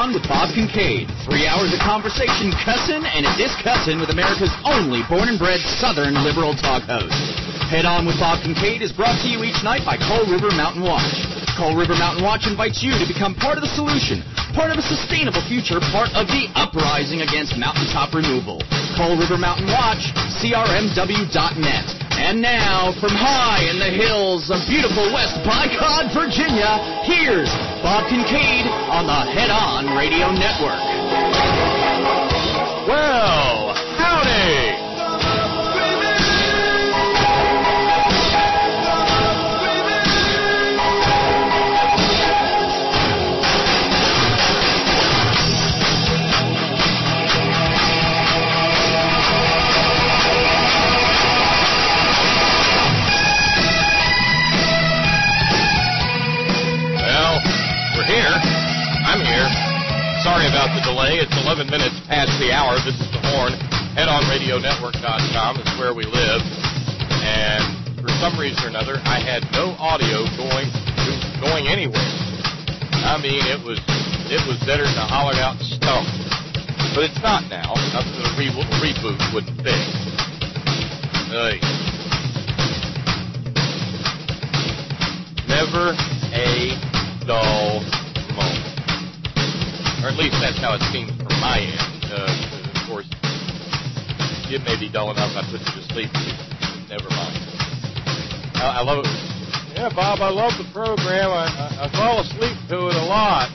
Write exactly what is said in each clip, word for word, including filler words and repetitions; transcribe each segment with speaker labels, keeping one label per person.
Speaker 1: On with Bob Kincaid. Three hours of conversation, cussin' and discussin' with America's only born and bred Southern liberal talk host. Head On with Bob Kincaid is brought to you each night by Coal River Mountain Watch. Coal River Mountain Watch invites you to become part of the solution, part of a sustainable future, part of the uprising against mountaintop removal. Coal River Mountain Watch, C R M W dot net. And now, from high in the hills of beautiful West Bicod, Virginia, here's Bob Kincaid on the Head On Radio Network.
Speaker 2: Well, howdy! I'm here. Sorry about the delay. It's eleven minutes past the hour. This is The Horn. head on radio network dot com is where we live. And for some reason or another, I had no audio going going anywhere. I mean, it was it was better than a hollered out stump. But it's not now. Nothing that a re- reboot wouldn't fix. Hey. Never a dull moment. Or at least that's how it seems from my end. Uh, of course, it may be dull enough I put you to sleep. Never mind. I, I love it. Yeah, Bob, I love the program. I, I, I fall asleep to it a lot.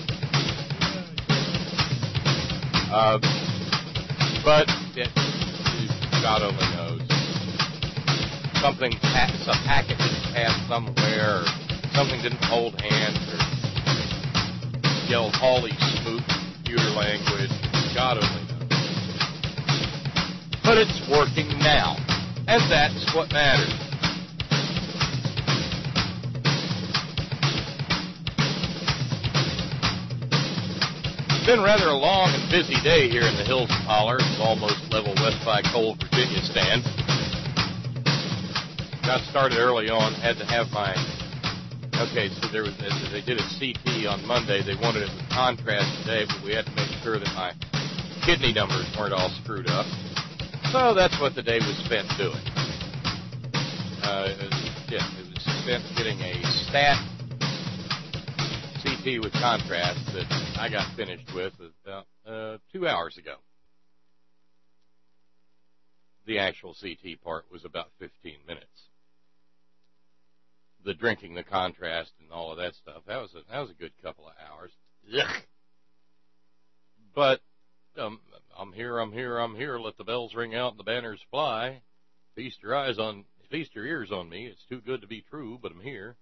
Speaker 2: Uh, but it, God only knows. Something, a packet didn't pass somewhere, or something didn't hold hands, or yelled Hawley Smoot computer language. God only knows. But it's working now, and that's what matters. It's been rather a long and busy day here in the Hills of Holler, almost level west by Coal, Virginia stand. Got started early on, had to have my... Okay, so there was they did a C T on Monday. They wanted it with contrast today, but we had to make sure that my kidney numbers weren't all screwed up. So that's what the day was spent doing. Uh, it was, yeah, it was spent getting a stat C T with contrast that I got finished with about uh, two hours ago. The actual C T part was about fifteen minutes. The drinking, the contrast, and all of that stuff, that was a, that was a good couple of hours. Ugh. But um, I'm here, I'm here, I'm here. Let the bells ring out and the banners fly. Feast your eyes on, feast your ears on me. It's too good to be true, but I'm here.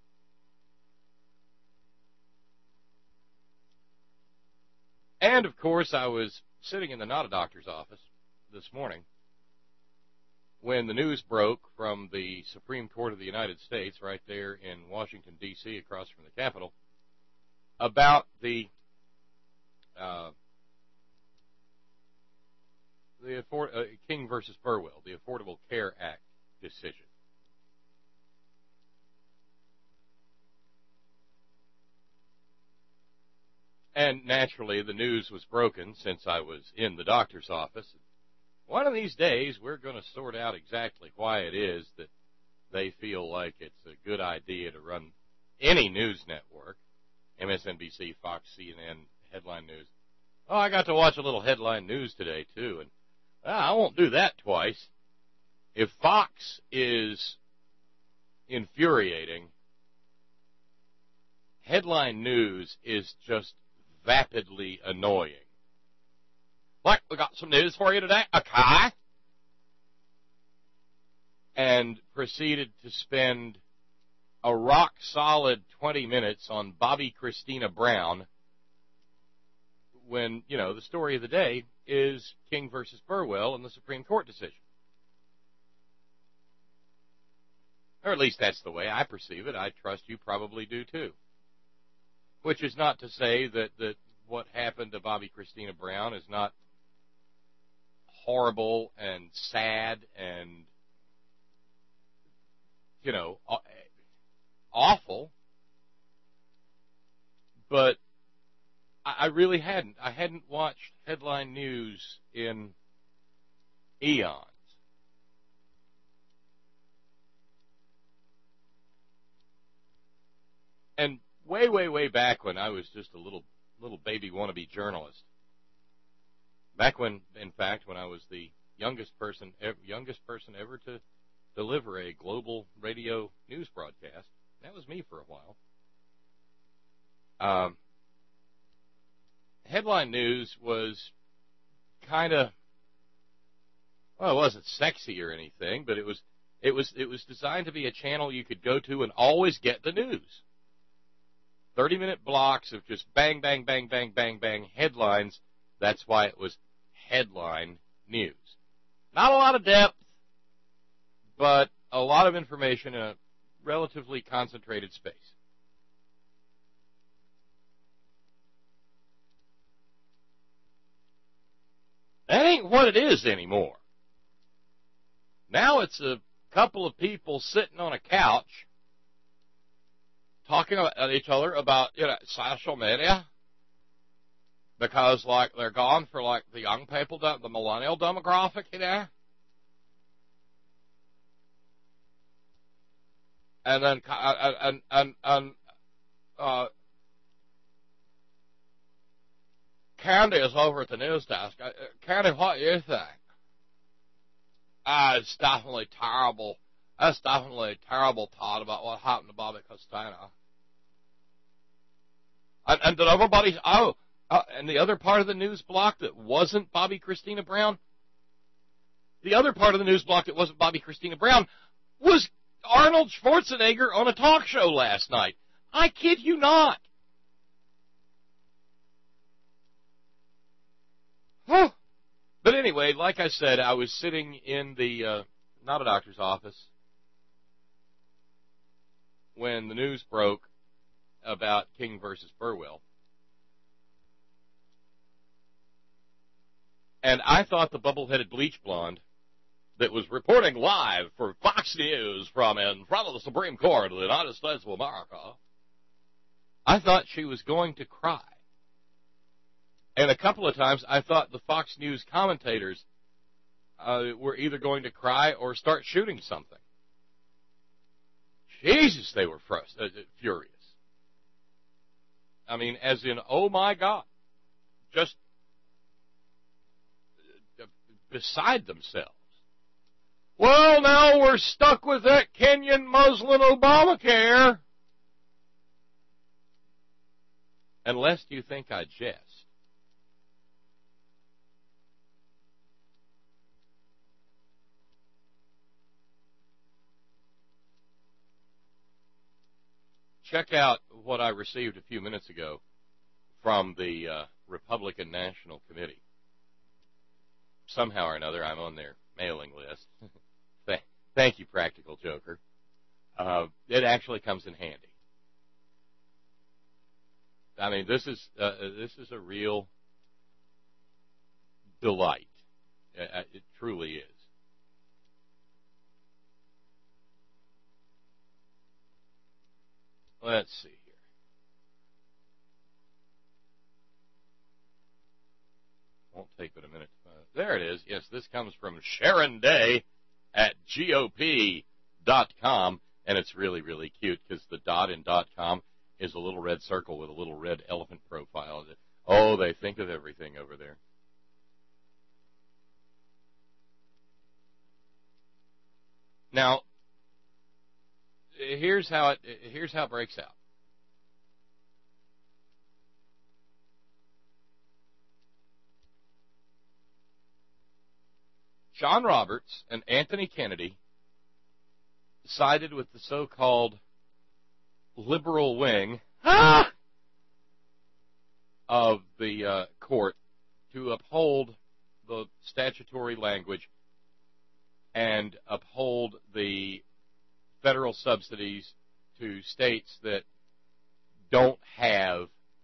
Speaker 2: And, of course, I was sitting in the Not a Doctor's office this morning when the news broke from the Supreme Court of the United States right there in Washington, D C, across from the Capitol, about the uh, the afford- uh, King versus Burwell, the Affordable Care Act decision. And naturally, the news was broken since I was in the doctor's office. One of these days, we're going to sort out exactly why it is that they feel like it's a good idea to run any news network, M S N B C, Fox, C N N, Headline News. Oh, I got to watch a little Headline News today, too, and ah, I won't do that twice. If Fox is infuriating, Headline News is just vapidly annoying. Like, we got some news for you today. Okay. And proceeded to spend a rock-solid twenty minutes on Bobby Christina Brown when, you know, the story of the day is King versus Burwell and the Supreme Court decision. Or at least that's the way I perceive it. I trust you probably do, too. Which is not to say that, that what happened to Bobby Christina Brown is not horrible and sad and, you know, awful. But I, I really hadn't. I hadn't watched headline news in eons. And way, way, way back when I was just a little little baby wannabe journalist, back when, in fact, when I was the youngest person, ever, youngest person ever to deliver a global radio news broadcast, that was me for a while. Um, headline news was kind of, well, it wasn't sexy or anything, but it was it was it was designed to be a channel you could go to and always get the news. thirty-minute blocks of just bang, bang, bang, bang, bang, bang headlines. That's why it was headline news. Not a lot of depth, but a lot of information in a relatively concentrated space. That ain't what it is anymore. Now it's a couple of people sitting on a couch talking at each other about, you know, social media, because, like, they're gone for, like, the young people, the millennial demographic, you know. And then, and, and, and, uh, Candy is over at the news desk. Uh, Candy, what do you think? Ah, it's definitely terrible. That's definitely a terrible thought about what happened to Bobby Costanza. And, and did everybody, oh, uh, and the other part of the news block that wasn't Bobby Christina Brown, the other part of the news block that wasn't Bobby Christina Brown was Arnold Schwarzenegger on a talk show last night. I kid you not. Huh. But anyway, like I said, I was sitting in the, uh, not a doctor's office, when the news broke about King versus Burwell. And I thought the bubble-headed bleach blonde that was reporting live for Fox News from in front of the Supreme Court of the United States of America, I thought she was going to cry. And a couple of times I thought the Fox News commentators uh, were either going to cry or start shooting something. Jesus, they were frust- uh, furious. I mean, as in, oh my God, just uh, beside themselves. Well, now we're stuck with that Kenyan Muslim Obamacare. And lest you think I jest, check out what I received a few minutes ago from the uh, Republican National Committee. Somehow or another, I'm on their mailing list. Th- thank you, Practical Joker. Uh, it actually comes in handy. I mean, this is uh, this is a real delight. Uh, it truly is. Let's see here. Won't take but a minute. Uh, there it is. Yes, this comes from Sharon Day at G O P dot com, and it's really, really cute because the dot in .com is a little red circle with a little red elephant profile. Oh, they think of everything over there. Now, here's how it here's how it breaks out. John Roberts and Anthony Kennedy sided with the so-called liberal wing ah! of the uh, court to uphold the statutory language and uphold the federal subsidies to states that don't have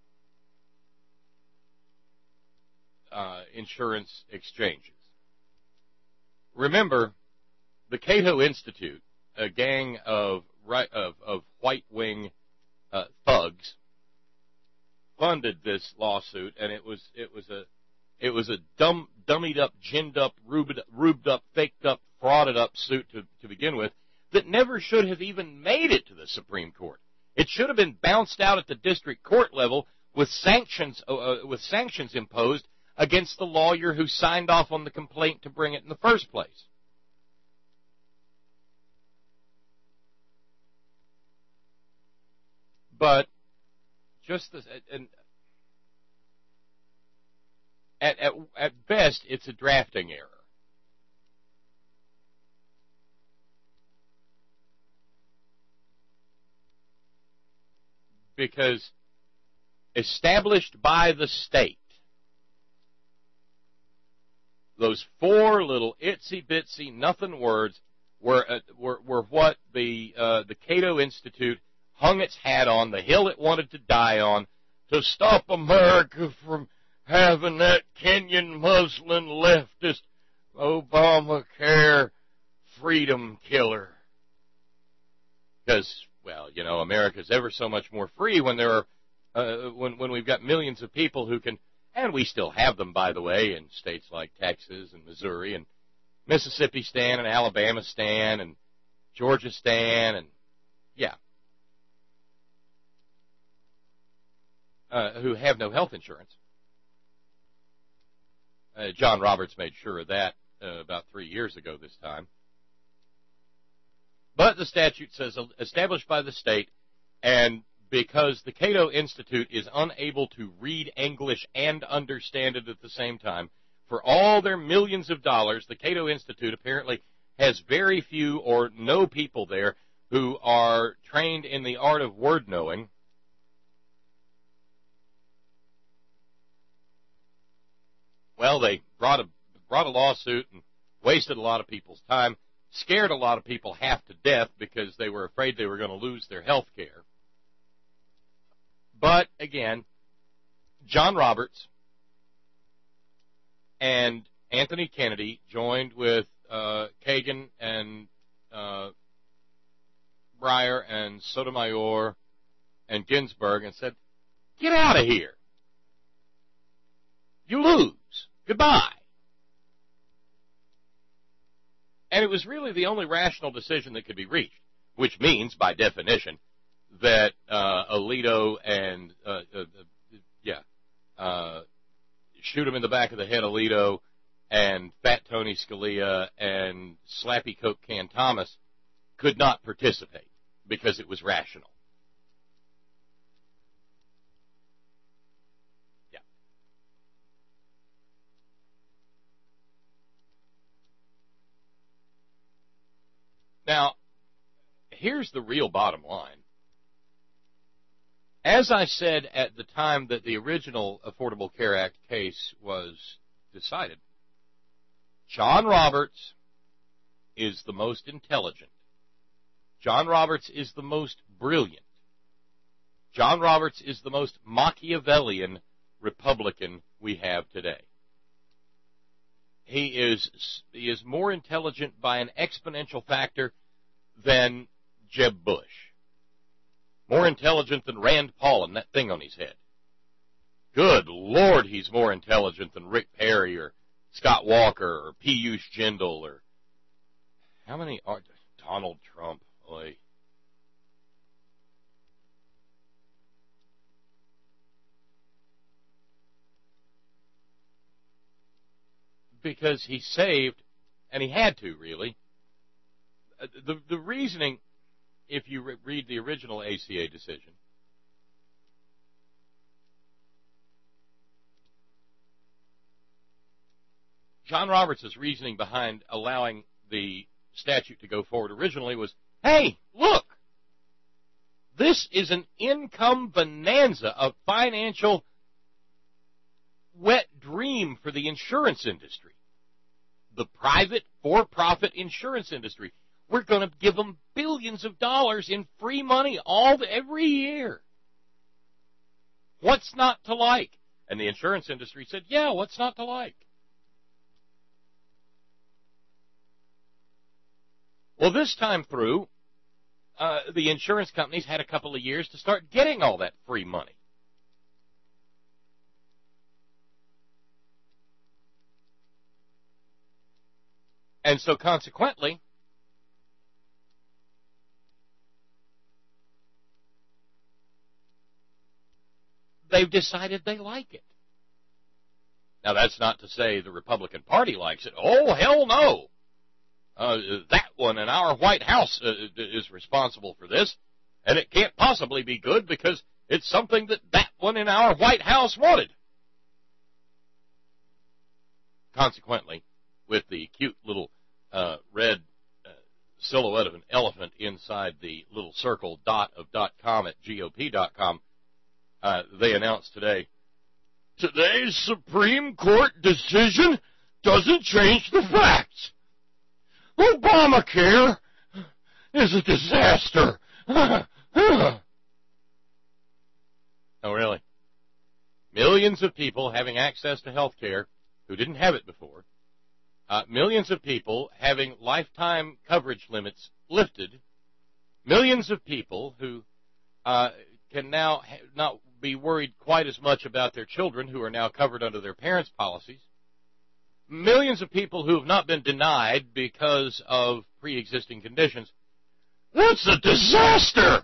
Speaker 2: uh, insurance exchanges. Remember, the Cato Institute, a gang of right, of, of white-wing uh, thugs, funded this lawsuit, and it was it was a it was a dumb, dummied up, ginned up, rubed, rubed up, faked up, frauded up suit to, to begin with that never should have even made it to the Supreme Court. It should have been bounced out at the district court level with sanctions uh, with sanctions imposed against the lawyer who signed off on the complaint to bring it in the first place. But just this, and at, at at best, it's a drafting error. Because established by the state, those four little itsy bitsy nothing words were uh, were, were what the uh, the Cato Institute hung its hat on, the hill it wanted to die on, to stop America from having that Kenyan Muslim leftist Obamacare freedom killer. Because, well, you know, America's ever so much more free when there are, uh, when when we've got millions of people who can, and we still have them, by the way, in states like Texas and Missouri and Mississippi stan and Alabama stan and Georgia stan and, yeah. Uh, who have no health insurance. Uh, John Roberts made sure of that uh, about three years ago this time. But the statute says established by the state, and because the Cato Institute is unable to read English and understand it at the same time, for all their millions of dollars, the Cato Institute apparently has very few or no people there who are trained in the art of word knowing. Well, they brought a brought a lawsuit and wasted a lot of people's time, scared a lot of people half to death because they were afraid they were going to lose their health care. But, again, John Roberts and Anthony Kennedy joined with uh, Kagan and uh, Breyer and Sotomayor and Ginsburg and said, get out of here. You lose. Goodbye. And it was really the only rational decision that could be reached, which means, by definition, that uh, Alito and, uh, uh, yeah, uh, shoot him in the back of the head, Alito, and Fat Tony Scalia and Slappy Coke Can Thomas could not participate because it was rational. Now, here's the real bottom line. As I said at the time that the original Affordable Care Act case was decided, John Roberts is the most intelligent. John Roberts is the most brilliant. John Roberts is the most Machiavellian Republican we have today. He is he is more intelligent by an exponential factor than Jeb Bush. More intelligent than Rand Paul and that thing on his head. Good Lord, he's more intelligent than Rick Perry or Scott Walker or Piyush Jindal or how many are Donald Trump? Oy. Because he saved, and he had to, really. The, the reasoning, if you re- read the original A C A decision, John Roberts' reasoning behind allowing the statute to go forward originally was, hey, look, this is an income bonanza, a financial wet dream for the insurance industry. The private, for-profit insurance industry. We're going to give them billions of dollars in free money all the, every year. What's not to like? And the insurance industry said, yeah, what's not to like? Well, this time through, uh, the insurance companies had a couple of years to start getting all that free money. And so consequently, they've decided they like it. Now, that's not to say the Republican Party likes it. Oh, hell no. Uh, that one in our White House uh, is responsible for this, and it can't possibly be good because it's something that that one in our White House wanted. Consequently, with the cute little uh, red uh, silhouette of an elephant inside the little circle dot of .com at G O P dot com, uh, they announced today, today's Supreme Court decision doesn't change the facts. Obamacare is a disaster. Oh, really? Millions of people having access to health care who didn't have it before. Uh, millions of people having lifetime coverage limits lifted. Millions of people who uh, can now ha- not be worried quite as much about their children who are now covered under their parents' policies. Millions of people who have not been denied because of pre-existing conditions. That's a disaster!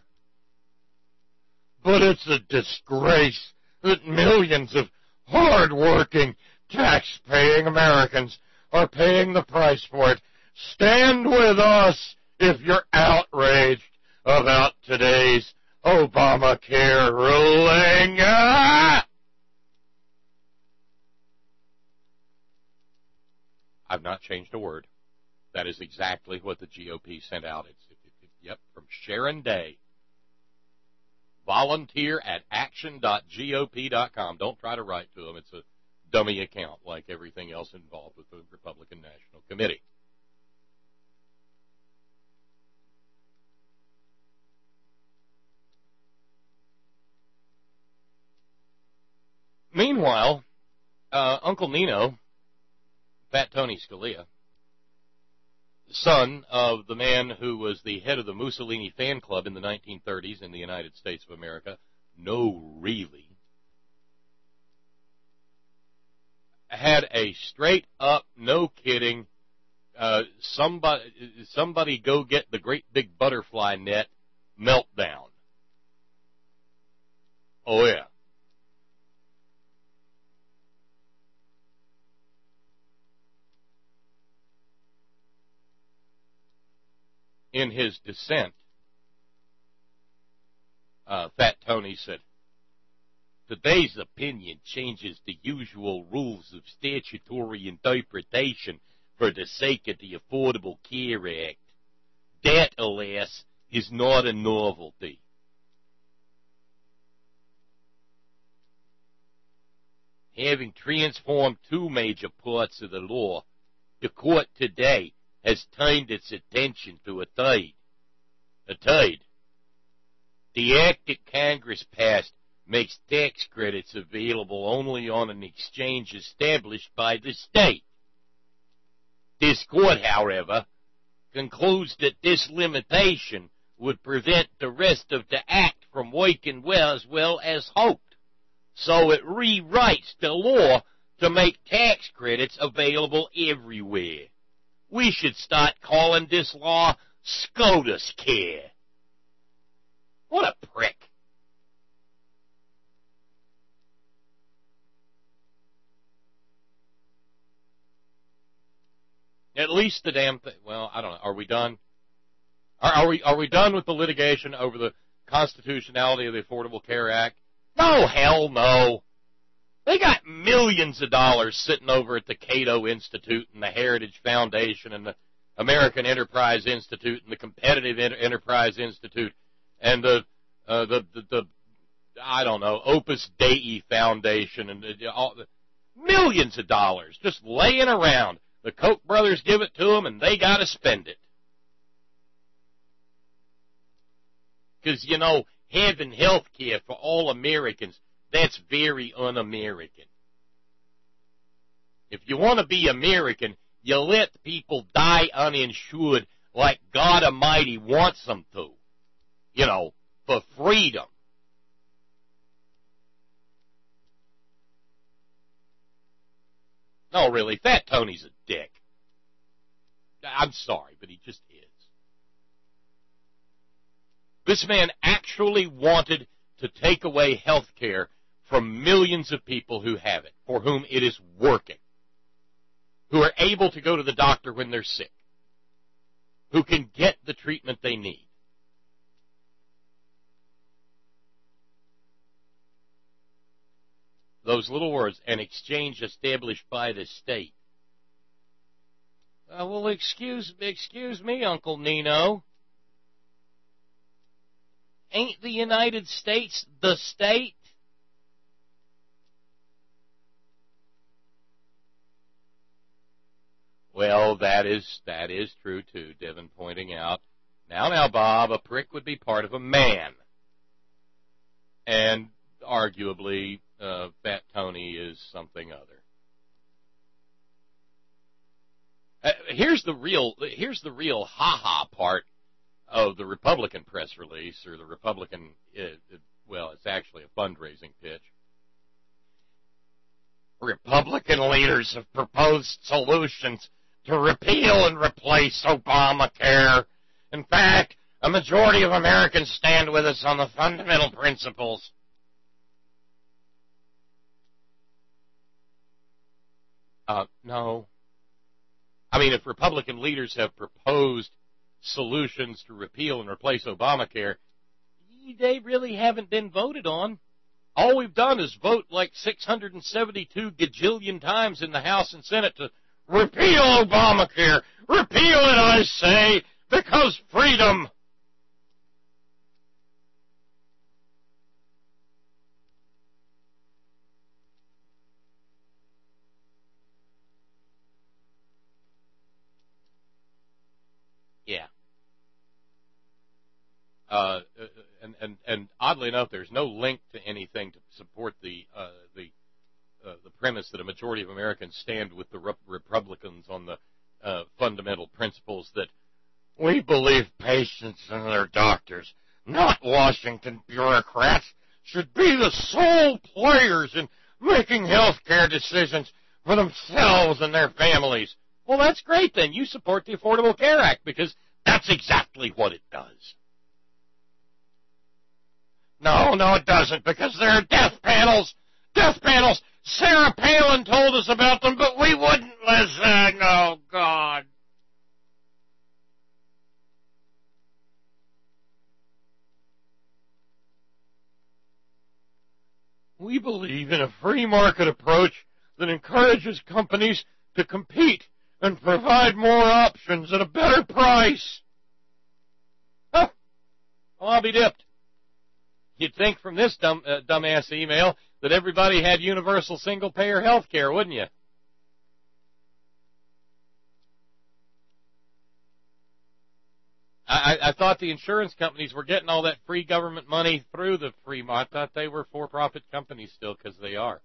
Speaker 2: But it's a disgrace that millions of hard-working, tax-paying Americans are paying the price for it. Stand with us if you're outraged about today's Obamacare ruling. Ah! I've not changed a word. That is exactly what the G O P sent out. It's, it, it, yep, from Sharon Day. Volunteer at action dot G O P dot com. Don't try to write to them. It's a dummy account like everything else involved with the Republican National Committee. Meanwhile, uh, Uncle Nino, Fat Tony Scalia, son of the man who was the head of the Mussolini fan club in the nineteen thirties in the United States of America, no, really, had a straight-up, no-kidding, uh, somebody, somebody go get the great big butterfly net meltdown. Oh, yeah. In his dissent, uh, Fat Tony said, today's opinion changes the usual rules of statutory interpretation for the sake of the Affordable Care Act. That, alas, is not a novelty. Having transformed two major parts of the law, the court today has turned its attention to a third. A third. The act that Congress passed makes tax credits available only on an exchange established by the state. This court, however, concludes that this limitation would prevent the rest of the act from working well as well as hoped. So it rewrites the law to make tax credits available everywhere. We should start calling this law SCOTUS Care. What a prick. At least the damn thing. Well, I don't know. Are we done? Are, are we are we done with the litigation over the constitutionality of the Affordable Care Act? No, hell no. They got millions of dollars sitting over at the Cato Institute and the Heritage Foundation and the American Enterprise Institute and the Competitive Enterprise Institute and the uh, the, the the I don't know Opus Dei Foundation and the, all the, millions of dollars just laying around. The Koch brothers give it to them and they got to spend it. Because, you know, having health care for all Americans, that's very un-American. If you want to be American, you let people die uninsured like God Almighty wants them to. You know, for freedom. No, really, Fat Tony's a dick. I'm sorry, but he just is. This man actually wanted to take away health care from millions of people who have it, for whom it is working, who are able to go to the doctor when they're sick, who can get the treatment they need. Those little words, an exchange established by the state. Uh, well, excuse, excuse me, Uncle Nino. Ain't the United States the state? Well, that is that is true, too, Devin pointing out. Now, now, Bob, a prick would be part of a man. And arguably, uh, Fat Tony is something other. Uh, here's the real, here's the real ha-ha part of the Republican press release, or the Republican, uh, well, it's actually a fundraising pitch. Republican leaders have proposed solutions to repeal and replace Obamacare. In fact, a majority of Americans stand with us on the fundamental principles. Uh, no. I mean, if Republican leaders have proposed solutions to repeal and replace Obamacare, they really haven't been voted on. All we've done is vote like six hundred seventy-two gajillion times in the House and Senate to repeal Obamacare. Repeal it, I say, because freedom. Yeah. Uh, and, and, and oddly enough, there's no link to anything to support the uh, the uh, the premise that a majority of Americans stand with the Re- Republicans on the uh, fundamental principles that we believe patients and their doctors, not Washington bureaucrats, should be the sole players in making health care decisions for themselves and their families. Well, that's great then. You support the Affordable Care Act because that's exactly what it does. No, no, it doesn't, because there are death panels. Death panels. Sarah Palin told us about them, but we wouldn't listen. Oh, God. We believe in a free market approach that encourages companies to compete and provide more options at a better price. Huh. Well, I'll be dipped. You'd think from this dumb, uh, dumbass email that everybody had universal single-payer health care, wouldn't you? I, I thought the insurance companies were getting all that free government money through the free market. I thought they were for-profit companies still, because they are.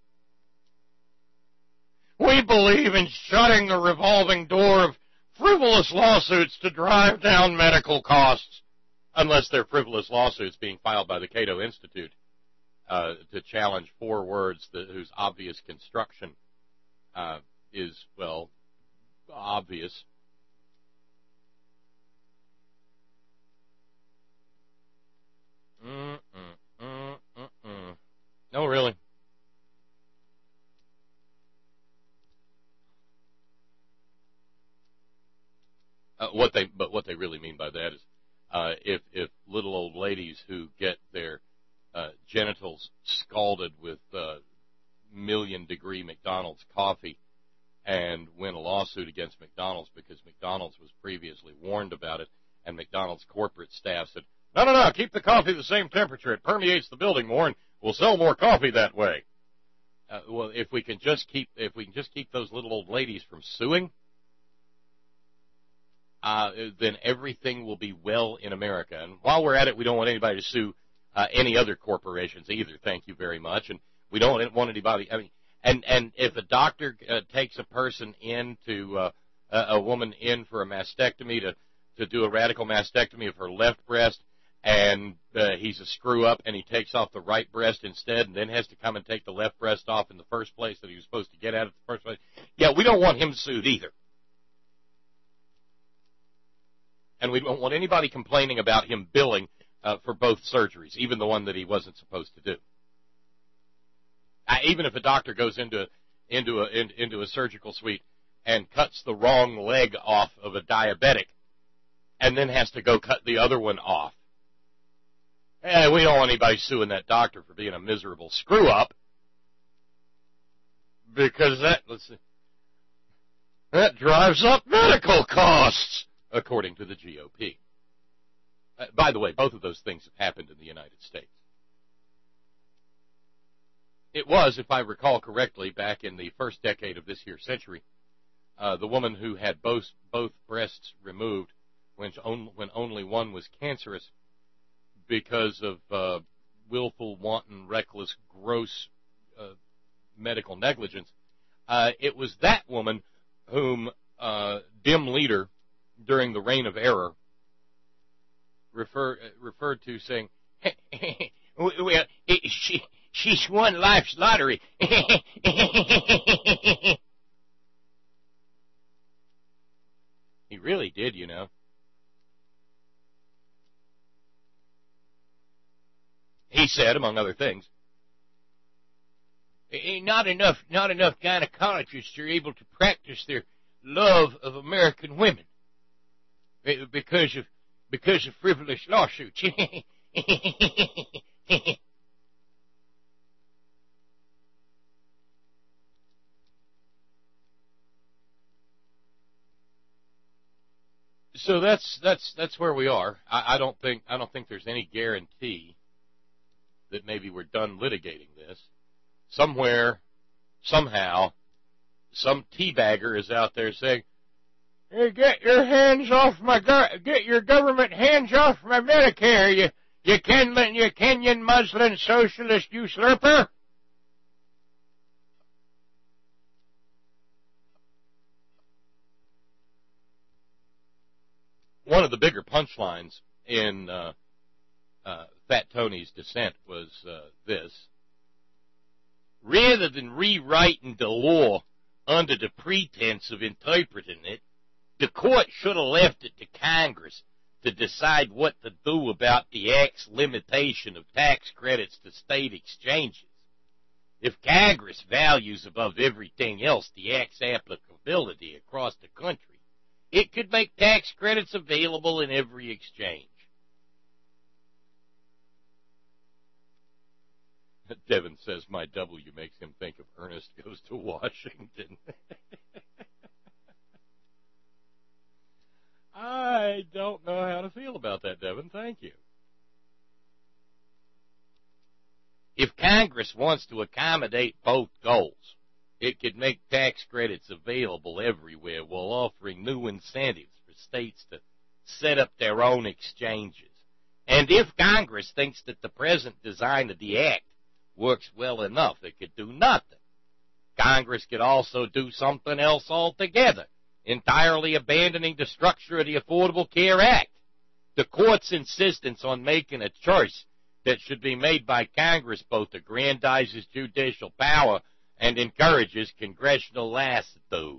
Speaker 2: We believe in shutting the revolving door of frivolous lawsuits to drive down medical costs. Unless they're frivolous lawsuits being filed by the Cato Institute uh, to challenge four words that, whose obvious construction uh, is, well, obvious. Mm, mm, mm, mm, mm. No, really. Uh, what they, but what they really mean by that is, Uh, if, if little old ladies who get their uh, genitals scalded with uh, million-degree McDonald's coffee and win a lawsuit against McDonald's because McDonald's was previously warned about it, and McDonald's corporate staff said, no, no, no, keep the coffee the same temperature. It permeates the building more, and we'll sell more coffee that way. Uh, well, if we can just keep if we can just keep those little old ladies from suing, Uh, then everything will be well in America. And while we're at it, we don't want anybody to sue uh, any other corporations either. Thank you very much. And we don't want anybody. I mean, and and if a doctor uh, takes a person in to uh, a woman in for a mastectomy to to do a radical mastectomy of her left breast, and uh, he's a screw up and he takes off the right breast instead, and then has to come and take the left breast off in the first place that he was supposed to get at it in the first place. Yeah, we don't want him sued either. And we don't want anybody complaining about him billing uh, for both surgeries, even the one that he wasn't supposed to do. Uh, even if a doctor goes into into a in, into a surgical suite and cuts the wrong leg off of a diabetic, and then has to go cut the other one off. Eh, we don't want anybody suing that doctor for being a miserable screw up, because that let's see, that drives up medical costs, according to the G O P. Uh, by the way, both of those things have happened in the United States. It was, if I recall correctly, back in the first decade of this here century, uh, the woman who had both both breasts removed when on, when only one was cancerous because of uh, willful, wanton, reckless, gross uh, medical negligence. Uh, it was that woman whom uh, dim leader during the Reign of Error refer, referred to saying, well, it, she, she's won life's lottery. He really did, you know. He said, among other things, not enough, not enough gynecologists are able to practice their love of American women because of because of frivolous lawsuits. So that's that's that's where we are. I, I don't think I don't think there's any guarantee that maybe we're done litigating this. Somewhere, somehow, some teabagger is out there saying, "Hey, get your hands off my go- get your government hands off my Medicare, you you Kenyan you Kenyan Muslim socialist usurper." One of the bigger punchlines in uh, uh, Fat Tony's dissent was uh, this. Rather than rewriting the law under the pretense of interpreting it, the court should have left it to Congress to decide what to do about the Act's limitation of tax credits to state exchanges. If Congress values above everything else the Act's applicability across the country, it could make tax credits available in every exchange. Devin says my W makes him think of Ernest Goes to Washington. I don't know how to feel about that, Devin. Thank you. If Congress wants to accommodate both goals, it could make tax credits available everywhere while offering new incentives for states to set up their own exchanges. And if Congress thinks that the present design of the Act works well enough, it could do nothing. Congress could also do something else altogether, entirely abandoning the structure of the Affordable Care Act. The court's insistence on making a choice that should be made by Congress both aggrandizes judicial power and encourages congressional lassitude.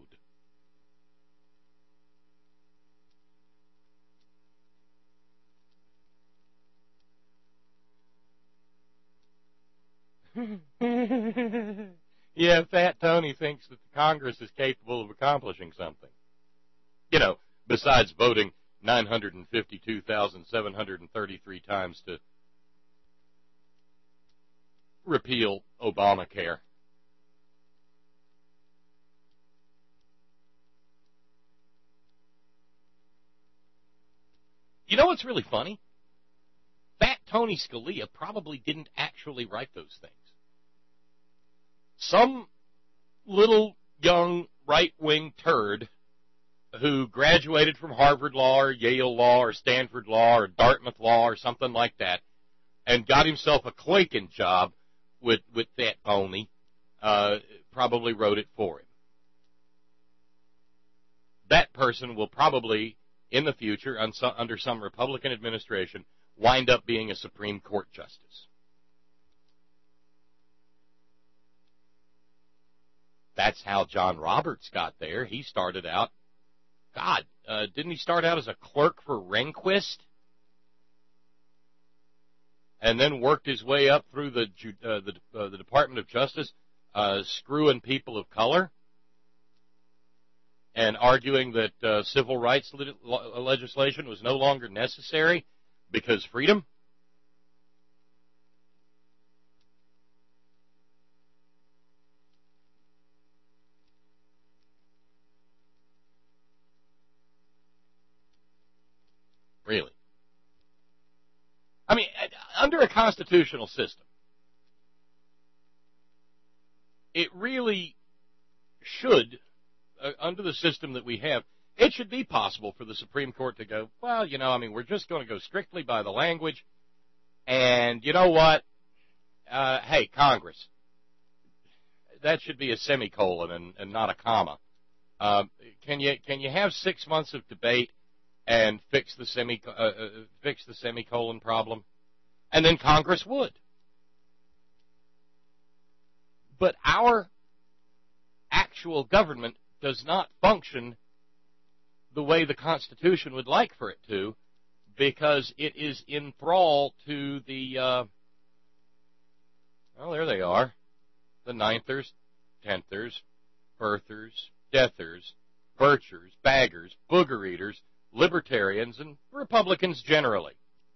Speaker 2: Yeah, Fat Tony thinks that the Congress is capable of accomplishing something. You know, besides voting nine hundred fifty-two thousand seven hundred thirty-three times to repeal Obamacare. You know what's really funny? Fat Tony Scalia probably didn't actually write those things. Some little young right-wing turd who graduated from Harvard Law or Yale Law or Stanford Law or Dartmouth Law or something like that and got himself a clerking job with, with Fat Tony uh, probably wrote it for him. That person will probably, in the future, under some Republican administration, wind up being a Supreme Court justice. That's how John Roberts got there. He started out, God, uh, didn't he start out as a clerk for Rehnquist? And then worked his way up through the uh, the, uh, the Department of Justice, uh, screwing people of color and arguing that uh, civil rights le- legislation was no longer necessary because freedom. Really? I mean, under a constitutional system, it really should, uh, under the system that we have, it should be possible for the Supreme Court to go, well, you know, I mean, we're just going to go strictly by the language, and you know what? Uh, hey, Congress, that should be a semicolon and, and not a comma. Uh, can you can you have six months of debate and fix the semi uh, uh, fix the semicolon problem, and then Congress would. But our actual government does not function the way the Constitution would like for it to, because it is in thrall to the, uh, well, there they are, the ninthers, tenthers, birthers, deathers, birchers, baggers, booger eaters, libertarians, and Republicans generally.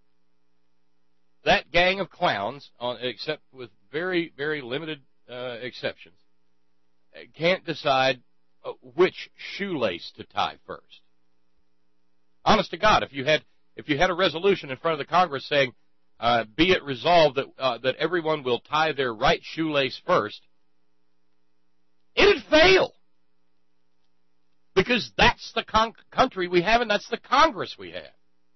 Speaker 2: That gang of clowns, uh, except with very, very limited uh, exceptions, can't decide uh, which shoelace to tie first. Honest to God, if you had if you had a resolution in front of the Congress saying, uh, "Be it resolved that uh, that everyone will tie their right shoelace first," it'd fail. Because that's the con- country we have, and that's the Congress we have.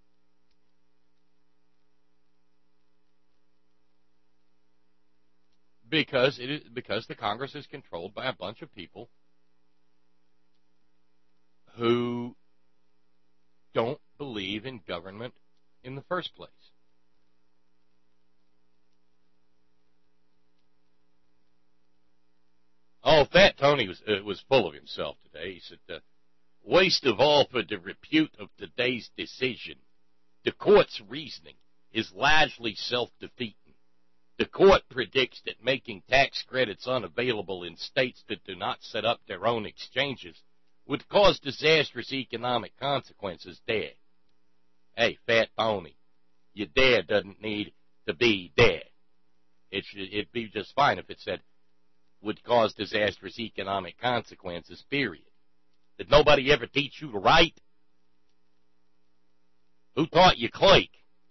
Speaker 2: Because it is because the Congress is controlled by a bunch of people who don't believe in government in the first place. Oh, Fat Tony was uh, was full of himself today. He said, uh, waste of all for the repute of today's decision. The court's reasoning is largely self-defeating. The court predicts that making tax credits unavailable in states that do not set up their own exchanges would cause disastrous economic consequences there. Hey, Fat Tony, your there doesn't need to be there. It should, it'd be just fine if it said, would cause disastrous economic consequences, period. Did nobody ever teach you to write? Who taught you click?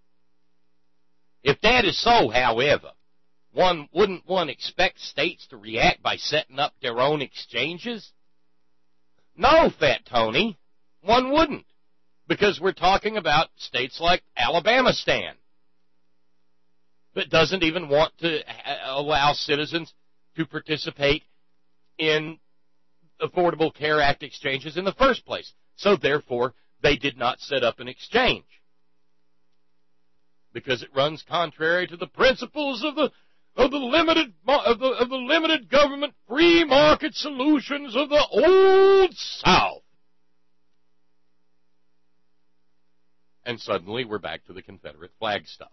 Speaker 2: If that is so, however, one wouldn't one expect states to react by setting up their own exchanges? No, Fat Tony, one wouldn't, because we're talking about states like Alabamistan that doesn't even want to allow citizens to participate in Affordable Care Act exchanges in the first place. So therefore, they did not set up an exchange, because it runs contrary to the principles of the of the limited of the of the limited government free market solutions of the Old South. And suddenly we're back to the Confederate flag stuff.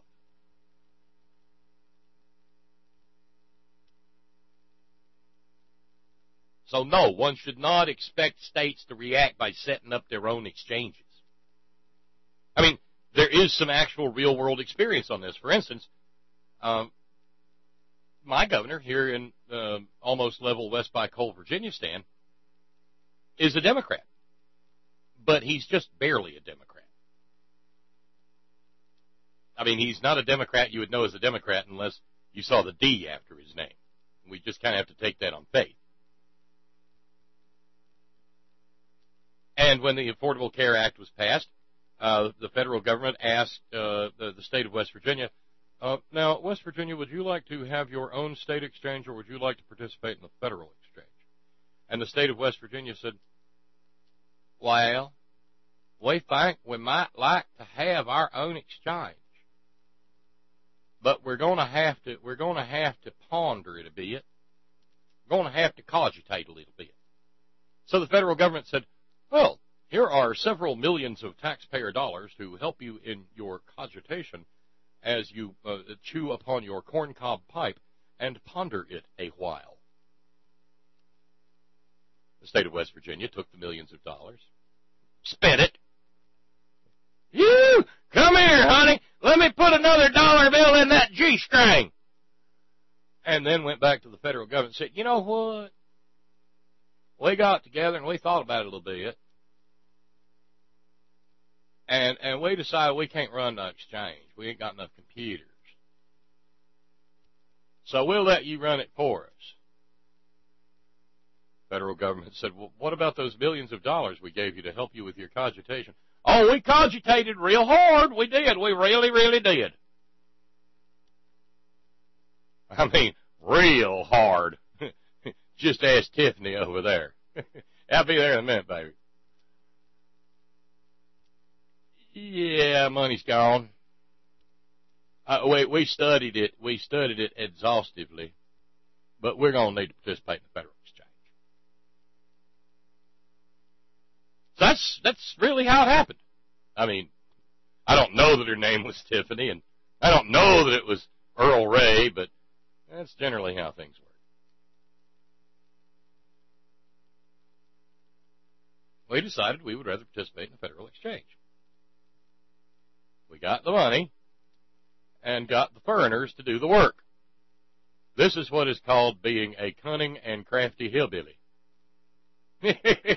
Speaker 2: So no, one should not expect states to react by setting up their own exchanges. I mean, there is some actual real-world experience on this. For instance, um, my governor here in uh, almost level West by Coal, Virginia stand is a Democrat. But he's just barely a Democrat. I mean, he's not a Democrat you would know as a Democrat unless you saw the D after his name. We just kind of have to take that on faith. And when the Affordable Care Act was passed, uh, the federal government asked uh, the, the state of West Virginia, uh, now, West Virginia, would you like to have your own state exchange, or would you like to participate in the federal exchange? And the state of West Virginia said, well, we think we might like to have our own exchange, but we're going to have to we're going to have to ponder it a bit. We're going to have to cogitate a little bit. So the federal government said, well, Here are several millions of taxpayer dollars to help you in your cogitation as you uh, chew upon your corncob pipe and ponder it a while. The state of West Virginia took the millions of dollars, spent it. You, come here, honey. Let me put another dollar bill in that G-string. And then went back to the federal government and said, you know what? We got together and we thought about it a little bit. And and we decided we can't run the exchange. We ain't got enough computers. So we'll let you run it for us. Federal government said, well, what about those millions of dollars we gave you to help you with your cogitation? Oh, we cogitated real hard. We did. We really, really did. I mean, real hard. Just ask Tiffany over there. I'll be there in a minute, baby. Yeah, money's gone. Uh, we, we studied it. We studied it exhaustively. But we're going to need to participate in the federal exchange. So that's, that's really how it happened. I mean, I don't know that her name was Tiffany, and I don't know that it was Earl Ray, but that's generally how things work. We decided we would rather participate in the federal exchange. We got the money and got the foreigners to do the work. This is what is called being a cunning and crafty hillbilly. Yeah,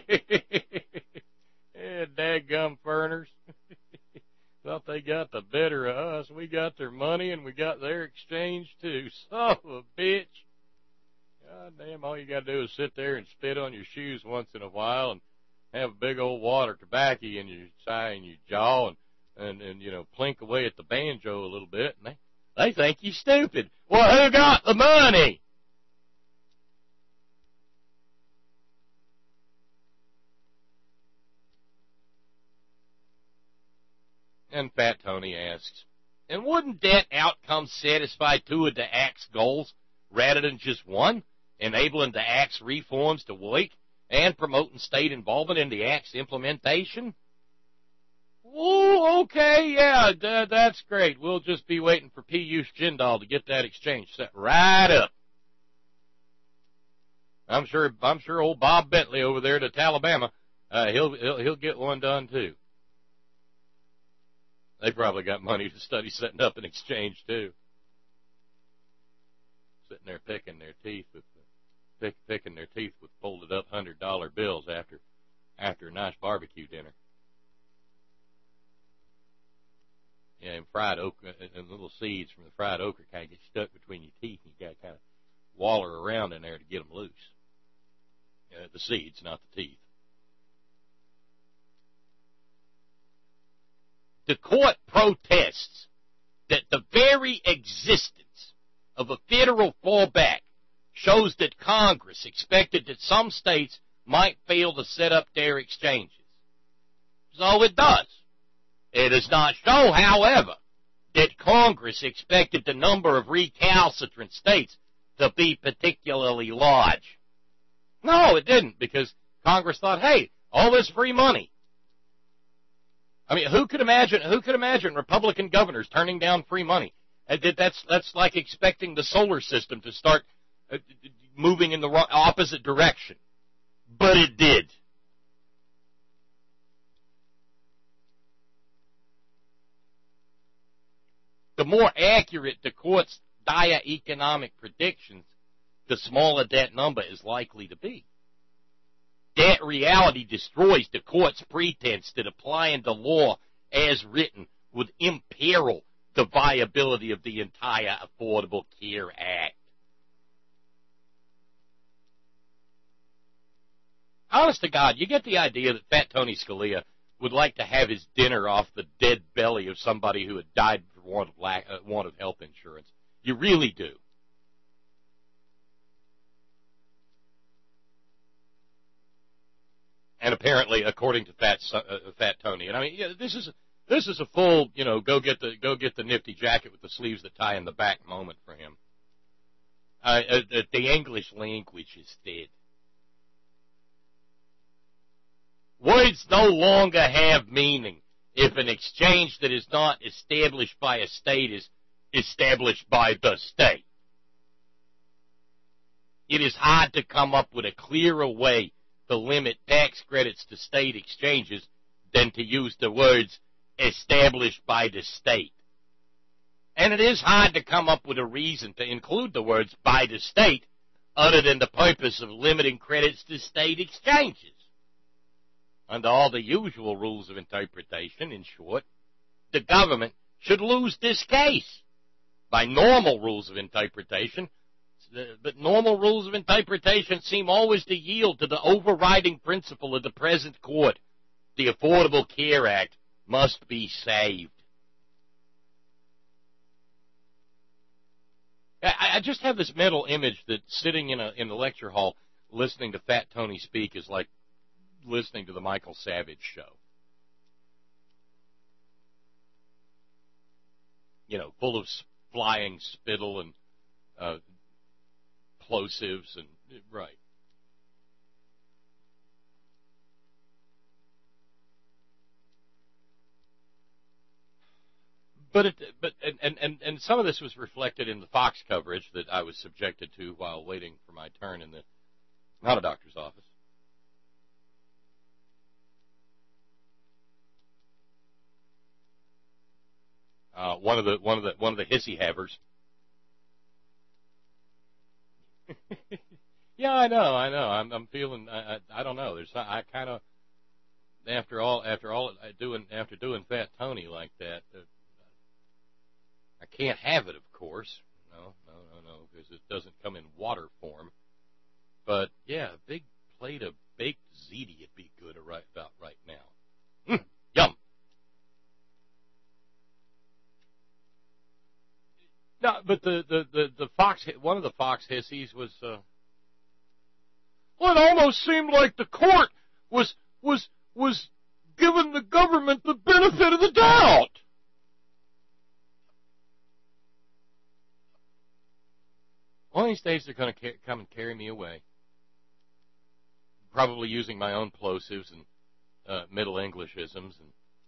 Speaker 2: daggum foreigners. Thought they got the better of us. We got their money and we got their exchange too. Son of a bitch. God damn, all you got to do is sit there and spit on your shoes once in a while and have a big old water tobacco in your side and your jaw and, and, and, you know, plink away at the banjo a little bit. And they, they think you're stupid. Well, who got the money? And Fat Tony asks, and wouldn't that outcome satisfy two of the Act's goals rather than just one, enabling the Act's reforms to work and promoting state involvement in the Act's implementation? Oh, okay, yeah, th- that's great. We'll just be waiting for Piyush Jindal to get that exchange set right up. I'm sure, I'm sure old Bob Bentley over there at Alabama, uh, he'll, he'll, he'll get one done too. They probably got money to study setting up an exchange too. Sitting there picking their teeth with pick, picking their teeth with folded up hundred dollar bills after after a nice barbecue dinner. Yeah, and fried okra and little seeds from the fried okra kind of get stuck between your teeth, and you got to kind of waller around in there to get them loose. Uh, the seeds, not the teeth. The court protests that the very existence of a federal fallback shows that Congress expected that some states might fail to set up their exchanges. So it does. It does not show, however, that Congress expected the number of recalcitrant states to be particularly large. No, it didn't, because Congress thought, hey, all this free money. I mean, who could imagine? Who could imagine Republican governors turning down free money? That's that's like expecting the solar system to start moving in the opposite direction, but it did. The more accurate the court's dire economic predictions, the smaller that number is likely to be. That reality destroys the court's pretense that applying the law as written would imperil the viability of the entire Affordable Care Act. Honest to God, you get the idea that Fat Tony Scalia would like to have his dinner off the dead belly of somebody who had died for want of, lack, uh, want of health insurance. You really do. And apparently, according to Fat uh, Fat Tony, and I mean, yeah, this is this is a full, you know, go get the go get the nifty jacket with the sleeves that tie in the back moment for him. Uh, uh, the English language is dead. Words no longer have meaning if an exchange that is not established by a state is established by the state. It is hard to come up with a clearer way to limit tax credits to state exchanges than to use the words established by the state. And it is hard to come up with a reason to include the words by the state other than the purpose of limiting credits to state exchanges. Under all the usual rules of interpretation, in short, the government should lose this case. By normal rules of interpretation, but normal rules of interpretation seem always to yield to the overriding principle of the present court. The Affordable Care Act must be saved. I, I just have this mental image that sitting in a in the lecture hall listening to Fat Tony speak is like listening to the Michael Savage show. You know, full of flying spittle and uh, plosives and right. But it, but and, and and some of this was reflected in the Fox coverage that I was subjected to while waiting for my turn in the not a doctor's office. Uh, one of the one of the one of the hissy havers. Yeah, I know, I know. I'm I'm feeling. I I, I don't know. There's I kind of after all after all doing after doing Fat Tony like that. Uh, I can't have it, of course. No, no, no, no, because it doesn't come in water form. But yeah, a big plate of baked ziti would be good right about right now. Mm, yum. No, but the, the, the, the Fox, one of the Fox hissies was, uh, well, it almost seemed like the court was, was, was giving the government the benefit of the doubt. One of these days they're going to ca- come and carry me away. Probably using my own plosives and uh, Middle Englishisms. And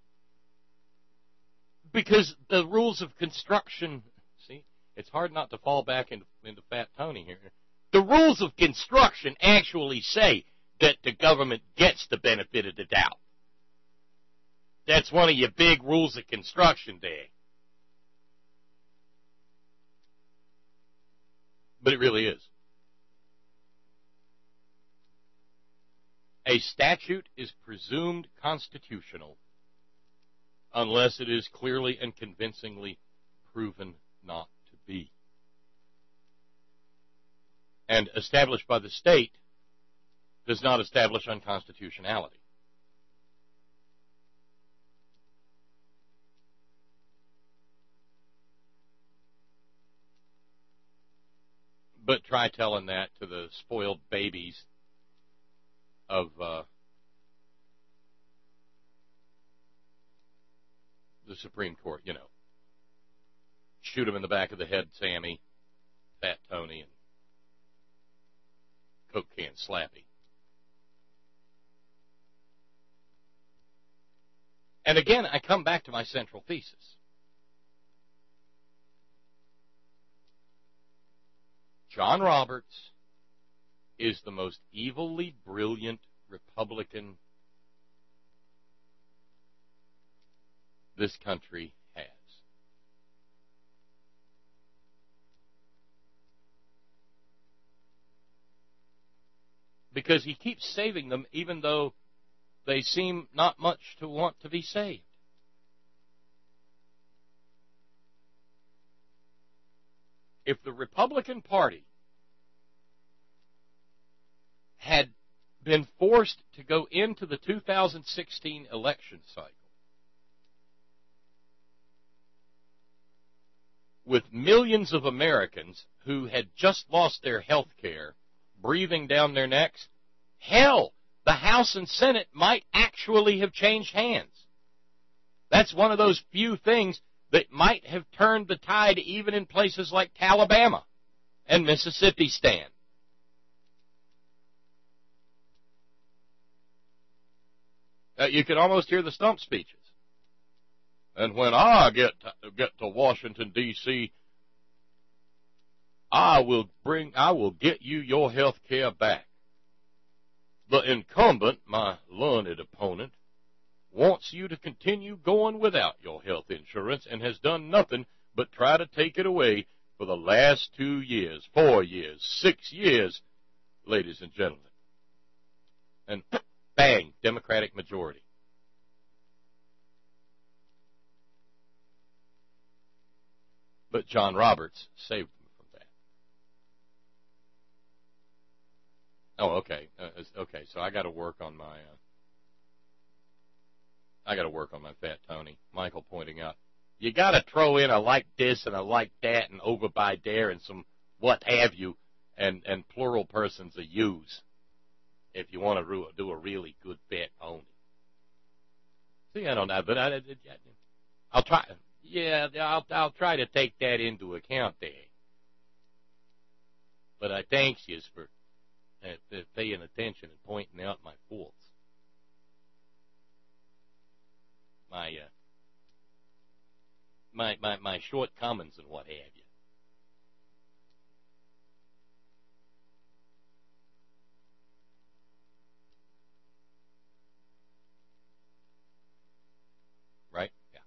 Speaker 2: because the rules of construction, see, it's hard not to fall back into, into Fat Tony here. The rules of construction actually say that the government gets the benefit of the doubt. That's one of your big rules of construction there. But it really is. A statute is presumed constitutional unless it is clearly and convincingly proven not to be. And established by the state does not establish unconstitutionality. But try telling that to the spoiled babies of uh, the Supreme Court, you know. Shoot them in the back of the head, Sammy, Fat Tony, and Coke can Slappy. And again, I come back to my central thesis. John Roberts is the most evilly brilliant Republican this country has. Because he keeps saving them even though they seem not much to want to be saved. If the Republican Party had been forced to go into the two thousand sixteen election cycle with millions of Americans who had just lost their health care breathing down their necks, hell, the House and Senate might actually have changed hands. That's one of those few things that might have turned the tide even in places like Alabama and Mississippi stand. Uh, you can almost hear the stump speeches. And when I get to, get to Washington, D C, I will bring, I will get you your health care back. The incumbent, my learned opponent, wants you to continue going without your health insurance and has done nothing but try to take it away for the last two years, four years, six years, ladies and gentlemen. And bang, Democratic majority. But John Roberts saved them from that. Oh, okay. Uh, okay, so I got to work on my... Uh, I got to work on my fat Tony. Michael pointing out, you got to throw in a like this and a like that and over by there and some what have you and, and plural persons of yous if you want to do a really good bit on it. See, I don't know, but I, I, I'll try. Yeah, I'll, I'll try to take that into account there. But I thanks you for uh, paying attention and pointing out my faults. My, uh, my, my, my shortcomings and what have you. Right? Yeah.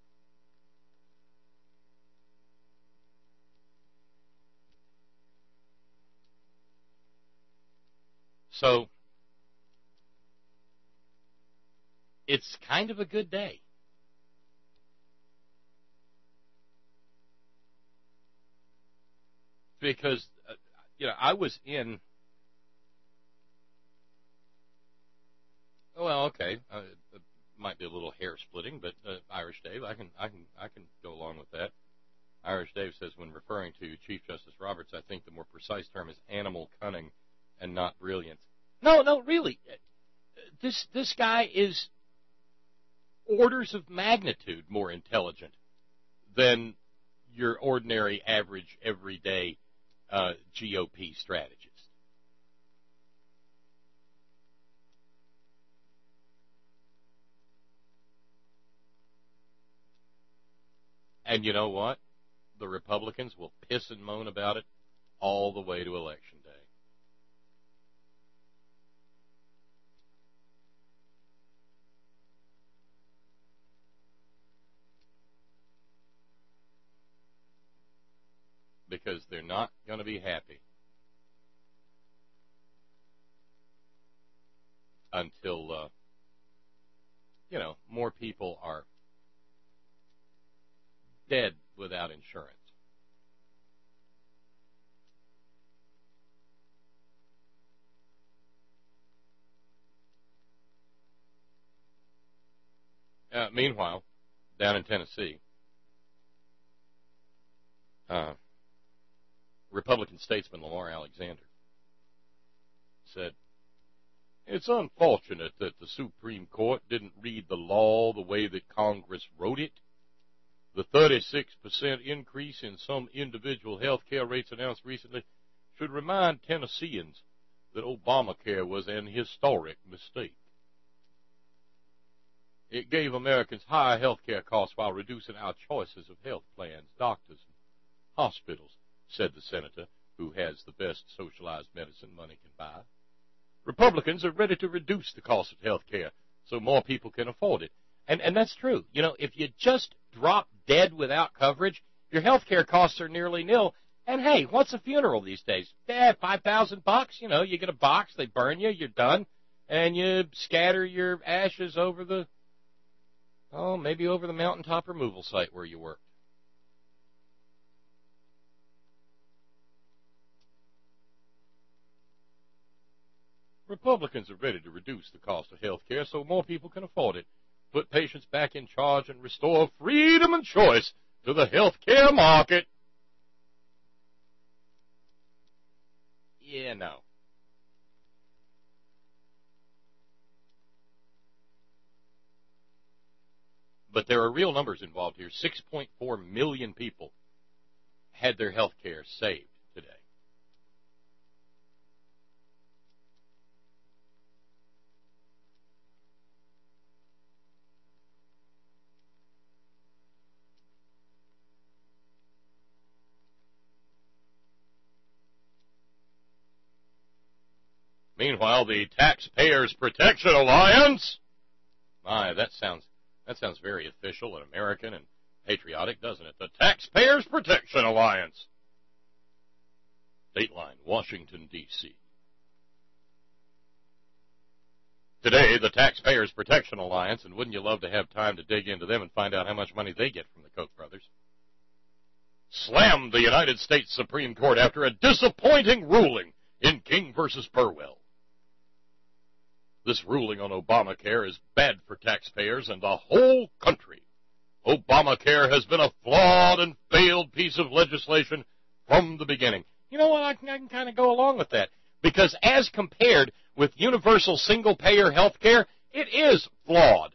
Speaker 2: So, it's kind of a good day. Because, uh, you know, I was in, well, okay, uh, it might be a little hair splitting, but uh, Irish Dave, I can, I can, I can go along with that. Irish Dave says, when referring to Chief Justice Roberts, I think the more precise term is animal cunning and not brilliant. No, no, really, this this guy is orders of magnitude more intelligent than your ordinary, average, everyday uh, G O P strategist. And you know what? The Republicans will piss and moan about it all the way to Election Day. Because they're not going to be happy until, uh, you know, more people are dead without insurance. Uh, meanwhile, down in Tennessee, uh, Republican statesman Lamar Alexander said, it's unfortunate that the Supreme Court didn't read the law the way that Congress wrote it. The thirty-six percent increase in some individual health care rates announced recently should remind Tennesseans that Obamacare was an historic mistake. It gave Americans higher health care costs while reducing our choices of health plans, doctors, and hospitals, said the senator, who has the best socialized medicine money can buy. Republicans are ready to reduce the cost of health care so more people can afford it. And, and that's true. You know, if you just drop dead without coverage, your health care costs are nearly nil. And, hey, what's a funeral these days? Eh, five thousand bucks. You know, you get a box, they burn you, you're done, and you scatter your ashes over the, oh, maybe over the mountaintop removal site where you worked. Republicans are ready to reduce the cost of health care so more people can afford it, put patients back in charge, and restore freedom and choice to the health care market. Yeah, no. But there are real numbers involved here. six point four million people had their health care saved today. Meanwhile, the Taxpayers Protection Alliance, my, that sounds that sounds very official and American and patriotic, doesn't it? The Taxpayers Protection Alliance. Dateline, Washington, D C Today, the Taxpayers Protection Alliance, and wouldn't you love to have time to dig into them and find out how much money they get from the Koch brothers, slammed the United States Supreme Court after a disappointing ruling in King versus Burwell. This ruling on Obamacare is bad for taxpayers and the whole country. Obamacare has been a flawed and failed piece of legislation from the beginning. You know what? I can, I can kind of go along with that. Because as compared with universal single-payer health care, it is flawed.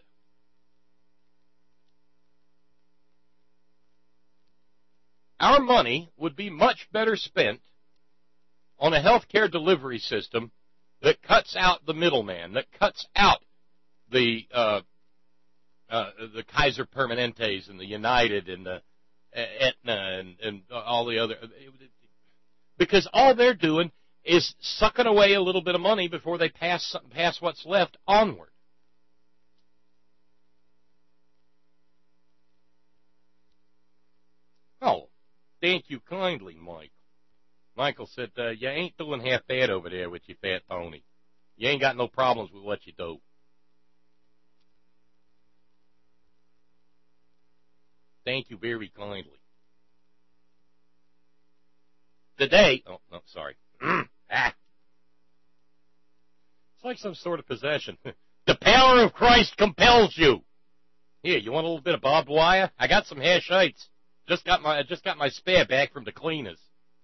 Speaker 2: Our money would be much better spent on a health care delivery system that cuts out the middleman, that cuts out the uh, uh, the Kaiser Permanentes and the United and the Aetna and, and all the other, because all they're doing is sucking away a little bit of money before they pass pass what's left onward. Oh, thank you kindly, Mike. Michael said, uh, you ain't doing half bad over there with your fat pony. You ain't got no problems with what you do. Thank you very kindly. Today, oh, no, sorry. ah. It's like some sort of possession. The power of Christ compels you. Here, you want a little bit of barbed wire? I got some hair shites. Just got my, just got my spare back from the cleaners.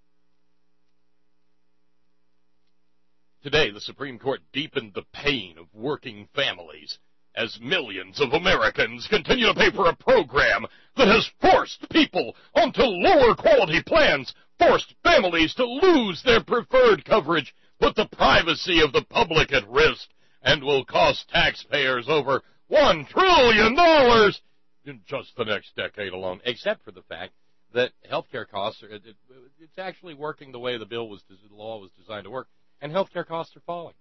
Speaker 2: Today, the Supreme Court deepened the pain of working families as millions of Americans continue to pay for a program that has forced people onto lower quality plans, forced families to lose their preferred coverage, put the privacy of the public at risk, and will cost taxpayers over one trillion dollars in just the next decade alone, except for the fact that health care costs, are, it, it's actually working the way the bill was, the law was designed to work. And healthcare costs are falling.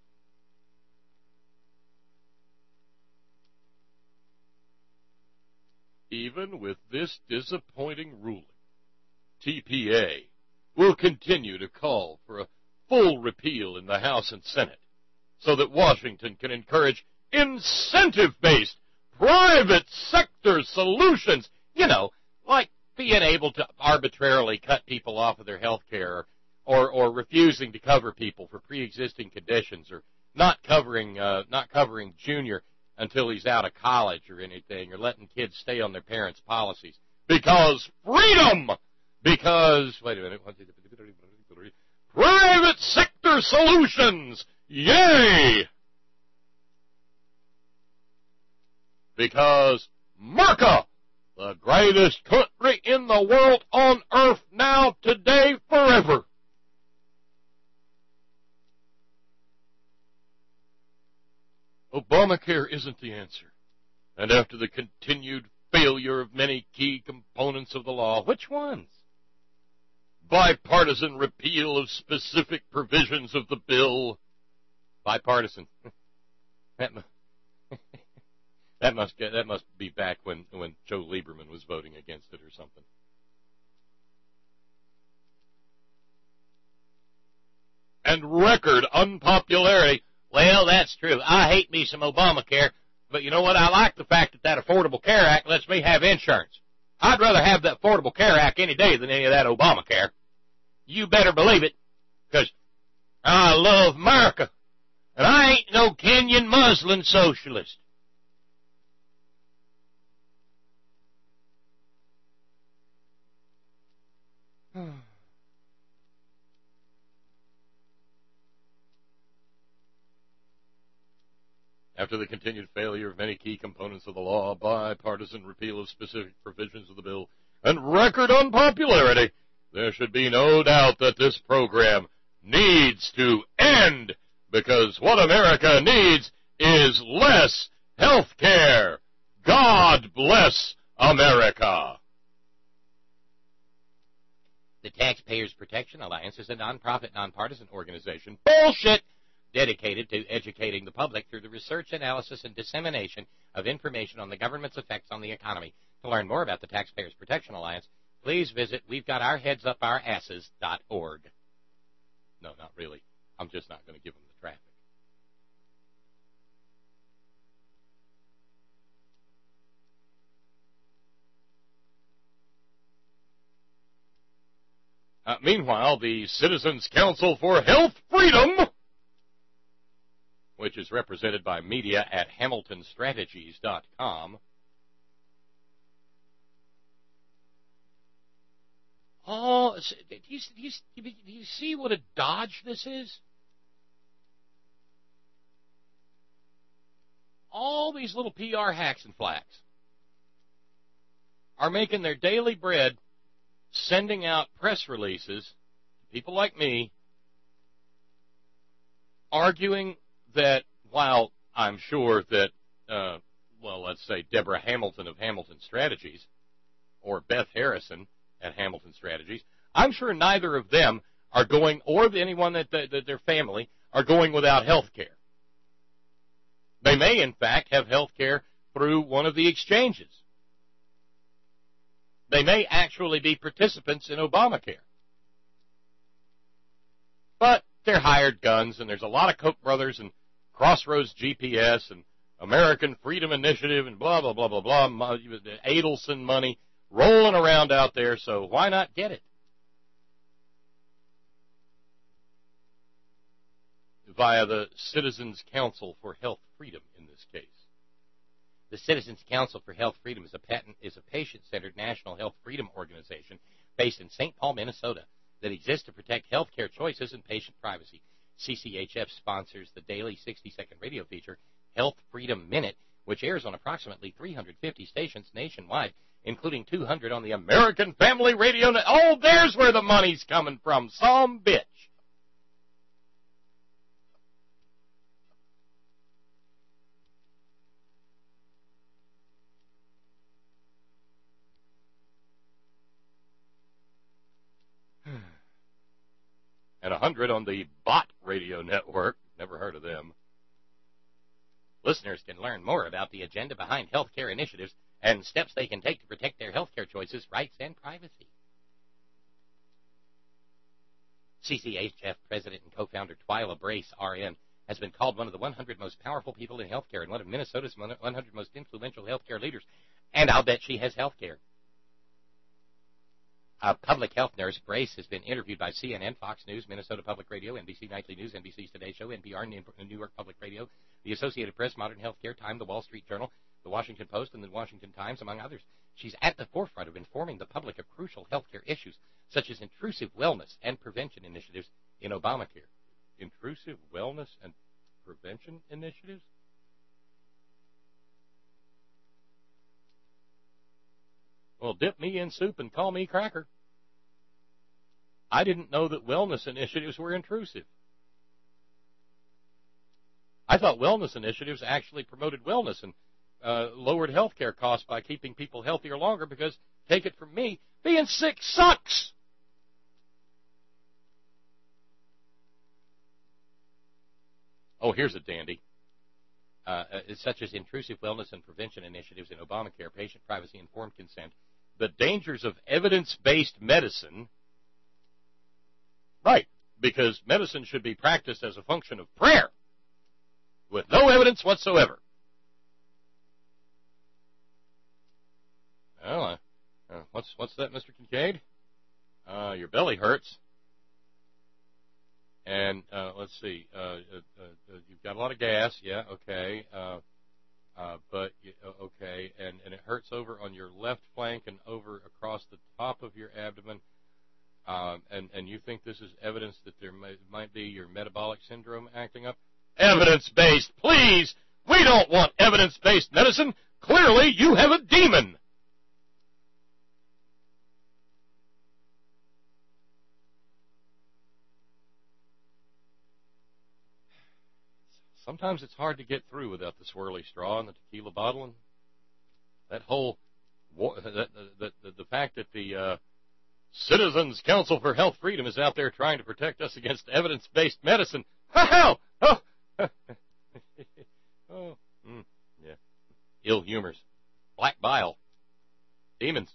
Speaker 2: Even with this disappointing ruling, T P A will continue to call for a full repeal in the House and Senate so that Washington can encourage incentive-based private sector solutions. You know, like being able to arbitrarily cut people off of their health care, Or, or refusing to cover people for pre-existing conditions, or not covering uh, not covering Junior until he's out of college or anything, or letting kids stay on their parents' policies. Because freedom! Because, wait a minute, private sector solutions! Yay! Because America, the greatest country in the world on earth now, today, forever. Obamacare isn't the answer. And after the continued failure of many key components of the law, which ones? Bipartisan repeal of specific provisions of the bill. Bipartisan. that, must, that must get, that must be back when, when Joe Lieberman was voting against it or something. And record unpopularity. Well, that's true. I hate me some Obamacare, but you know what? I like the fact that that Affordable Care Act lets me have insurance. I'd rather have that Affordable Care Act any day than any of that Obamacare. You better believe it, because I love America, and I ain't no Kenyan Muslim socialist. After the continued failure of many key components of the law, bipartisan repeal of specific provisions of the bill, and record unpopularity, there should be no doubt that this program needs to end, because what America needs is less health care. God bless America. The Taxpayers Protection Alliance is a nonprofit, nonpartisan organization. Bullshit! dedicated to educating the public through the research, analysis, and dissemination of information on the government's effects on the economy. To learn more about the Taxpayers Protection Alliance, please visit we've got our heads up our asses dot org. No, not really. I'm just not going to give them the traffic. Uh, meanwhile, the Citizens Council for Health Freedom, which is represented by media at hamilton strategies dot com, oh, do you, do, you, do you see what a dodge this is? All these little P R hacks and flacks are making their daily bread sending out press releases to people like me arguing that while I'm sure that, uh, well, let's say Deborah Hamilton of Hamilton Strategies or Beth Harrison at Hamilton Strategies, I'm sure neither of them are going, or anyone that, that, that their family, are going without health care. They may, in fact, have health care through one of the exchanges. They may actually be participants in Obamacare. But they're hired guns, and there's a lot of Koch brothers and Crossroads G P S and American Freedom Initiative and blah, blah, blah, blah, blah, Adelson money rolling around out there, so why not get it? Via the Citizens Council for Health Freedom in this case. The Citizens Council for Health Freedom is a, patent, is a patient-centered national health freedom organization based in Saint Paul, Minnesota, that exists to protect health care choices and patient privacy. C C H F sponsors the daily sixty-second radio feature, Health Freedom Minute, which airs on approximately three hundred fifty stations nationwide, including two hundred on the American Family Radio Net. Oh, there's where the money's coming from, some bitch. And one hundred on the Bot Radio Network. Never heard of them. Listeners can learn more about the agenda behind healthcare initiatives and steps they can take to protect their healthcare choices, rights, and privacy. C C H F President and co-founder Twyla Brace, R N, has been called one of the one hundred most powerful people in healthcare and one of Minnesota's one hundred most influential healthcare leaders. And I'll bet she has healthcare. A public health nurse, Brace, has been interviewed by C N N, Fox News, Minnesota Public Radio, N B C Nightly News, N B C's Today Show, N P R, New York Public Radio, the Associated Press, Modern Healthcare, Time, the Wall Street Journal, the Washington Post, and the Washington Times, among others. She's at the forefront of informing the public of crucial healthcare issues, such as intrusive wellness and prevention initiatives in Obamacare. Intrusive wellness and prevention initiatives? Well, dip me in soup and call me cracker. I didn't know that wellness initiatives were intrusive. I thought wellness initiatives actually promoted wellness and uh, lowered health care costs by keeping people healthier longer because, take it from me, being sick sucks. Oh, here's a dandy. Uh, such as intrusive wellness and prevention initiatives in Obamacare, patient privacy, informed consent, the dangers of evidence-based medicine. Right, because medicine should be practiced as a function of prayer, with no evidence whatsoever. Well, uh, uh, what's what's that, Mister Kincaid? Uh, your belly hurts. And uh, let's see, uh, uh, uh, you've got a lot of gas, yeah, okay, uh, uh, but, okay, and, and it hurts over on your left flank and over across the top of your abdomen, um, and, and you think this is evidence that there may, might be your metabolic syndrome acting up? Evidence-based, please! We don't want evidence-based medicine! Clearly, you have a demon! Sometimes it's hard to get through without the swirly straw and the tequila bottle. And that whole, the, the, the, the fact that the uh, Citizens Council for Health Freedom is out there trying to protect us against evidence-based medicine. Hell, Oh, oh, mm, yeah. Ill humors, black bile, demons.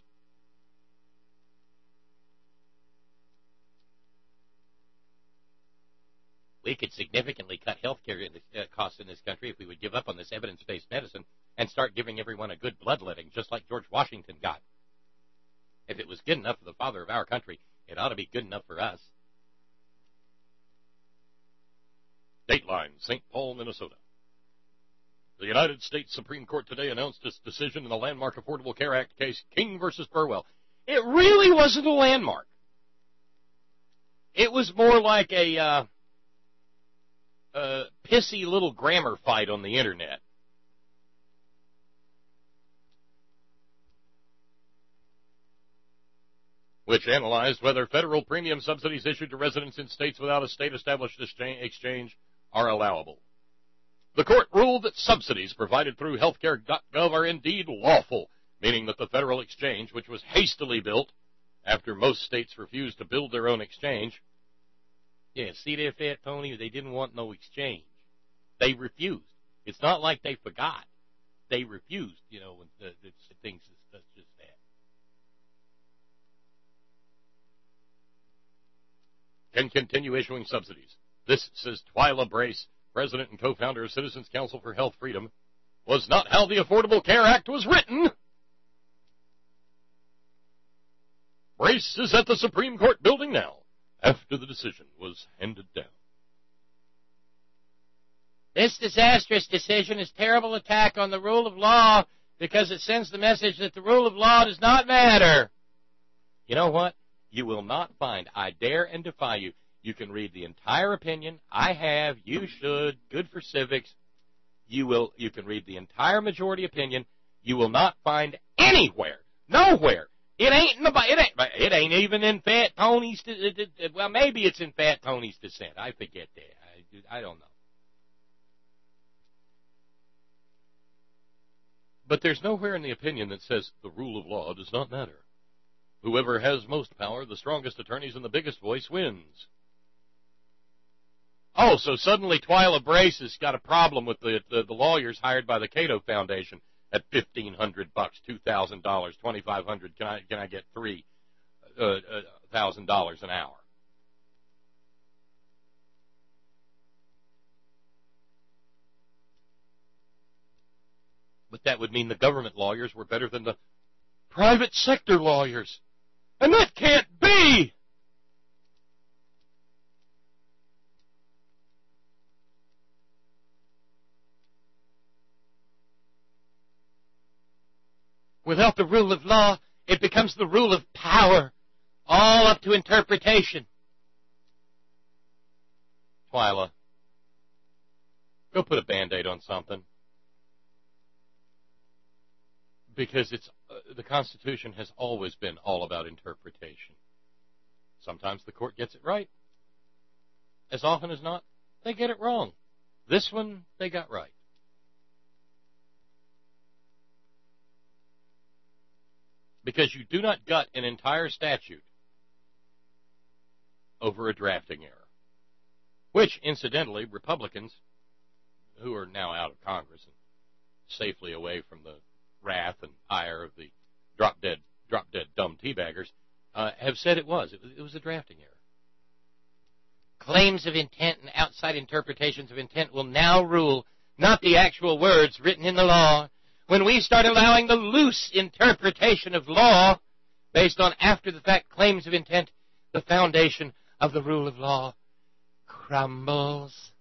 Speaker 2: We could significantly cut healthcare in the, uh, costs in this country if we would give up on this evidence-based medicine and start giving everyone a good bloodletting, just like George Washington got. If it was good enough for the father of our country, it ought to be good enough for us. Dateline, Saint Paul, Minnesota. The United States Supreme Court today announced its decision in the landmark Affordable Care Act case, King versus Burwell. It really wasn't a landmark. It was more like a uh, uh, pissy little grammar fight on the Internet. Which analyzed whether federal premium subsidies issued to residents in states without a state-established exchange are allowable. The court ruled that subsidies provided through healthcare dot gov are indeed lawful, meaning that the federal exchange, which was hastily built after most states refused to build their own exchange. Yeah, see there, Fat Tony, they didn't want no exchange. They refused. It's not like they forgot. They refused, you know, when the, the things that's just that. Can continue issuing subsidies. This, says Twyla Brace, president and co-founder of Citizens Council for Health Freedom, was not how the Affordable Care Act was written. Brace is at the Supreme Court building now, after the decision was handed down. This disastrous decision is a terrible attack on the rule of law because it sends the message that the rule of law does not matter. You know what? You will not find, I dare and defy you, you can read the entire opinion. I have, you should, good for civics. You will, you can read the entire majority opinion. You will not find anywhere, nowhere. It ain't in the, it ain't, it ain't even in Fat Tony's, well, maybe it's in Fat Tony's dissent. I forget that. I, I don't know. But there's nowhere in the opinion that says the rule of law does not matter. Whoever has most power, the strongest attorneys, and the biggest voice wins. Oh, so suddenly Twyla Brace has got a problem with the, the, the lawyers hired by the Cato Foundation at fifteen hundred bucks, two thousand dollars, twenty-five hundred. Can I can I get three uh, thousand dollars an hour? But that would mean the government lawyers were better than the private sector lawyers, and that can't be. Without the rule of law, it becomes the rule of power, all up to interpretation. Twyla, go put a Band-Aid on something. Because it's uh, the Constitution has always been all about interpretation. Sometimes the court gets it right. As often as not, they get it wrong. This one, they got right. Because you do not gut an entire statute over a drafting error. Which, incidentally, Republicans, who are now out of Congress and safely away from the wrath and ire of the drop-dead, drop-dead dumb teabaggers, uh, have said it was. It was. It was a drafting error. Claims of intent and outside interpretations of intent will now rule, not the actual words written in the law. When we start allowing the loose interpretation of law based on after-the-fact claims of intent, the foundation of the rule of law crumbles.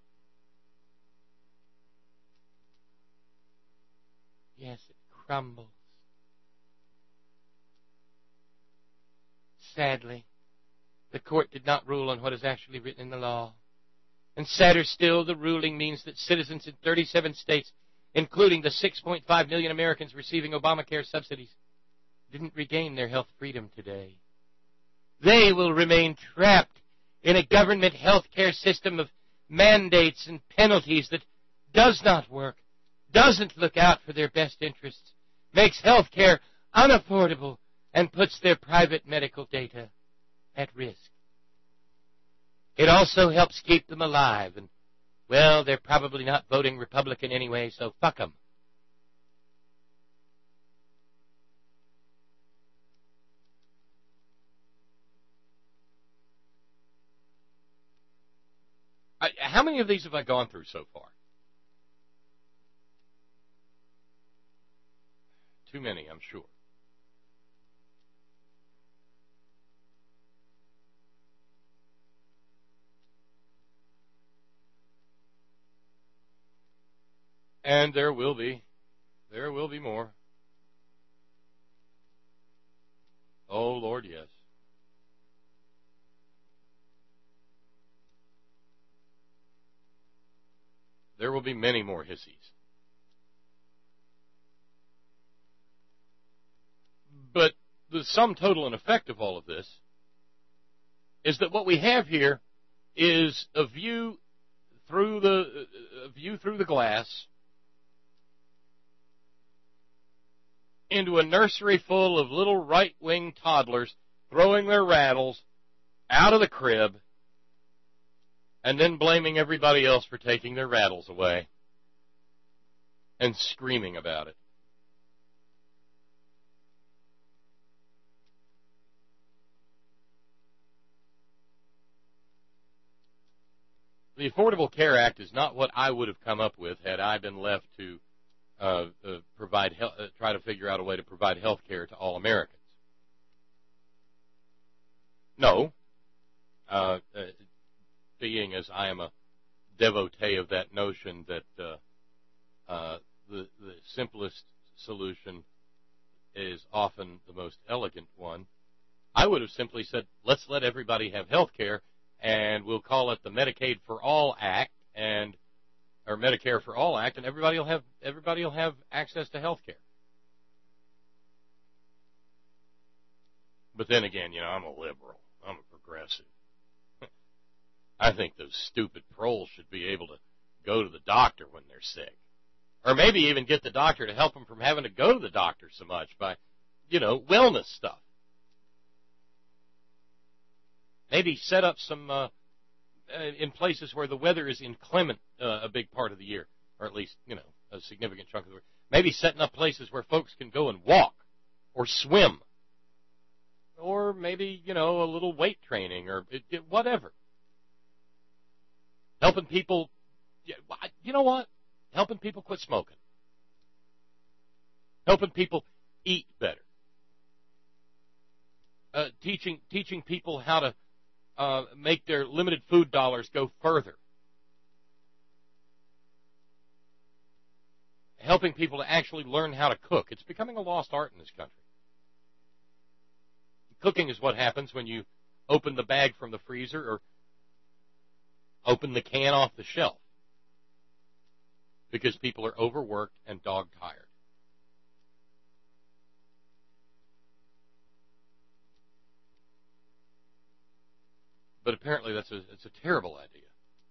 Speaker 2: Yes, it crumbles. Sadly, the court did not rule on what is actually written in the law. And sadder still, the ruling means that citizens in thirty-seven states, including the six point five million Americans receiving Obamacare subsidies, didn't regain their health freedom today. They will remain trapped in a government health care system of mandates and penalties that does not work, doesn't look out for their best interests, makes health care unaffordable, and puts their private medical data at risk. It also helps keep them alive and well, they're probably not voting Republican anyway, so fuck them. I, how many of these have I gone through so far? Too many, I'm sure. And there will be, there will be more. Oh, Lord, yes. There will be many more hissies. But the sum total and effect of all of this is that what we have here is a view through the a view through the glass into a nursery full of little right-wing toddlers throwing their rattles out of the crib and then blaming everybody else for taking their rattles away and screaming about it. The Affordable Care Act is not what I would have come up with had I been left to uh, uh, provide, uh, try to figure out a way to provide health care to all Americans. No. Uh, uh, being as I am a devotee of that notion that uh, uh, the, the simplest solution is often the most elegant one, I would have simply said, let's let everybody have health care, and we'll call it the Medicaid for All Act, and or Medicare for All Act, and everybody will have everybody will have access to health care. But then again, you know, I'm a liberal. I'm a progressive. I think those stupid proles should be able to go to the doctor when they're sick. Or maybe even get the doctor to help them from having to go to the doctor so much by, you know, wellness stuff. Maybe set up some, uh, in places where the weather is inclement uh, a big part of the year, or at least, you know, a significant chunk of the year. Maybe setting up places where folks can go and walk or swim. Or maybe, you know, a little weight training or it, it, whatever. Helping people, you know what? Helping people quit smoking. Helping people eat better. Uh, teaching teaching people how to uh, make their limited food dollars go further. Helping people to actually learn how to cook. It's becoming a lost art in this country. Cooking is what happens when you open the bag from the freezer or open the can off the shelf, because people are overworked and dog-tired. But apparently that's a, it's a terrible idea.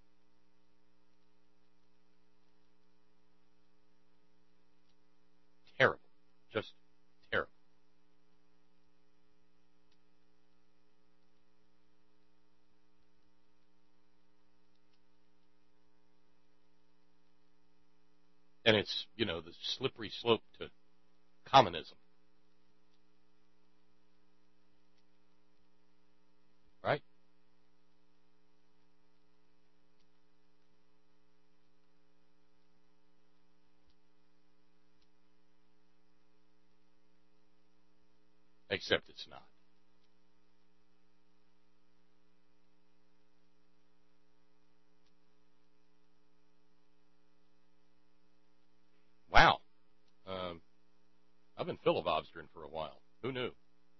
Speaker 2: Terrible. Just terrible. And it's, you know, the slippery slope to communism. Right? Except it's not. Wow. Um, I've been filibustering for a while. Who knew?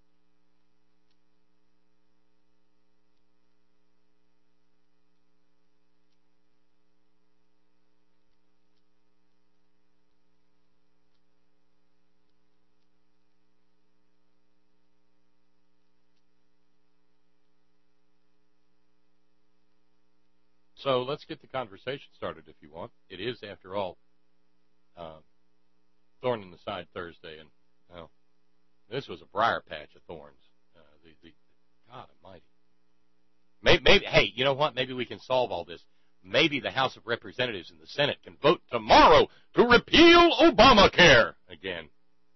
Speaker 2: So let's get the conversation started if you want. It is, after all, uh, Thorn in the Side Thursday, and well, this was a briar patch of thorns. Uh, the, the God Almighty. Maybe, maybe, hey, you know what? Maybe we can solve all this maybe the House of Representatives and the Senate can vote tomorrow to repeal Obamacare again.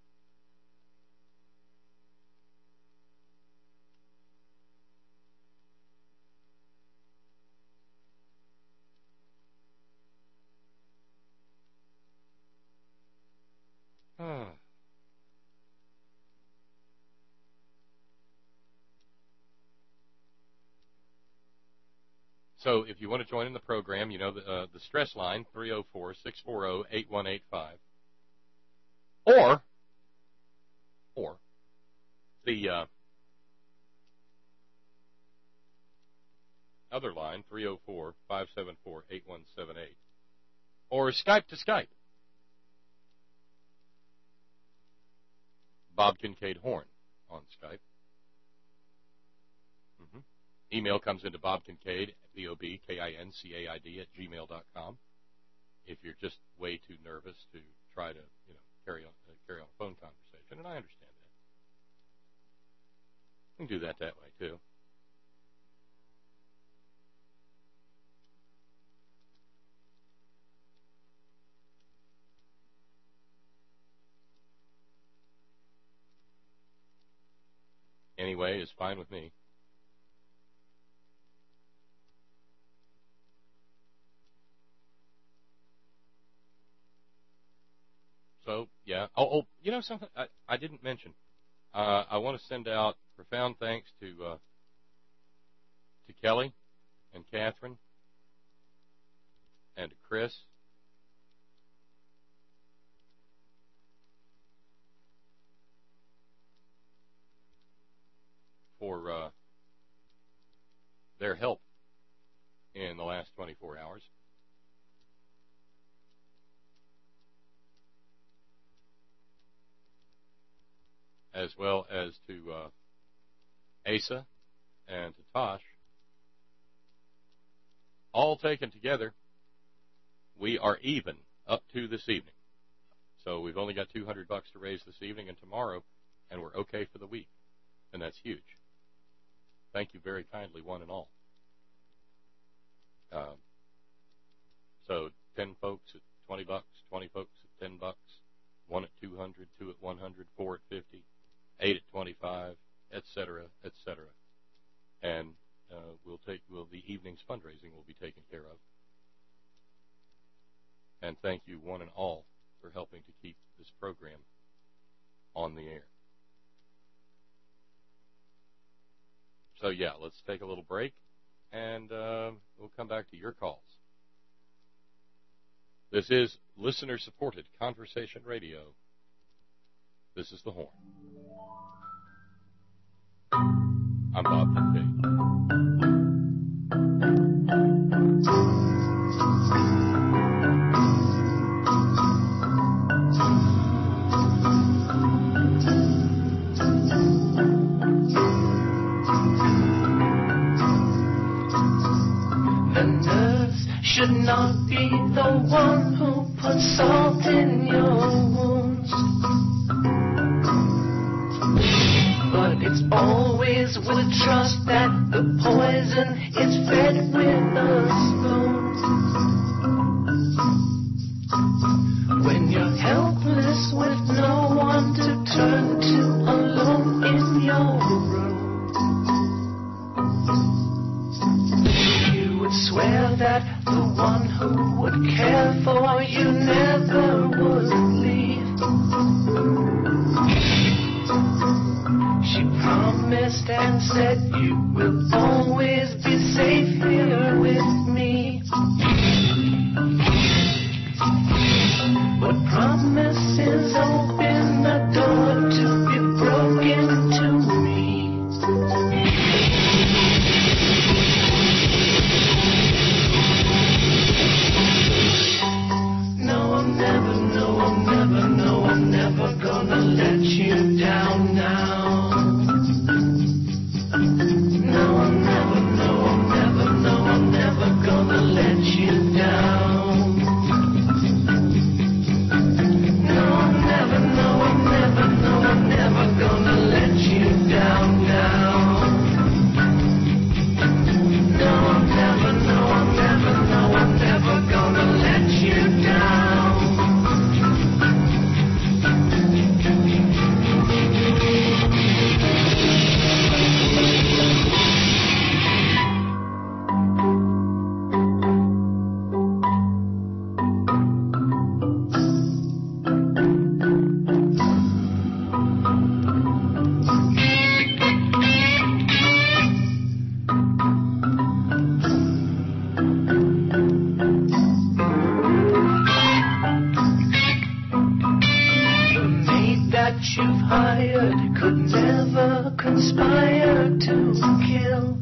Speaker 2: So if you want to join in the program, you know the, uh, the stress line, three oh four, six four oh, eight one eight five. Or, or, the uh, other line, three oh four, five seven four, eight one seven eight. Or Skype to Skype. Bob Kincaid Horn on Skype. Mm-hmm. Email comes into Bob Kincaid, B O B K I N C A I D, at gmail dot com. If you're just way too nervous to try to, you know, carry on, uh, carry on a phone conversation, and I understand that. You can do that that way, too. Anyway, it's fine with me. So, yeah. Oh, oh, you know something I, I didn't mention? Uh, I want to send out profound thanks to uh, to Kelly and Catherine and to Chris. For uh, their help in the last twenty-four hours. As well as to uh, Asa and to Tosh. All taken together, we are even up to this evening. So we've only got two hundred bucks to raise this evening and tomorrow, and we're okay for the week. And that's huge. Thank you very kindly, one and all. Um, so ten folks at twenty bucks, twenty folks at ten bucks, one at two hundred, two at one hundred, four at fifty, eight at twenty-five, et cetera, et cetera. And uh, we'll take, will the evening's fundraising will be taken care of. And thank you, one and all, for helping to keep this program on the air. So, yeah, let's take a little break, and uh, we'll come back to your calls. This is listener-supported Conversation Radio. This is The Horn. I'm Bob Kincaid.
Speaker 3: Should not be the one who puts salt in your wounds, but it's always with a trust that the poison is fed with a spoon. When you're helpless with no one to turn to, alone in your room, you would swear that the one who would care for you never would leave. She promised and said you will always be safe here with me. But promises open the door to be broken to me. Never gonna let you down now. No, I'm hired could never conspire to kill.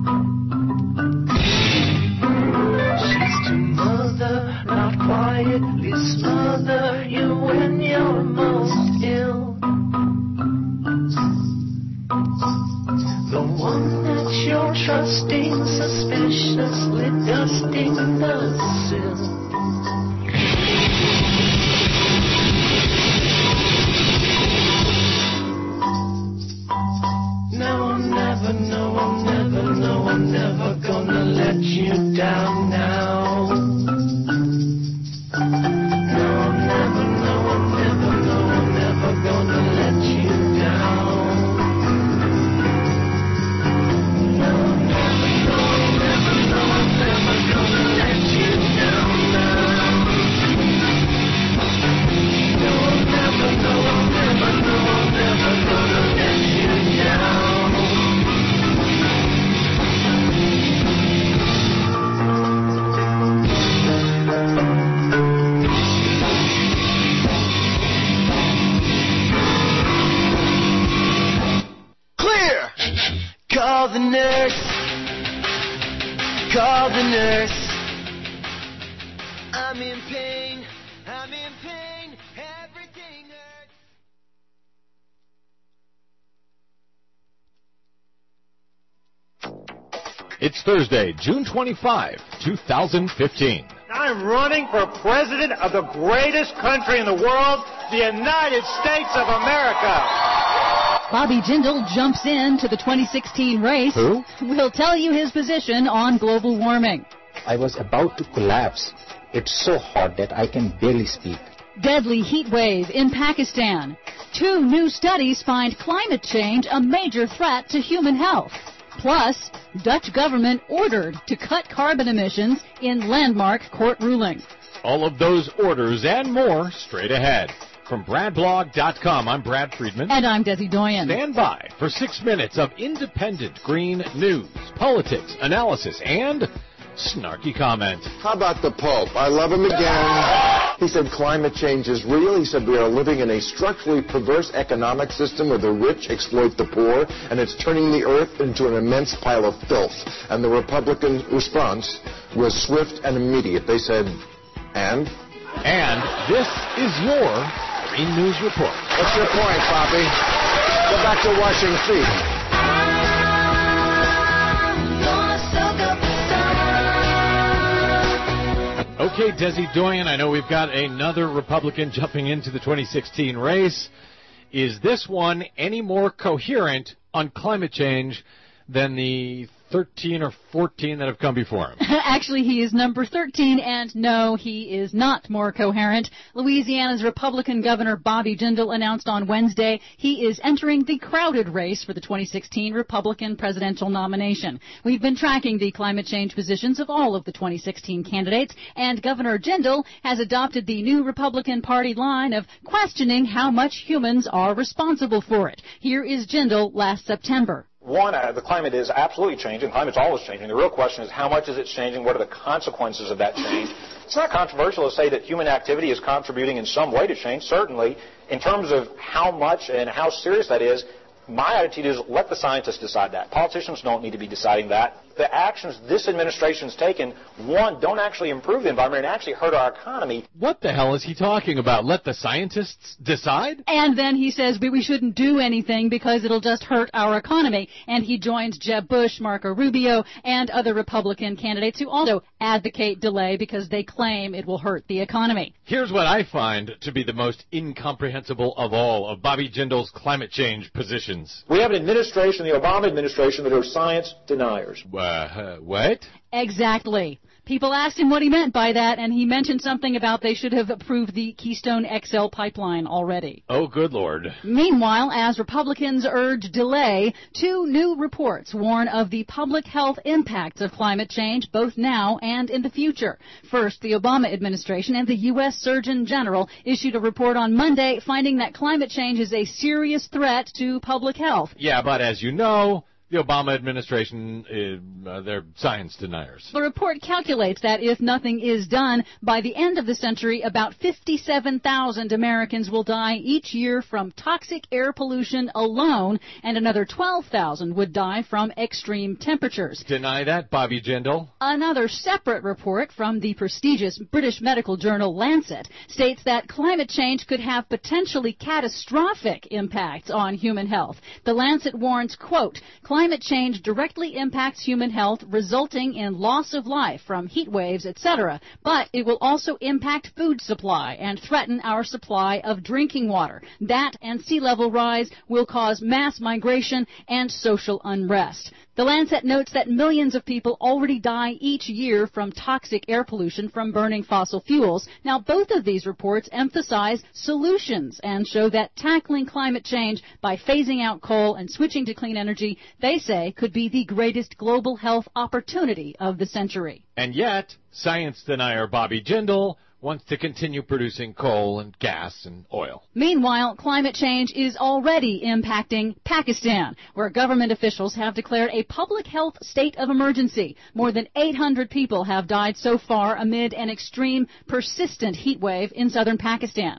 Speaker 3: She's to mother, not quietly smother you when you're most ill. The one that you're trusting, suspiciously dusting the sill. No, I'm never, no, I'm never, no, I'm never gonna let you down now. No, I'm never, no, I'm never, no, I'm never gonna let you down. Call the nurse. Call the nurse. I'm in pain. I'm in pain. Everything hurts.
Speaker 4: It's Thursday, June twenty-fifth, two thousand fifteen.
Speaker 5: I'm running for president of the greatest country in the world, the United States of America.
Speaker 6: Bobby Jindal jumps in to the twenty sixteen race.
Speaker 4: Who?
Speaker 6: We'll tell you his position on global warming.
Speaker 7: I was about to collapse. It's so hot that I can barely speak.
Speaker 6: Deadly heat wave in Pakistan. Two new studies find climate change a major threat to human health. Plus, Dutch government ordered to cut carbon emissions in landmark court ruling.
Speaker 4: All of those orders and more straight ahead. From Brad Blog dot com, I'm Brad Friedman.
Speaker 6: And I'm Desi Doyen.
Speaker 4: Stand by for six minutes of independent green news, politics, analysis, and snarky comment.
Speaker 8: How about the Pope? I love him again. He said climate change is real. He said we are living in a structurally perverse economic system where the rich exploit the poor, and it's turning the earth into an immense pile of filth. And the Republican response was swift and immediate. They said, and?
Speaker 4: And this is your Green News Report.
Speaker 8: What's your point, Poppy? Go back to washing feet.
Speaker 4: Okay, Desi Doyen, I know we've got another Republican jumping into the twenty sixteen race. Is this one any more coherent on climate change than the thirteen or fourteen that have come before him?
Speaker 6: Actually, he is number thirteen, and no, he is not more coherent. Louisiana's Republican Governor Bobby Jindal announced on Wednesday he is entering the crowded race for the twenty sixteen Republican presidential nomination. We've been tracking the climate change positions of all of the twenty sixteen candidates, and Governor Jindal has adopted the new Republican Party line of questioning how much humans are responsible for it. Here is Jindal last September.
Speaker 5: One, uh, the climate is absolutely changing. Climate's always changing. The real question is how much is it changing? What are the consequences of that change? It's not controversial to say that human activity is contributing in some way to change. Certainly, in terms of how much and how serious that is, my attitude is let the scientists decide that. Politicians don't need to be deciding that. The actions this administration's taken, one, don't actually improve the environment and actually hurt our economy.
Speaker 4: What the hell is he talking about? Let the scientists decide?
Speaker 6: And then he says we, we shouldn't do anything because it'll just hurt our economy. And he joins Jeb Bush, Marco Rubio, and other Republican candidates who also advocate delay because they claim it will hurt the economy.
Speaker 4: Here's what I find to be the most incomprehensible of all of Bobby Jindal's climate change positions.
Speaker 5: We have an administration, the Obama administration, that are science deniers.
Speaker 4: Uh, what?
Speaker 6: Exactly. People asked him what he meant by that, and he mentioned something about they should have approved the Keystone X L pipeline already.
Speaker 4: Oh, good Lord.
Speaker 6: Meanwhile, as Republicans urge delay, two new reports warn of the public health impacts of climate change both now and in the future. First, the Obama administration and the U S Surgeon General issued a report on Monday finding that climate change is a serious threat to public health.
Speaker 4: Yeah, but as you know, the Obama administration, uh, they're science deniers.
Speaker 6: The report calculates that if nothing is done, by the end of the century, about fifty-seven thousand Americans will die each year from toxic air pollution alone, and another twelve thousand would die from extreme temperatures.
Speaker 4: Deny that, Bobby Jindal.
Speaker 6: Another separate report from the prestigious British medical journal Lancet states that climate change could have potentially catastrophic impacts on human health. The Lancet warns, quote, climate change directly impacts human health, resulting in loss of life from heat waves, et cetera, but it will also impact food supply and threaten our supply of drinking water. That and sea level rise will cause mass migration and social unrest. The Lancet notes that millions of people already die each year from toxic air pollution from burning fossil fuels. Now, both of these reports emphasize solutions and show that tackling climate change by phasing out coal and switching to clean energy, they say, could be the greatest global health opportunity of the century.
Speaker 4: And yet, science denier Bobby Jindal wants to continue producing coal and gas and oil.
Speaker 6: Meanwhile, climate change is already impacting Pakistan, where government officials have declared a public health state of emergency. More than eight hundred people have died so far amid an extreme, persistent heat wave in southern Pakistan.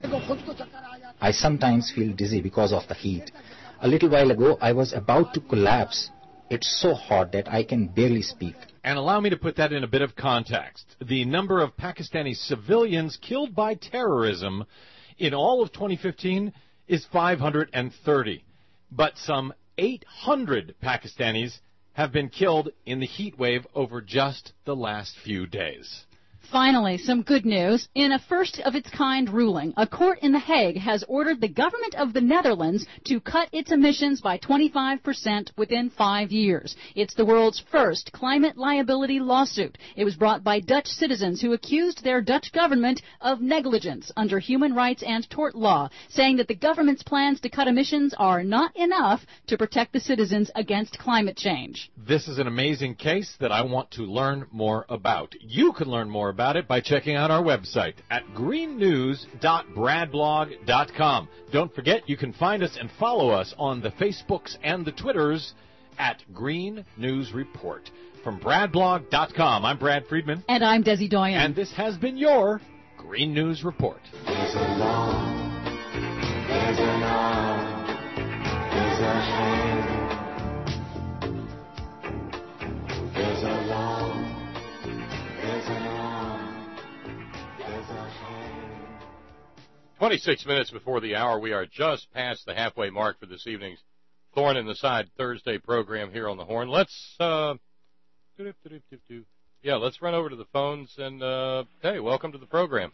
Speaker 7: I sometimes feel dizzy because of the heat. A little while ago, I was about to collapse. It's so hot that I can barely speak.
Speaker 4: And allow me to put that in a bit of context. The number of Pakistani civilians killed by terrorism in all of twenty fifteen is five hundred thirty. But some eight hundred Pakistanis have been killed in the heat wave over just the last few days.
Speaker 6: Finally, some good news. In a first-of-its-kind ruling, a court in The Hague has ordered the government of the Netherlands to cut its emissions by twenty-five percent within five years. It's the world's first climate liability lawsuit. It was brought by Dutch citizens who accused their Dutch government of negligence under human rights and tort law, saying that the government's plans to cut emissions are not enough to protect the citizens against climate change.
Speaker 4: This is an amazing case that I want to learn more about. You can learn more about it by checking out our website at green news dot brad blog dot com. Don't forget, you can find us and follow us on the Facebooks and the Twitters at Green News Report. From brad blog dot com, I'm Brad Friedman.
Speaker 6: And I'm Desi Doyen.
Speaker 4: And this has been your Green News Report.
Speaker 3: There's a law, there's an arm, there's a hand, there's a law, there's an arm.
Speaker 2: twenty-six minutes before the hour, we are just past the halfway mark for this evening's Thorn in the Side Thursday program here on the Horn. Let's, uh, yeah, let's run over to the phones and, uh, hey, welcome to the program.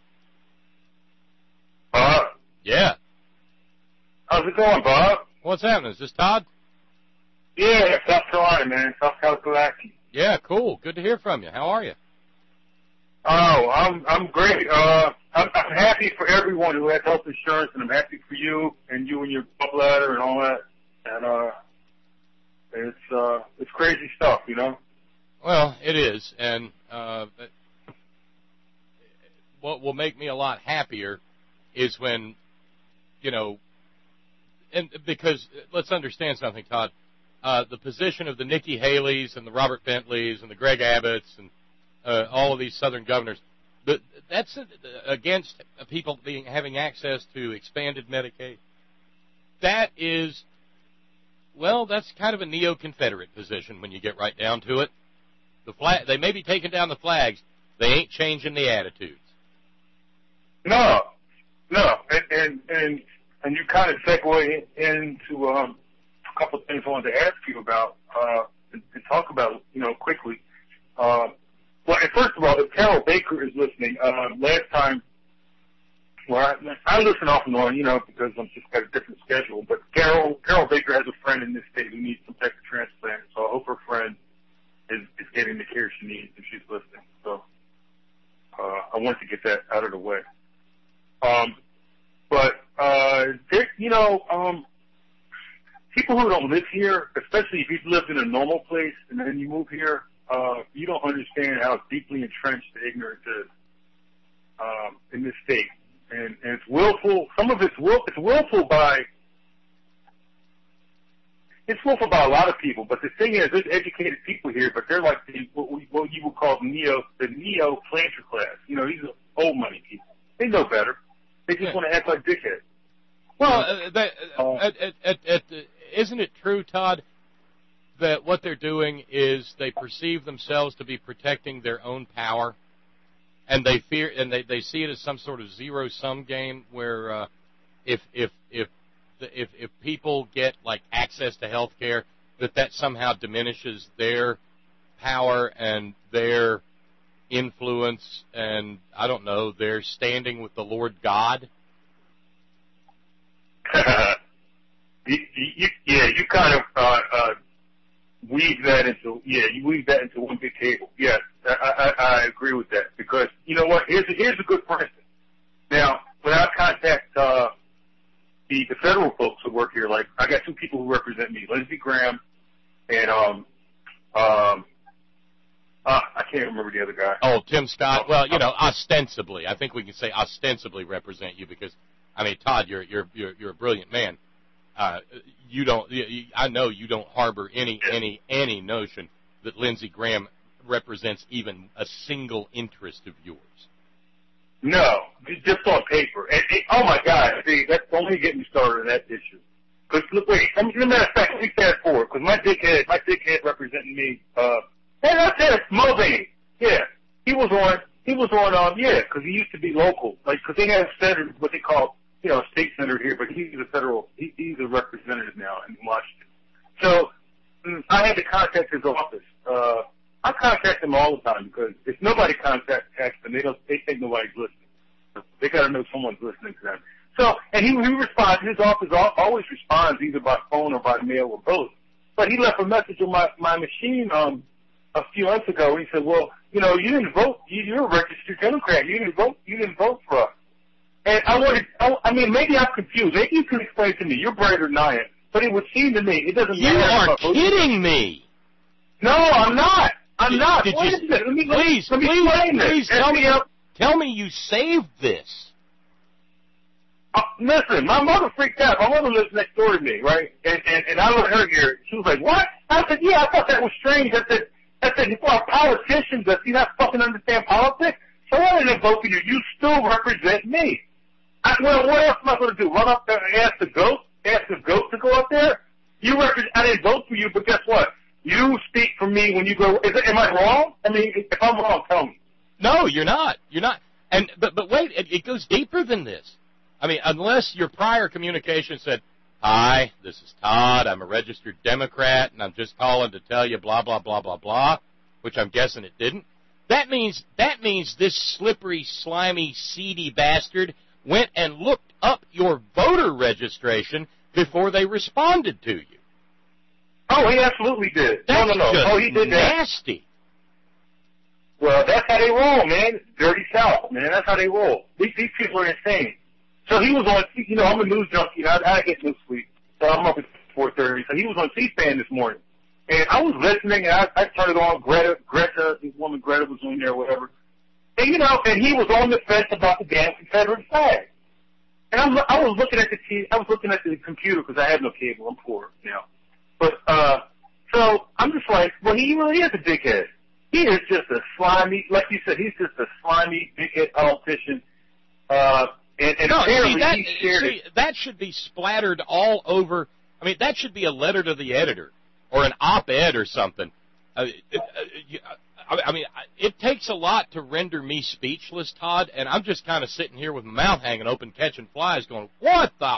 Speaker 9: Bob?
Speaker 2: Yeah.
Speaker 9: How's it going, Bob?
Speaker 2: What's happening? Is this Todd?
Speaker 9: Yeah, South Carolina, man. South Carolina.
Speaker 2: Yeah, cool. Good to hear from you. How are you?
Speaker 9: Oh, I'm I'm great. Uh, I'm, I'm happy for everyone who has health insurance, and I'm happy for you and you and your club ladder and all that. And uh, it's uh, it's crazy stuff, you know.
Speaker 2: Well, it is, and uh, what will make me a lot happier is when, you know, and because let's understand something, Todd. Uh, the position of the Nikki Haley's and the Robert Bentleys and the Greg Abbotts and Uh, all of these southern governors, but that's uh, against people being having access to expanded Medicaid. That is, well, that's kind of a neo-Confederate position when you get right down to it. The flag, they may be taking down the flags, they ain't changing the attitudes.
Speaker 9: No, no, and and and, and you kind of segue into um, a couple of things I wanted to ask you about uh, and, and talk about, you know, quickly. Uh, Well, and first of all, if Carol Baker is listening, uh, last time, well, I, I listen off and on, you know, because I'm just got a different schedule, but Carol, Carol Baker has a friend in this state who needs some type of transplant, so I hope her friend is, is getting the care she needs if she's listening. So, uh, I want to get that out of the way. Um, but, uh, there, you know, um, people who don't live here, especially if you've lived in a normal place and then you move here, Uh, you don't understand how deeply entrenched the ignorance is um, in this state, and, and it's willful. Some of it's will it's willful by it's full for about a lot of people. But the thing is, there's educated people here, but they're like the, what, we, what you would call neo, the neo planter class. You know, these are old money people. They know better. They just
Speaker 2: Yeah.
Speaker 9: want to act like dickheads.
Speaker 2: Well, uh, that,
Speaker 9: Uh,
Speaker 2: at, at, at, at, uh, isn't it true, Todd, that what they're doing is they perceive themselves to be protecting their own power, and they fear and they, they see it as some sort of zero sum game where uh, if if if the, if if people get like access to health care, that that somehow diminishes their power and their influence and I don't know their standing with the Lord God.
Speaker 9: you, you, yeah, you kind of uh, uh, weave that into yeah, you weave that into one big table. Yes, I, I, I agree with that because you know what? Here's a, here's a good for instance. Now, when I contact uh, the the federal folks who work here, like I got two people who represent me, Lindsey Graham and um um uh, I can't remember the other guy.
Speaker 2: Oh, Tim Scott. Well, you know, ostensibly, I think we can say ostensibly represent you because, I mean, Todd, you're you're you're, you're a brilliant man. Uh, you don't. You, I know you don't harbor any any any notion that Lindsey Graham represents even a single interest of yours.
Speaker 9: No, just on paper. And, and, oh my God, see, that's don't even get me started on that issue. Because look, wait, I mean, as a matter of fact, let me fast forward. Because my dickhead, my dickhead representing me. Uh, and I said Mulvaney. Yeah, he was on. He was on. Um, yeah, because he used to be local. Like, because they have senator, what they call, you know, a state senator here, but he's a federal. He, he's a representative now in Washington. So mm, I had to contact his office. Uh, I contact them all the time because if nobody contacts them, they don't. They think nobody's listening. They got to know someone's listening to them. So, and he, he responds. His office always responds either by phone or by mail or both. But he left a message on my my machine um a few months ago. He said, "Well, you know, you didn't vote. You, you're a registered Democrat. You didn't vote. You didn't vote for us." And I wanted. I, I mean, maybe I'm confused. Maybe you can explain to me. You're brighter than I am. But it would seem to me it doesn't
Speaker 2: You
Speaker 9: matter.
Speaker 2: are kidding me.
Speaker 9: No, I'm not. I'm
Speaker 2: Did,
Speaker 9: not.
Speaker 2: did
Speaker 9: What
Speaker 2: you,
Speaker 9: is this? Let me,
Speaker 2: please,
Speaker 9: let me
Speaker 2: please,
Speaker 9: explain this.
Speaker 2: please tell
Speaker 9: Let
Speaker 2: me,
Speaker 9: up.
Speaker 2: tell me you saved this.
Speaker 9: Uh, listen, my mother freaked out. My mother lives next door to me, right? And, and, and I let her hear it. She was like, what? I said, yeah, I thought that was strange. I said, I said, for a politician, does he not fucking understand politics? So I didn't vote for you. You still represent me. I, well, what else am I going to do? Run up there and ask the goat? Ask the goat to go up there? You represent, I didn't vote for you, but guess what? You speak for me when you go, is it, am I wrong? I mean, if I'm wrong, tell me.
Speaker 2: No, you're not. You're not. And but but wait, it, it goes deeper than this. I mean, unless your prior communication said, "Hi, this is Todd. I'm a registered Democrat, and I'm just calling to tell you blah blah blah blah blah," which I'm guessing it didn't. That means that means this slippery, slimy, seedy bastard went and looked up your voter registration before they responded to you.
Speaker 9: Oh, he absolutely did.
Speaker 2: That's
Speaker 9: no, no, no.
Speaker 2: just
Speaker 9: Oh, he did that.
Speaker 2: nasty.
Speaker 9: Well, that's how they roll, man. Dirty South, man. That's how they roll. These, these people are insane. So he was on, you know, I'm a news junkie. I, I get no sleep. So I'm up at four thirty. So he was on C-SPAN this morning. And I was listening, and I, I turned it on. Greta, Greta, this woman Greta was on there, whatever. And, you know, and he was on the fence about the damn Confederate flag. And I'm, I was looking at the T V, I was looking at the computer because I have no cable. I'm poor now. But, uh, so I'm just like, well, he really is a dickhead. He is just a slimy, like you said, he's just a slimy, dickhead politician. Uh, and, and
Speaker 2: no,
Speaker 9: apparently
Speaker 2: see, that,
Speaker 9: he shared
Speaker 2: see,
Speaker 9: it.
Speaker 2: that should be splattered all over. I mean, that should be a letter to the editor or an op-ed or something. Uh, it, uh, I mean, it takes a lot to render me speechless, Todd, and I'm just kind of sitting here with my mouth hanging open, catching flies, going, what the?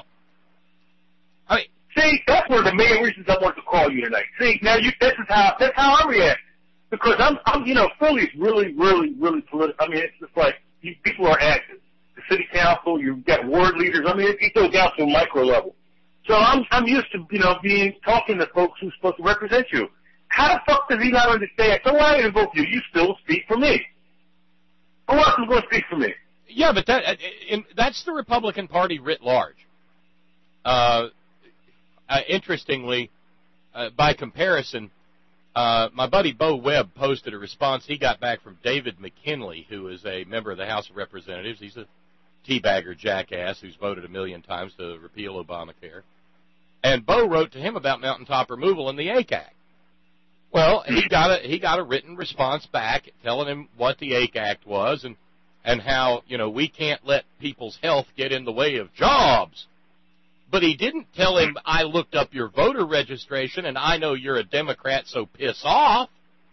Speaker 2: I mean,
Speaker 9: see, that's one of the main reasons I wanted to call you tonight. See, now you, this is how that's how I react because I'm, I'm, you know, Philly's really, really, really political. I mean, it's just like you, people are active. The city council, you've got ward leaders. I mean, it, it goes down to a micro level. So I'm, I'm used to, you know, being talking to folks who's supposed to represent you. How the fuck does he not understand? So why didn't vote for you? You still speak for me. Who else is going to speak for me?
Speaker 2: Yeah, but that, and that's the Republican Party writ large. Uh, uh, interestingly, uh, by comparison, uh, my buddy Bo Webb posted a response he got back from David McKinley, who is a member of the House of Representatives. He's a teabagger jackass who's voted a million times to repeal Obamacare. And Bo wrote to him about mountaintop removal in the A C A C. Well, he got a he got a written response back telling him what the A C A C was and and how, you know, we can't let people's health get in the way of jobs. But he didn't tell him, I looked up your voter registration and I know you're a Democrat, so piss off.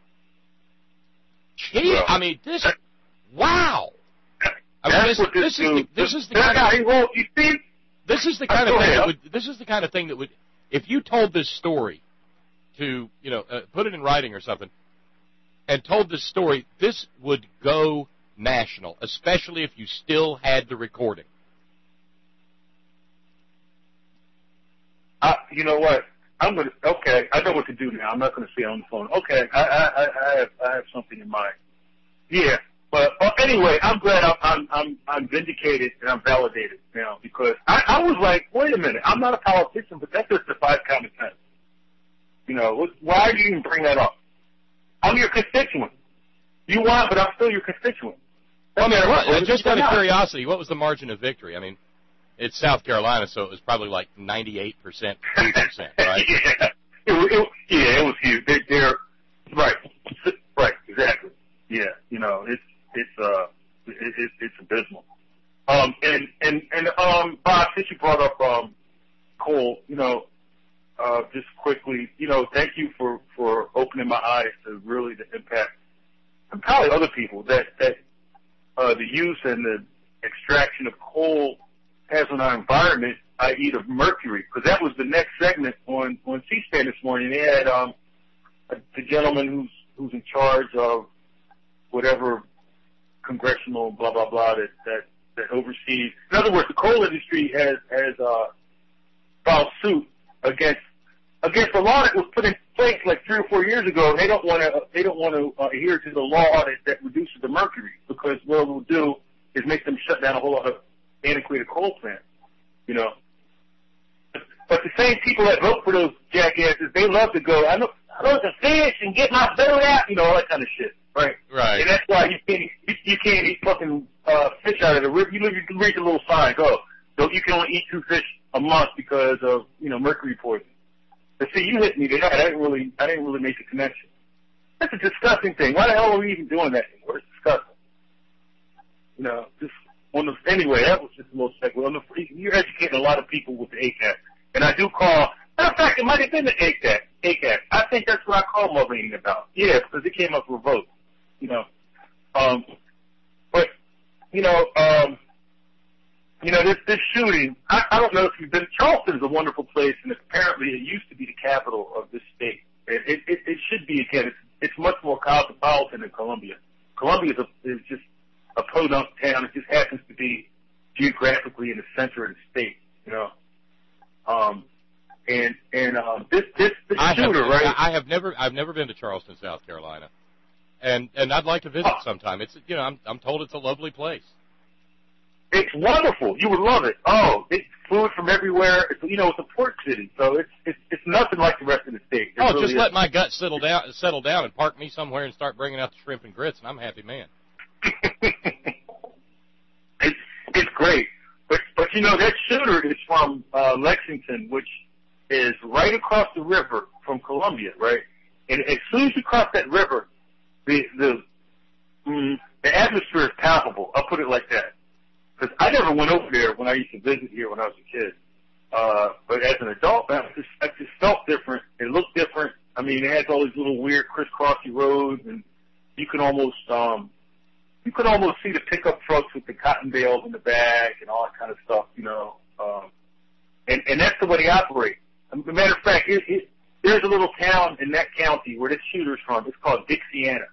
Speaker 2: Gee, I mean, this, wow. I mean, this, this, is the, this is the kind of, this is the kind of thing that would, this is the kind of thing that would, if you told this story to, you know, uh, put it in writing or something, and told this story, this would go national, especially if you still had the recording.
Speaker 9: Uh, you know what? I'm gonna. Okay, I know what to do now. I'm not gonna say it on the phone. Okay, I, I, I have, I have something in mind. Yeah, but uh, anyway, I'm glad I'm, I'm, I'm, I'm vindicated and I'm validated now because I, I was like, wait a minute, I'm not a politician, but that just defies common sense. You know, why do you even bring that up? I'm your constituent. You won, but I'm still your constituent.
Speaker 2: Well, I mean, what, just out of curiosity, what was the margin of victory? I mean, it's South Carolina, so it was probably like ninety-eight percent, two percent, right?
Speaker 9: yeah, it, it, yeah, it was huge. They, they're right, right, exactly. Yeah, you know, it's it's uh, it, it, it's abysmal. Um, and and and um, Bob, since you brought up um, Cole, you know, uh, just quickly, you know, thank you for for opening my eyes to really the impact, and probably other people that that uh, the use and the extraction of coal has on our environment, that is of mercury, because that was the next segment on, on C-SPAN this morning. They had um, a, the gentleman who's who's in charge of whatever congressional blah, blah, blah that, that, that oversees. In other words, the coal industry has, has uh, filed suit against against a law that was put in place like three or four years ago, and they don't want to they don't want to uh, adhere to the law that, that reduces the mercury, because what it will do is make them shut down a whole lot of antiquated coal plants, you know. But the same people that vote for those jackasses, they love to go, I know, I love to fish and get my boat out, you know, all that kind of shit, right?
Speaker 2: Right.
Speaker 9: And that's why you can't, you, you can't eat fucking uh, fish out of the river. You, you can read the little sign, go, so you can only eat two fish a month because of, you know, mercury poisoning. But see, you hit me there. I didn't really, I didn't really make the connection. That's a disgusting thing. Why the hell are we even doing that anymore? It's disgusting. You know, just. On the, anyway, that was just a little segue. On the, you're educating a lot of people with the A C A C. And I do call, matter of fact, it might have been the A C A C. A C A C. I think that's what I called Mulvaney about. Yeah, because it came up for a vote. You know. Um, but, you know, um, you know, this, this shooting, I, I don't know if you've been, Charleston is a wonderful place, and apparently it used to be the capital of this state. It, it, it, it should be, again, it's, it's much more cosmopolitan than Columbia. Columbia is, a, is just a podunk town. It just happens to be geographically in the center of the state, you know. Um, and and um, this this, this
Speaker 2: I
Speaker 9: shooter,
Speaker 2: have,
Speaker 9: right?
Speaker 2: I have never I've never been to Charleston, South Carolina, and and I'd like to visit
Speaker 9: oh.
Speaker 2: sometime. It's you know I'm I'm told it's a lovely place.
Speaker 9: It's wonderful. You would love it. Oh, it's food from everywhere. It's, you know, it's a port city, so it's it's it's nothing like the rest of the state. It
Speaker 2: oh,
Speaker 9: really
Speaker 2: just
Speaker 9: is.
Speaker 2: let my gut settle down, settle down, and park me somewhere and start bringing out the shrimp and grits, and I'm a happy man.
Speaker 9: it's it's great, but but you know that shooter is from uh, Lexington, which is right across the river from Columbia, right? And as soon as you cross that river, the the mm, the atmosphere is palpable. I'll put it like that. Because I never went over there when I used to visit here when I was a kid. Uh, but as an adult, man, I just, I just felt different. It looked different. I mean, it has all these little weird crisscrossy roads, and you can almost, um, you could almost see the pickup trucks with the cotton bales in the back and all that kind of stuff, you know. Um, and, and that's the way they operate. As a matter of fact, it, it, there's a little town in that county where this shooter's from. It's called Dixiana.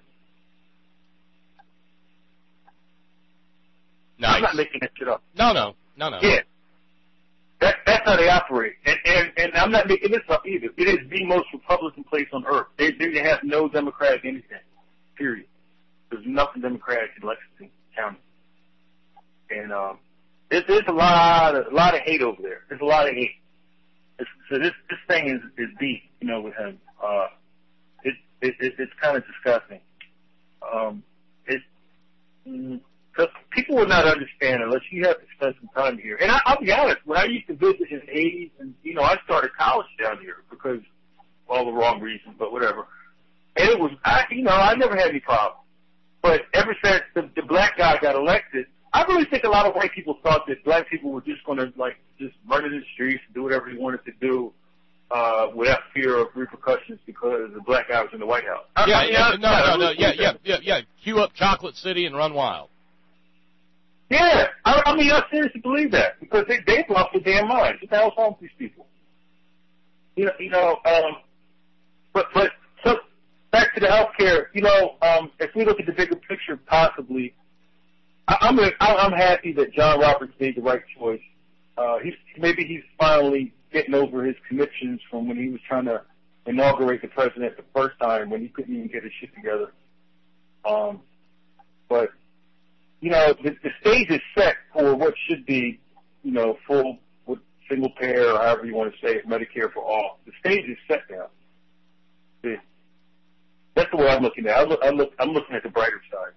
Speaker 2: Nice.
Speaker 9: I'm not making that shit up.
Speaker 2: No, no, no, no.
Speaker 9: Yeah. That, that's how they operate. And, and, and I'm not making this up either. It is the most Republican place on earth. They, they have no Democratic anything. Period. There's nothing Democratic in Lexington County. And, um, there's, there's a lot of, a lot of hate over there. There's a lot of hate. It's, so this, this thing is, is deep, you know, with him. Uh, it, it, it it's kind of disgusting. Um, it, mm, because people will not understand unless you have to spend some time here. And I, I'll be honest, when I used to visit in the eighties, and, you know, I started college down here because all the wrong reasons, but whatever. And it was, I, you know, I never had any problem. But ever since the, the black guy got elected, I really think a lot of white people thought that black people were just going to, like, just run in the streets and do whatever they wanted to do uh, without fear of repercussions because the black guy was in the White House.
Speaker 2: Yeah,
Speaker 9: I mean,
Speaker 2: yeah,
Speaker 9: I,
Speaker 2: no,
Speaker 9: I,
Speaker 2: no,
Speaker 9: I
Speaker 2: no,
Speaker 9: really
Speaker 2: yeah,
Speaker 9: think
Speaker 2: yeah,
Speaker 9: that.
Speaker 2: yeah, yeah. Cue up Chocolate City and run wild.
Speaker 9: Yeah, I, I mean, I seriously believe that because they, they've lost their damn minds. What the hell's wrong with these people? You know, you know, um, but, but, so, back to the healthcare, you know, um, if we look at the bigger picture, possibly, I, I'm, a, I'm happy that John Roberts made the right choice. Uh, he's, maybe he's finally getting over his convictions from when he was trying to inaugurate the president the first time when he couldn't even get his shit together. Um, but, you know, the, the stage is set for what should be, you know, full with single payer or however you want to say it, Medicare for all. The stage is set now. See, that's the way I'm looking at it. I look, I look, I'm looking at the brighter side.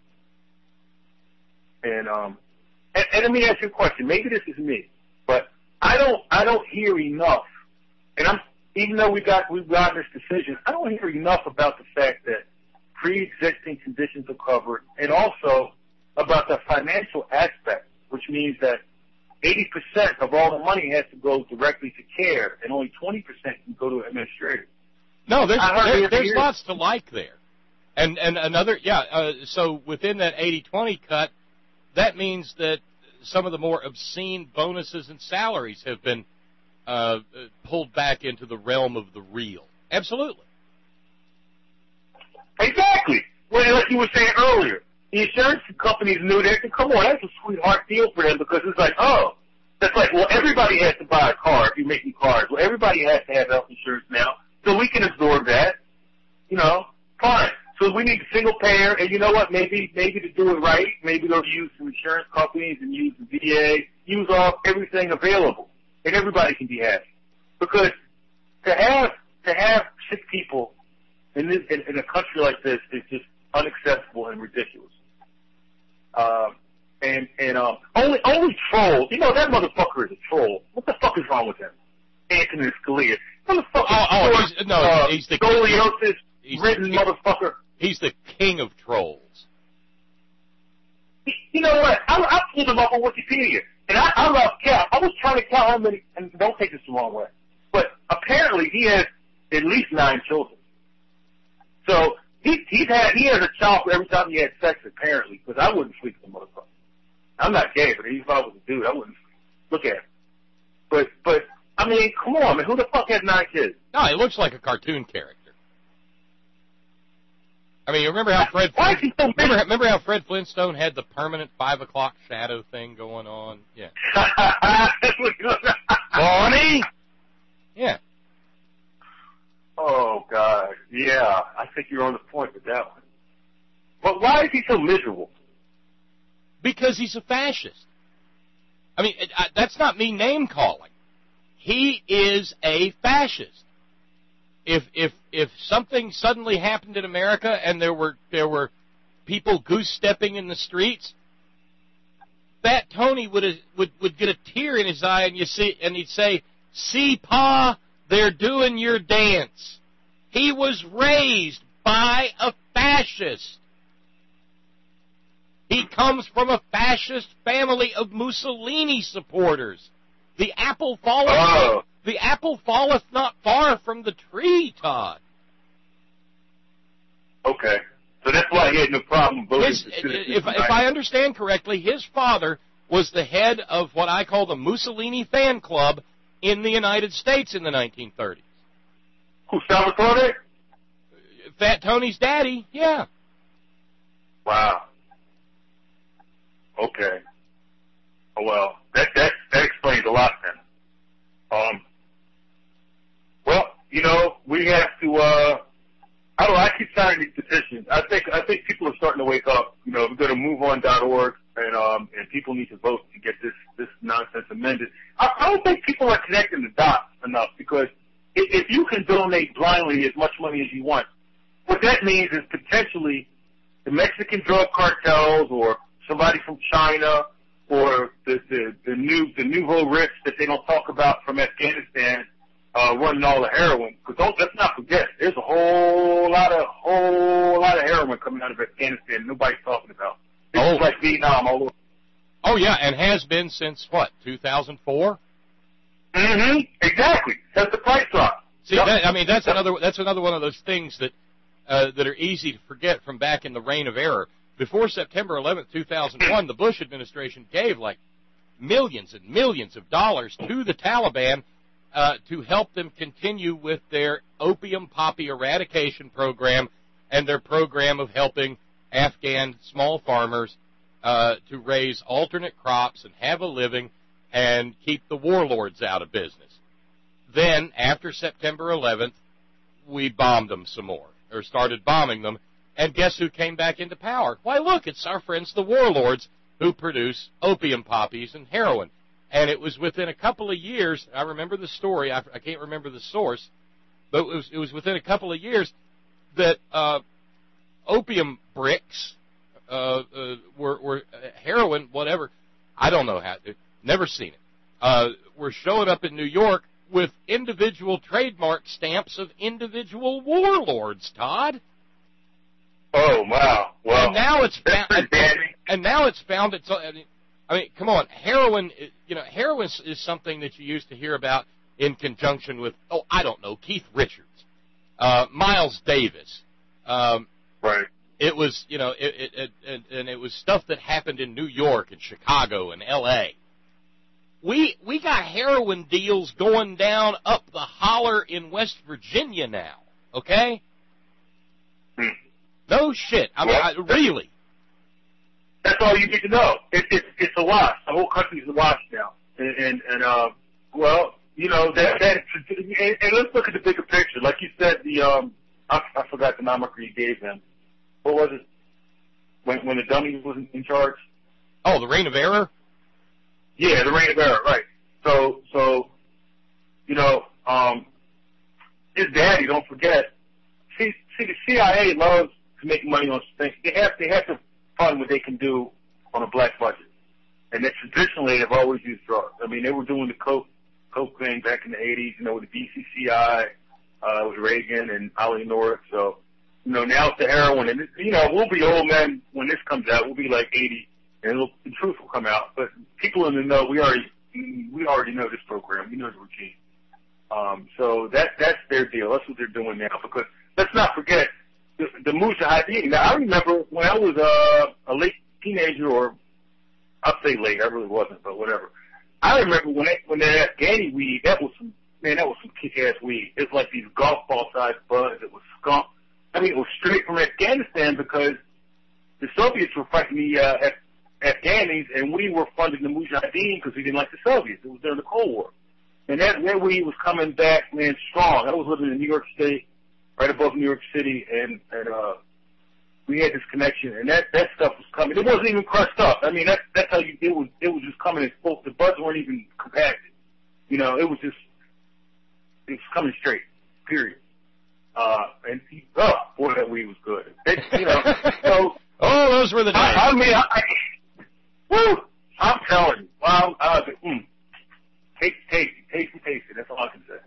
Speaker 9: And, um, and, and let me ask you a question. Maybe this is me, but I don't, I don't hear enough. And I'm, even though we got, we've got this decision, I don't hear enough about the fact that pre-existing conditions are covered and also about the financial aspect, which means that eighty percent of all the money has to go directly to care and only twenty percent can go to administrative.
Speaker 2: No, there's there, there's
Speaker 9: years.
Speaker 2: lots to like there. And and another, yeah, uh, so within that eighty twenty cut, that means that some of the more obscene bonuses and salaries have been uh, pulled back into the realm of the real. Absolutely.
Speaker 9: Exactly. Well, like you were saying earlier, the insurance companies knew that. Come on, that's a sweetheart deal for them because it's like, oh, that's like, well, everybody has to buy a car if you're making cars. Well, everybody has to have health insurance now, so we can absorb that. You know, fine. So we need a single payer, and you know what? Maybe, maybe to do it right, maybe they'll use some insurance companies and use the V A, use all everything available, and everybody can be happy. Because to have to have sick people in this in, in a country like this is just unacceptable and ridiculous. Um, and and um, only only trolls. You know that motherfucker is a troll. What the fuck is wrong with him? Anthony Scalia. Motherfucker.
Speaker 2: Oh, oh
Speaker 9: short,
Speaker 2: he's, no,
Speaker 9: uh,
Speaker 2: he's the
Speaker 9: scoliosis
Speaker 2: he's
Speaker 9: ridden
Speaker 2: the,
Speaker 9: motherfucker.
Speaker 2: He's the king of trolls.
Speaker 9: You know what? I, I pulled him up on Wikipedia, and I, I love count. I was trying to count how many. And don't take this the wrong way, but apparently he has at least nine children. So he he's had he has a child for every time he had sex. Apparently, because I wouldn't sleep with a motherfucker. I'm not gay, but if I was a dude, I wouldn't look at him. But but I mean, come on, man. Who the fuck has nine kids?
Speaker 2: No, he looks like a cartoon character. I mean, you remember how Fred
Speaker 9: Why is he so
Speaker 2: remember, remember how Fred Flintstone had the permanent five o'clock shadow thing going on? Yeah.
Speaker 9: Bonnie?
Speaker 2: Yeah.
Speaker 9: Oh God, yeah. I think you're on the point with that one. But why is he so miserable?
Speaker 2: Because he's a fascist. I mean, it, I, that's not me name calling. He is a fascist. If if if something suddenly happened in America and there were there were people goose stepping in the streets, Fat Tony would would would get a tear in his eye and you see and he'd say, "See, Pa, they're doing your dance." He was raised by a fascist. He comes from a fascist family of Mussolini supporters. The apple falleth,
Speaker 9: oh.
Speaker 2: the apple falleth not far from the tree, Todd.
Speaker 9: Okay, so that's why he had no problem voting.
Speaker 2: His, if, if I understand correctly, his father was the head of what I call the Mussolini fan club in the United States in the nineteen thirties.
Speaker 9: Who, Salvatore?
Speaker 2: Fat Tony's daddy, yeah.
Speaker 9: Wow. Okay. Oh, well, that that that explains a lot then. Um. Well, you know, we have to. Uh, I don't know. I keep signing these petitions. I think I think people are starting to wake up. You know, we go to move on dot org, and um, and people need to vote to get this this nonsense amended. I, I don't think people are connecting the dots enough because if, if you can donate blindly as much money as you want, what that means is potentially the Mexican drug cartels or somebody from China or the, the, the new, the nouveau rich that they don't talk about from Afghanistan, uh, running all the heroin. Because let's not forget, there's a whole lot of, whole lot of heroin coming out of Afghanistan nobody's talking about. It's
Speaker 2: Oh.
Speaker 9: like Vietnam all over.
Speaker 2: Oh, yeah, and has been since, what, two thousand four?
Speaker 9: Mm-hmm. Exactly. That's the price drop.
Speaker 2: See,
Speaker 9: Yep.
Speaker 2: that, I mean, that's another that's another one of those things that uh, that are easy to forget from back in the reign of error. Before September eleventh, two thousand one, the Bush administration gave like millions and millions of dollars to the Taliban uh, to help them continue with their opium poppy eradication program and their program of helping Afghan small farmers uh, to raise alternate crops and have a living and keep the warlords out of business. Then, after September eleventh, we bombed them some more, or started bombing them, and guess who came back into power? Why, look, it's our friends the warlords who produce opium poppies and heroin. And it was within a couple of years, I remember the story, I, I can't remember the source, but it was, it was within a couple of years that uh, opium bricks uh, uh, were, were uh, heroin, whatever, I don't know how, never seen it, uh, were showing up in New York with individual trademark stamps of individual warlords, Todd.
Speaker 9: Oh, wow. Well,
Speaker 2: and now it's
Speaker 9: that's
Speaker 2: found,
Speaker 9: pretty
Speaker 2: and,
Speaker 9: dandy.
Speaker 2: and now it's found. It's, I mean, I mean, come on, heroin. You know, heroin is something that you used to hear about in conjunction with, oh, I don't know, Keith Richards, uh, Miles Davis. Um,
Speaker 9: right.
Speaker 2: It was, you know, it, it, it, and, and it was stuff that happened in New York and Chicago and L A We we got heroin deals going down up the holler in West Virginia now, okay?
Speaker 9: Hmm.
Speaker 2: No shit. I mean,
Speaker 9: Well,
Speaker 2: I, really.
Speaker 9: That's all you need to know. It, it, it's a wash. The whole country's a wash now. And, and, and uh, well, you know, that, that and, and let's look at the bigger picture. Like you said, the, um, I, I forgot the moniker you gave him. What was it? When, when the dummy was in, in charge?
Speaker 2: Oh, the reign of error?
Speaker 9: Yeah, the reign of error, right. So, so, you know, um, his daddy, don't forget, see, see, the C I A loves to make money on things. They have, they have to fund what they can do on a black budget. And they traditionally have always used drugs. I mean, they were doing the coke, coke thing back in the eighties, you know, with the B C C I, uh, with Reagan and Ollie North. So, you know, now it's the heroin. And, you know, we'll be old men when this comes out. We'll be like eighty. And it'll, the truth will come out. But people in the know, we already we already know this program. We know the routine. Um, so that that's their deal. That's what they're doing now. Because let's not forget the, the Mujahideen. Now I remember when I was uh, a late teenager, or I'll say late. I really wasn't, but whatever. I remember when they, when that Afghani weed, that was some man, that was some kick-ass weed. It was like these golf ball sized buds. It was skunk. I mean, it was straight from Afghanistan because the Soviets were fighting the uh, Af- Afghanis, and we were funding the Mujahideen because we didn't like the Soviets. It was during the Cold War. And that, that weed was coming back, man, strong. I was living in New York State, right above New York City, and, and uh, we had this connection, and that, that stuff was coming. It wasn't even crushed up. I mean, that, that's how you, it was, it was just coming in full. The buds weren't even compacted. You know, it was just, it was coming straight, period. Uh, and, oh, boy, that weed was good. It, you know, so.
Speaker 2: Oh, those were the days.
Speaker 9: I, I mean, I, I, woo, I'm telling you. Well, I was like, mm, taste, taste, taste, and taste it. That's all I can say.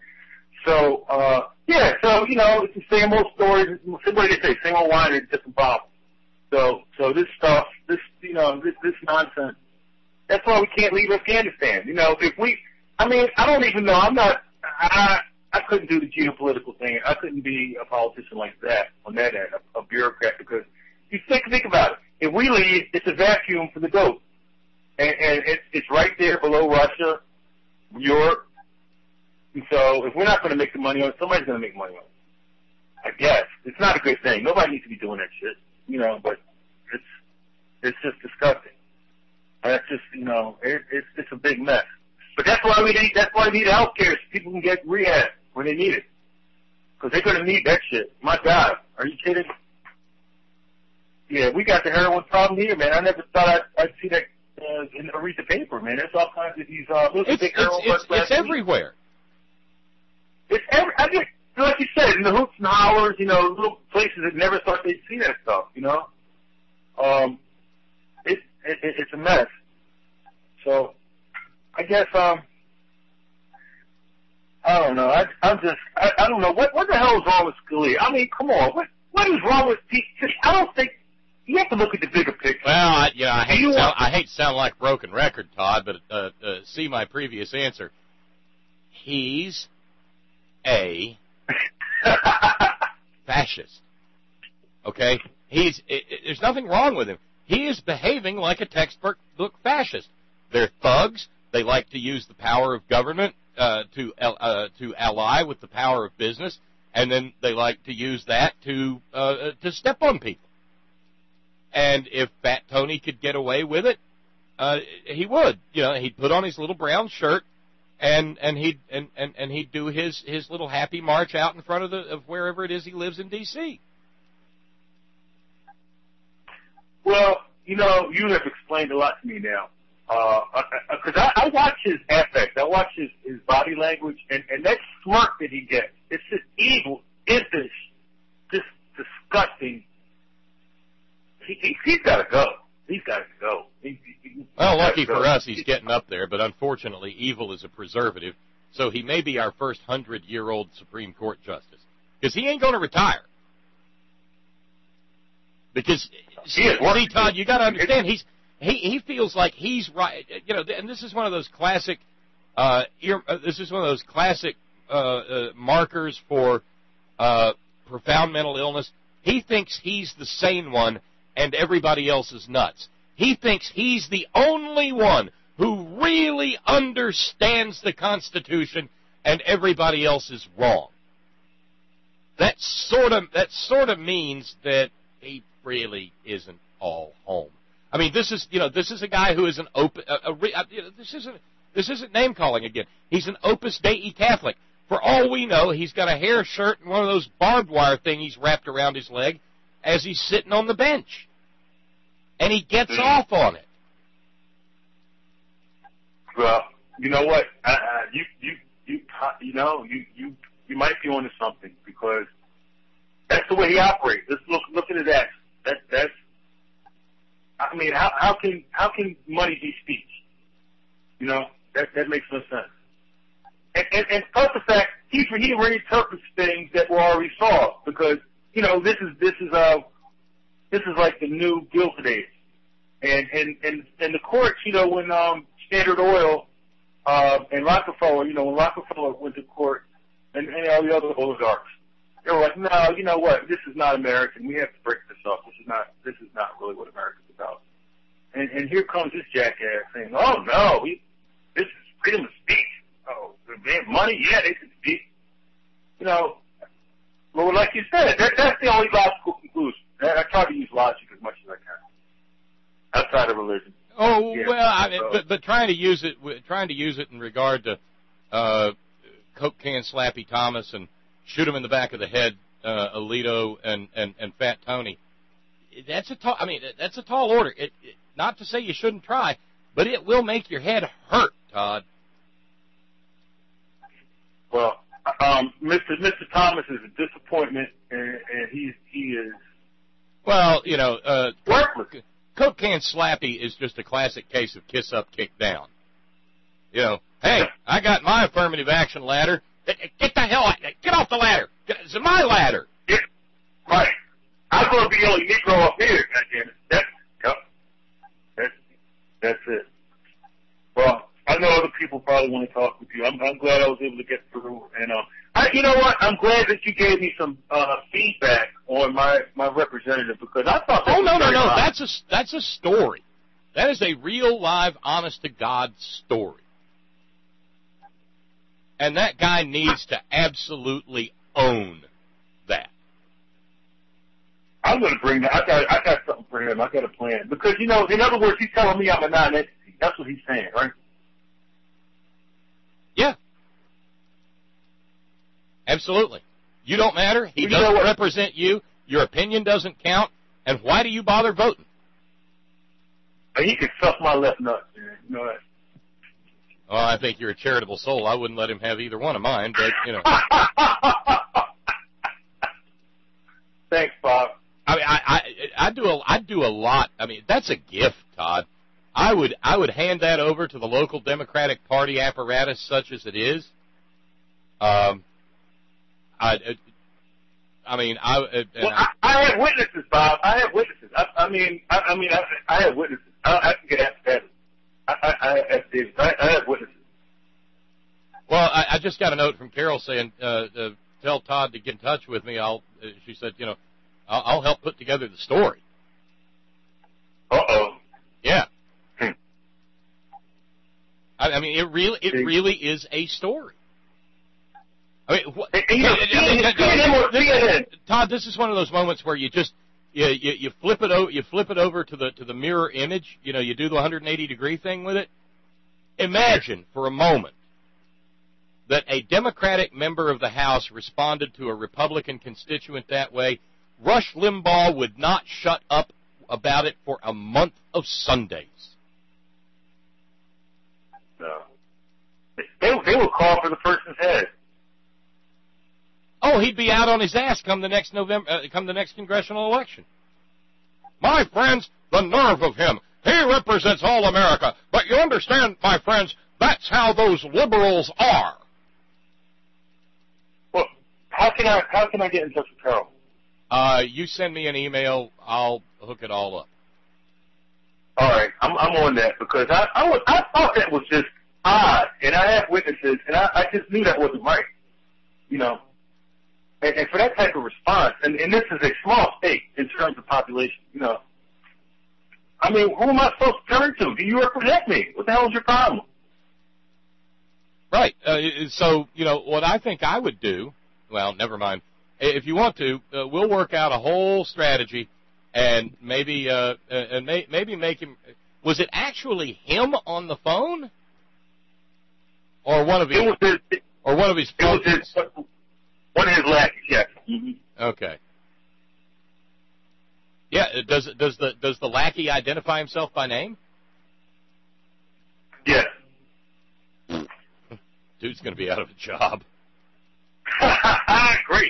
Speaker 9: So, uh, yeah, so, you know, it's the same old story. What do they say? Same old wine in a different bottle. So, so this stuff, this, you know, this, this nonsense, that's why we can't leave Afghanistan. You know, if we, I mean, I don't even know. I'm not, I, I couldn't do the geopolitical thing. I couldn't be a politician like that on that end, a, a bureaucrat, because you think, think about it. If we leave, it's a vacuum for the dope. And, and it's, it's right there below Russia, Europe. And so if we're not going to make the money on it, somebody's going to make money on it. I guess. It's not a good thing. Nobody needs to be doing that shit, you know, but it's, it's just disgusting. And that's just, you know, it, it's, it's a big mess. But that's why we need, that's why we need health care, so people can get rehab when they need it. Because they're going to need that shit. My God. Are you kidding? Yeah, we got the heroin problem here, man. I never thought I'd, I'd see that uh, in, or read the paper, man. There's all kinds of these uh, little
Speaker 2: It's,
Speaker 9: big
Speaker 2: it's,
Speaker 9: heroin
Speaker 2: it's,
Speaker 9: buds
Speaker 2: it's
Speaker 9: last week.
Speaker 2: everywhere.
Speaker 9: It's every, I just, like you said, in the hoops and hollers, you know, little places that never thought they'd see that stuff, you know. Um, it, it, it, it's a mess. So I guess um I don't know. I I'm just I, I don't know what what the hell is wrong with Scalia. I mean, come on, what what is wrong with people? I don't think you have to look at the bigger picture.
Speaker 2: Well, I, you know, I hate
Speaker 9: you
Speaker 2: to sound,
Speaker 9: want-
Speaker 2: I hate to sound like a broken record, Todd, but uh, uh, see my previous answer. He's a fascist. Okay, he's it, it, there's nothing wrong with him. He is behaving like a textbook book fascist. They're thugs. They like to use the power of government uh, to uh, to ally with the power of business, and then they like to use that to uh, to step on people. And if Fat Tony could get away with it, uh, he would. You know, he'd put on his little brown shirt, and and he'd and, and, and he'd do his, his little happy march out in front of the of wherever it is he lives in D C.
Speaker 9: Well, you know, you have explained a lot to me now. Because uh, I, I watch his affect, I watch his, his body language, and, and that smirk that he gets, it's just evil, impish, just disgusting. He, he, he's got to go. He's got to go. He, he,
Speaker 2: well, lucky for us, he's getting up there, but unfortunately, evil is a preservative, so he may be our first hundred-year-old Supreme Court justice. Because he ain't going to retire. Because, see, see Todd, you got to understand, he's he he feels like he's right. You know, and this is one of those classic, uh, ear, uh this is one of those classic uh, uh, markers for uh, profound mental illness. He thinks he's the sane one, and everybody else is nuts. He thinks he's the only one who really understands the Constitution, and everybody else is wrong. That sort of that sort of means that he really isn't all home. I mean, this is you know this is a guy who is an open. A, a, a, you know, this isn't this isn't name calling again. He's an Opus Dei Catholic. For all we know, he's got a hair shirt and one of those barbed wire thingies wrapped around his leg as he's sitting on the bench, and he gets mm. off on it.
Speaker 9: Well, you know what? Uh, uh, you you you you know you you you might be onto something, because that's the way he operates. Let's look look at that. That that's. I mean, how how can how can money be speech? You know, that that makes no sense. And and, and plus the fact he he reinterprets things that were already solved, because you know this is this is uh this is like the new Gilded Age, and and and and the courts, you know, when um Standard Oil uh, and Rockefeller, you know, when Rockefeller went to court, and, and all the other oligarchs, they were like, no, you know what, this is not American. We have to break this up. This is not this is not really what America's about. And and here comes this jackass saying, oh no, we, this is freedom of speech. Oh, they have money, yeah, they can speak. You know, well, like you said, that, that's the only logical conclusion. I, I try to use logic as much as I can outside of religion.
Speaker 2: Oh
Speaker 9: yeah,
Speaker 2: well, I mean,
Speaker 9: so.
Speaker 2: but but trying to use it, trying to use it in regard to uh, Coke Can Slappy Thomas and shoot him in the back of the head, uh, Alito and, and, and Fat Tony. That's a tall. I mean, that's a tall order. It, it, not to say you shouldn't try, but it will make your head hurt, Todd.
Speaker 9: Well, um, Mister Mister Thomas is a disappointment, and, and he's he is.
Speaker 2: Well, you know, uh,
Speaker 9: worthless.
Speaker 2: Coke Can Slappy is just a classic case of kiss up, kick down. You know, hey, I got my affirmative action ladder. Get the hell out! Get off the ladder! It's my ladder.
Speaker 9: Yeah, right. I'm going to be the only Negro up here. Goddammit. That's yep. That's that's it. Well, I know other people probably want to talk with you. I'm, I'm glad I was able to get through. And uh, I, you know what? I'm glad that you gave me some uh, feedback on my, my representative, because I thought. That
Speaker 2: oh
Speaker 9: was
Speaker 2: no no no!
Speaker 9: nice.
Speaker 2: That's a that's a story. That is a real, live, honest to God story. And that guy needs to absolutely own that.
Speaker 9: I'm going to bring that. I got, I got something for him. I got a plan. Because, you know, in other words, he's telling me I'm a non-entity. That's what he's saying, right?
Speaker 2: Yeah. Absolutely. You don't matter. He
Speaker 9: well,
Speaker 2: doesn't
Speaker 9: you know
Speaker 2: represent you. Your opinion doesn't count. And why do you bother voting?
Speaker 9: He could suck my left nut, man. You know that.
Speaker 2: Oh, I think you're a charitable soul. I wouldn't let him have either one of mine, but, you know.
Speaker 9: Thanks, Bob.
Speaker 2: I mean, I, I, I do a, I do a lot. I mean, that's a gift, Todd. I would I would hand that over to the local Democratic Party apparatus, such as it is. Um, I, I mean, I.
Speaker 9: Well,
Speaker 2: I,
Speaker 9: I, I have witnesses, Bob. I have witnesses. I, I mean, I, I mean, I, I have witnesses. I, I can get after that. I, I, I, I, I have witnesses.
Speaker 2: Well, I, I just got a note from Carol saying, uh, uh, tell Todd to get in touch with me. I'll. Uh, she said, you know, I'll, I'll help put together the story.
Speaker 9: Uh oh.
Speaker 2: Yeah.
Speaker 9: Hmm.
Speaker 2: I, I mean, it really, it really is a story. I mean, what,
Speaker 9: hey, you know,
Speaker 2: Todd, this is one of those moments where you just you, you you flip it over, you flip it over to the to the mirror image. You know, you do the one hundred eighty degree thing with it. Imagine for a moment that a Democratic member of the House responded to a Republican constituent that way. Rush Limbaugh would not shut up about it for a month of Sundays.
Speaker 9: No, they they will call for the person's head.
Speaker 2: Oh, he'd be out on his ass come the next November, uh, come the next congressional election. My friends, the nerve of him. He represents all America. But you understand, my friends, that's how those liberals are.
Speaker 9: Well, how can I how can I get in touch with Carol?
Speaker 2: Uh, you send me an email. I'll hook it all up.
Speaker 9: All right, I'm I'm on that because I I, was, I thought that was just odd, and I have witnesses, and I, I just knew that wasn't right. You know. And, and for that type of response, and, and this is a small state in terms of population, you know, I mean, who am I supposed to turn to? Do you represent me? What the hell is your problem?
Speaker 2: Right. Uh, so, you know, what I think I would do, well, never mind. If you want to, uh, we'll work out a whole strategy and maybe uh, and may, maybe make him. Was it actually him on the phone, or one of his,
Speaker 9: it was his it,
Speaker 2: or one of his?
Speaker 9: It was his, one of his lackeys, yes. Mm-hmm.
Speaker 2: Okay. Yeah. Does does the does the lackey identify himself by name?
Speaker 9: Yes.
Speaker 2: Dude's going to be out of a job.
Speaker 9: Great.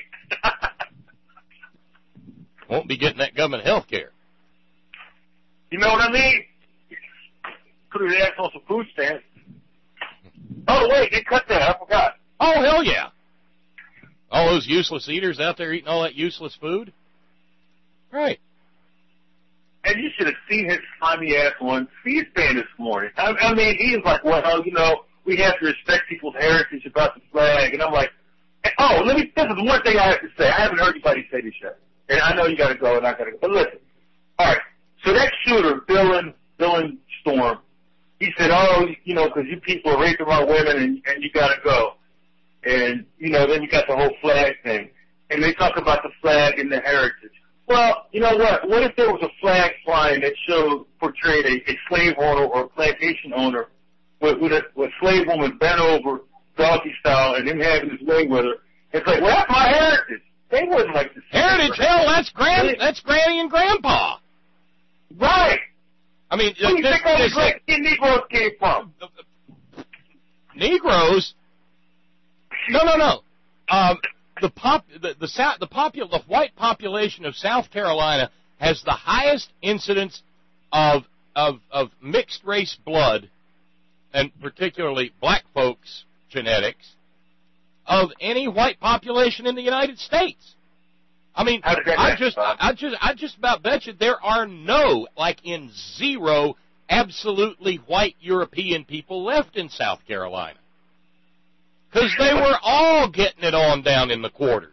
Speaker 2: Won't be getting that government health care.
Speaker 9: You know what I mean? Put his ass on some food stamps. Oh, wait, they cut that. I forgot.
Speaker 2: Oh, hell yeah. All those useless eaters out there eating all that useless food? Right.
Speaker 9: And you should have seen his slimy ass on C-SPAN this morning. I, I mean, he was like, well, you know, we have to respect people's heritage about the flag. And I'm like, oh, let me, this is one thing I have to say. I haven't heard anybody say this yet. And I know you got to go and I got to go. But listen. All right. So that shooter, Dylan, Dylan Storm, he said, oh, you know, because you people are raping my women and, and you got to go. And, you know, then you got the whole flag thing. And they talk about the flag and the heritage. Well, you know what? What if there was a flag flying that showed, portrayed a, a slave owner or a plantation owner with, with, a, with a slave woman bent over, doggy style, and him having his way with her? It's like, well, that's my heritage. They wouldn't like to see
Speaker 2: heritage. Hell, that's grand. That's Granny and Grandpa.
Speaker 9: Right.
Speaker 2: I mean,
Speaker 9: where do you
Speaker 2: this,
Speaker 9: think all
Speaker 2: this,
Speaker 9: the great Negroes came from?
Speaker 2: Negroes? No, no, no. Um, the pop, the the, South, the, popul- the white population of South Carolina has the highest incidence of of of mixed race blood, and particularly black folks' genetics, of any white population in the United States. I mean, I just, I just, I just about bet you there are no, like in zero, absolutely white European people left in South Carolina, because they were all getting it on down in the quarters.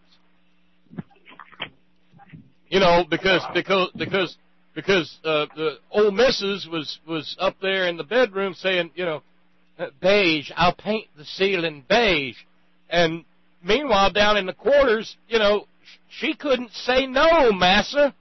Speaker 2: You know, because because because because uh, the old missus was was up there in the bedroom saying, you know, beige, I'll paint the ceiling beige. And meanwhile, down in the quarters, you know, she couldn't say no, massa.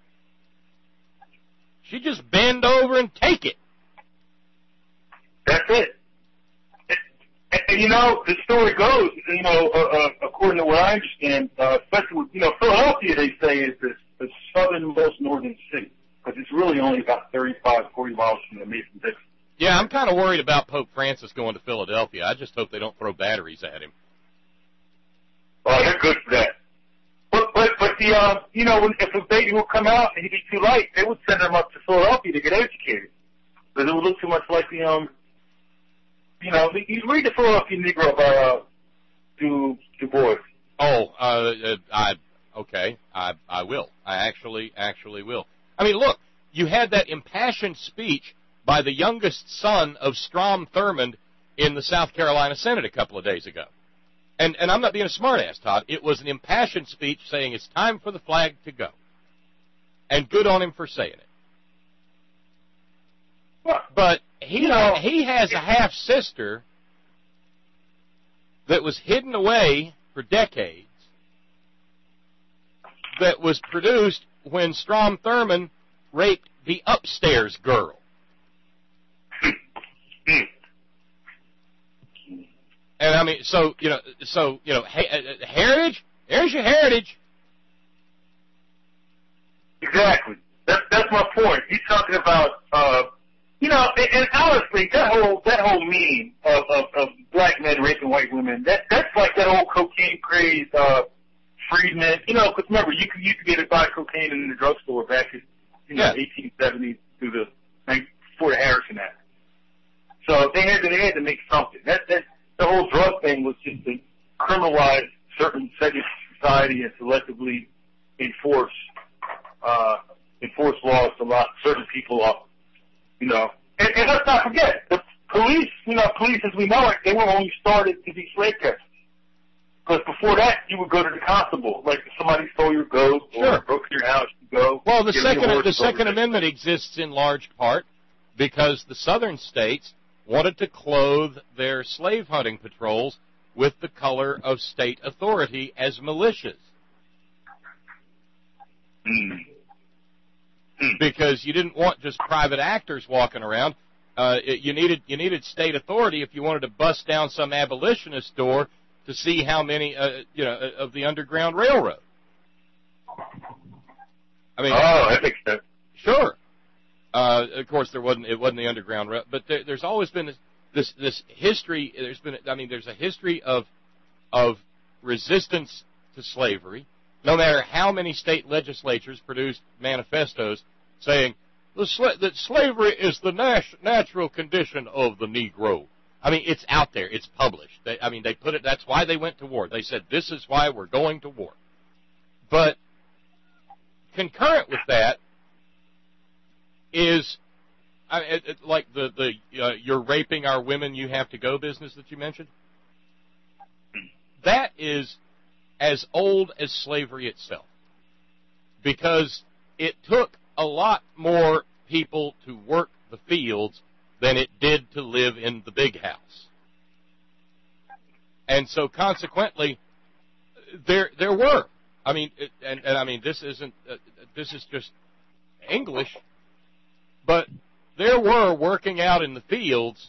Speaker 2: She just bend over and take it.
Speaker 9: That's it. And, and, and you know, the story goes, you know, uh, uh, according to what I understand, uh, especially with, you know, Philadelphia, they say, is the, the southernmost northern city, because it's really only about thirty-five, forty miles from the Mason-Dixon.
Speaker 2: Yeah, I'm kind of worried about Pope Francis going to Philadelphia. I just hope they don't throw batteries at him.
Speaker 9: Oh, they're good for that. But but but the uh, you know, when, if a baby would come out and he'd be too light, they would send him up to Philadelphia to get educated. Because it would the, um, you know, you read the Philadelphia Negro by uh, Du, Du Bois.
Speaker 2: Oh, uh, I, okay, I, I will. I actually, actually will. I mean, look, you had that impassioned speech by the youngest son of Strom Thurmond in the South Carolina Senate a couple of days ago. And, and I'm not being a smartass, Todd. It was an impassioned speech saying it's time for the flag to go. And good on him for saying it. But he,
Speaker 9: you know,
Speaker 2: he has a half-sister that was hidden away for decades that was produced when Strom Thurmond raped the upstairs girl. And I mean, so, you know, so, you know, he, heritage, there's your heritage.
Speaker 9: Exactly. That's, that's my point. He's talking about, uh, you know, and, and honestly, that whole, that whole meme of, of, of black men raping white women, that, that's like that old cocaine craze, uh, Friedman, you know, because remember, you could, you could get a buy cocaine in the drugstore back in, you know, yeah. eighteen seventy through the, like, before the Harrison Act. So they had to, they had to make something. That, that, the whole drug thing was just to criminalize certain segments of society and selectively enforce, uh, enforce laws to lock certain people up, you know. And, and let's not forget, the police, you know, police as we know it, they were only started to be slave catchers. Because before that, you would go to the constable. Like, if somebody stole your goat or
Speaker 2: sure.
Speaker 9: broke your house, you go.
Speaker 2: Well, the second, the Second Amendment exists in large part because the southern states wanted to clothe their slave hunting patrols with the color of state authority as militias.
Speaker 9: Mm.
Speaker 2: Because you didn't want just private actors walking around. Uh, it, you needed you needed state authority if you wanted to bust down some abolitionist door to see how many uh, you know of the Underground Railroad. I mean,
Speaker 9: oh, that makes sense.
Speaker 2: Sure. Uh, of course, there wasn't. It wasn't the Underground Railroad, but there, there's always been this, this this history. There's been. I mean, there's a history of of resistance to slavery. No matter how many state legislatures produced manifestos saying the sla- that slavery is the nat- natural condition of the Negro. I mean, it's out there. It's published. They, I mean, they put it. That's why they went to war. They said this is why we're going to war. But concurrent with that is, I mean, it, it, like the the uh, you're raping our women, you have to go business that you mentioned. That is as old as slavery itself, because it took a lot more people to work the fields than it did to live in the big house. And so consequently, there there were, I mean, it, and, and I mean, this isn't, uh, this is just English, but there were working out in the fields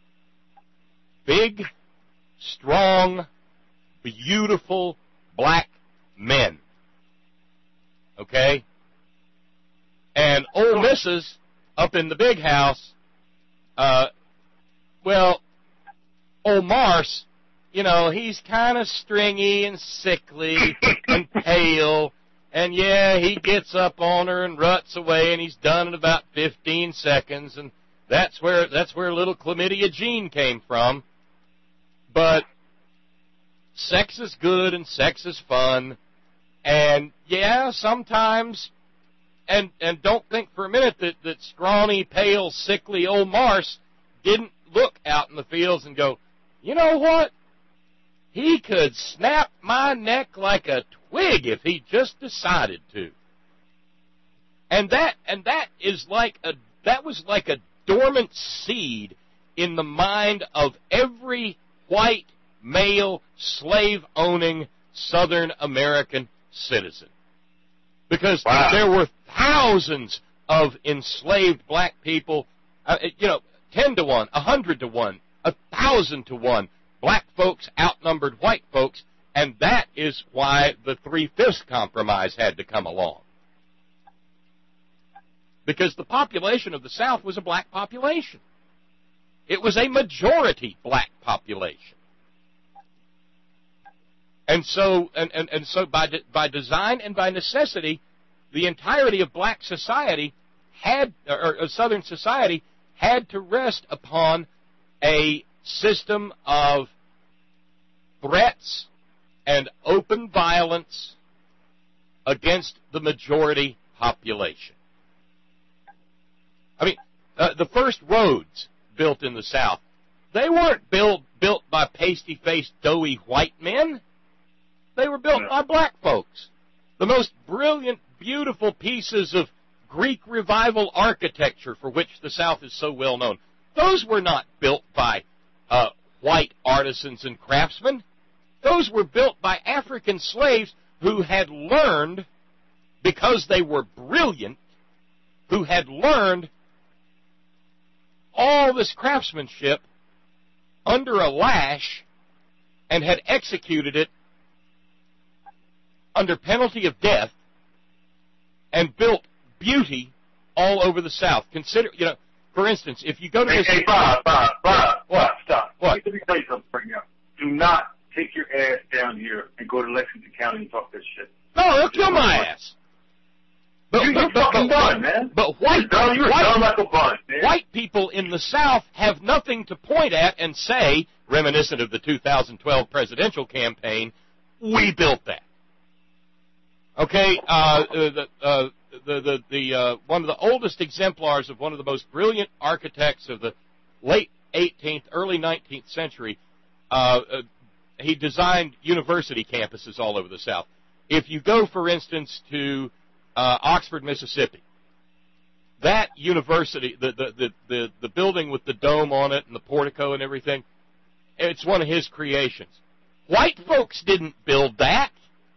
Speaker 2: big, strong, beautiful black men. Okay? And old missus up in the big house, uh, well, old Mars, you know, he's kind of stringy and sickly and pale, and yeah, he gets up on her and ruts away, and he's done in about fifteen seconds, and that's where that's where little Chlamydia Jean came from. But sex is good and sex is fun, and yeah, sometimes, and and don't think for a minute that, that scrawny, pale, sickly old Mars didn't look out in the fields and go, you know what? He could snap my neck like a twig if he just decided to. And that and that is like a that was like a dormant seed in the mind of every white male slave-owning Southern American citizen. Because wow. there were thousands of enslaved black people, uh, you know, ten to one, a hundred to one, a thousand to one. Black folks outnumbered white folks, and that is why the Three-Fifths Compromise had to come along. Because the population of the South was a black population. It was a majority black population. And so, and, and, and so by, de, by design and by necessity, the entirety of black society had, or, or Southern society, had to rest upon a system of threats and open violence against the majority population. I mean, uh, the first roads built in the South, they weren't built built by pasty-faced, doughy white men. They were built by black folks. The most brilliant, beautiful pieces of Greek revival architecture for which the South is so well known, those were not built by uh, white artisans and craftsmen. Those were built by African slaves who had learned, because they were brilliant, who had learned all this craftsmanship under a lash and had executed it under penalty of death and built beauty all over the South. Consider, you know, for instance, if you go to
Speaker 9: hey,
Speaker 2: this...
Speaker 9: Hey, Bob, Bob, Bob,
Speaker 2: what?
Speaker 9: Bob, stop.
Speaker 2: What?
Speaker 9: Let me tell you something right now. Do not take your ass down here and go to Lexington County and talk that shit.
Speaker 2: No, they'll kill my ass. But,
Speaker 9: you,
Speaker 2: but,
Speaker 9: you're
Speaker 2: but,
Speaker 9: fucking
Speaker 2: but,
Speaker 9: done, man.
Speaker 2: But white,
Speaker 9: you're done, you're
Speaker 2: white,
Speaker 9: done like a bun, man.
Speaker 2: white people in the South have nothing to point at and say, reminiscent of the two thousand twelve presidential campaign, we built that. Okay, uh, the, uh, the, the, the, uh, one of the oldest exemplars of one of the most brilliant architects of the late eighteenth, early nineteenth century, uh, uh, he designed university campuses all over the South. If you go, for instance, to uh, Oxford, Mississippi, that university, the, the, the, the, the building with the dome on it and the portico and everything, it's one of his creations. White folks didn't build that.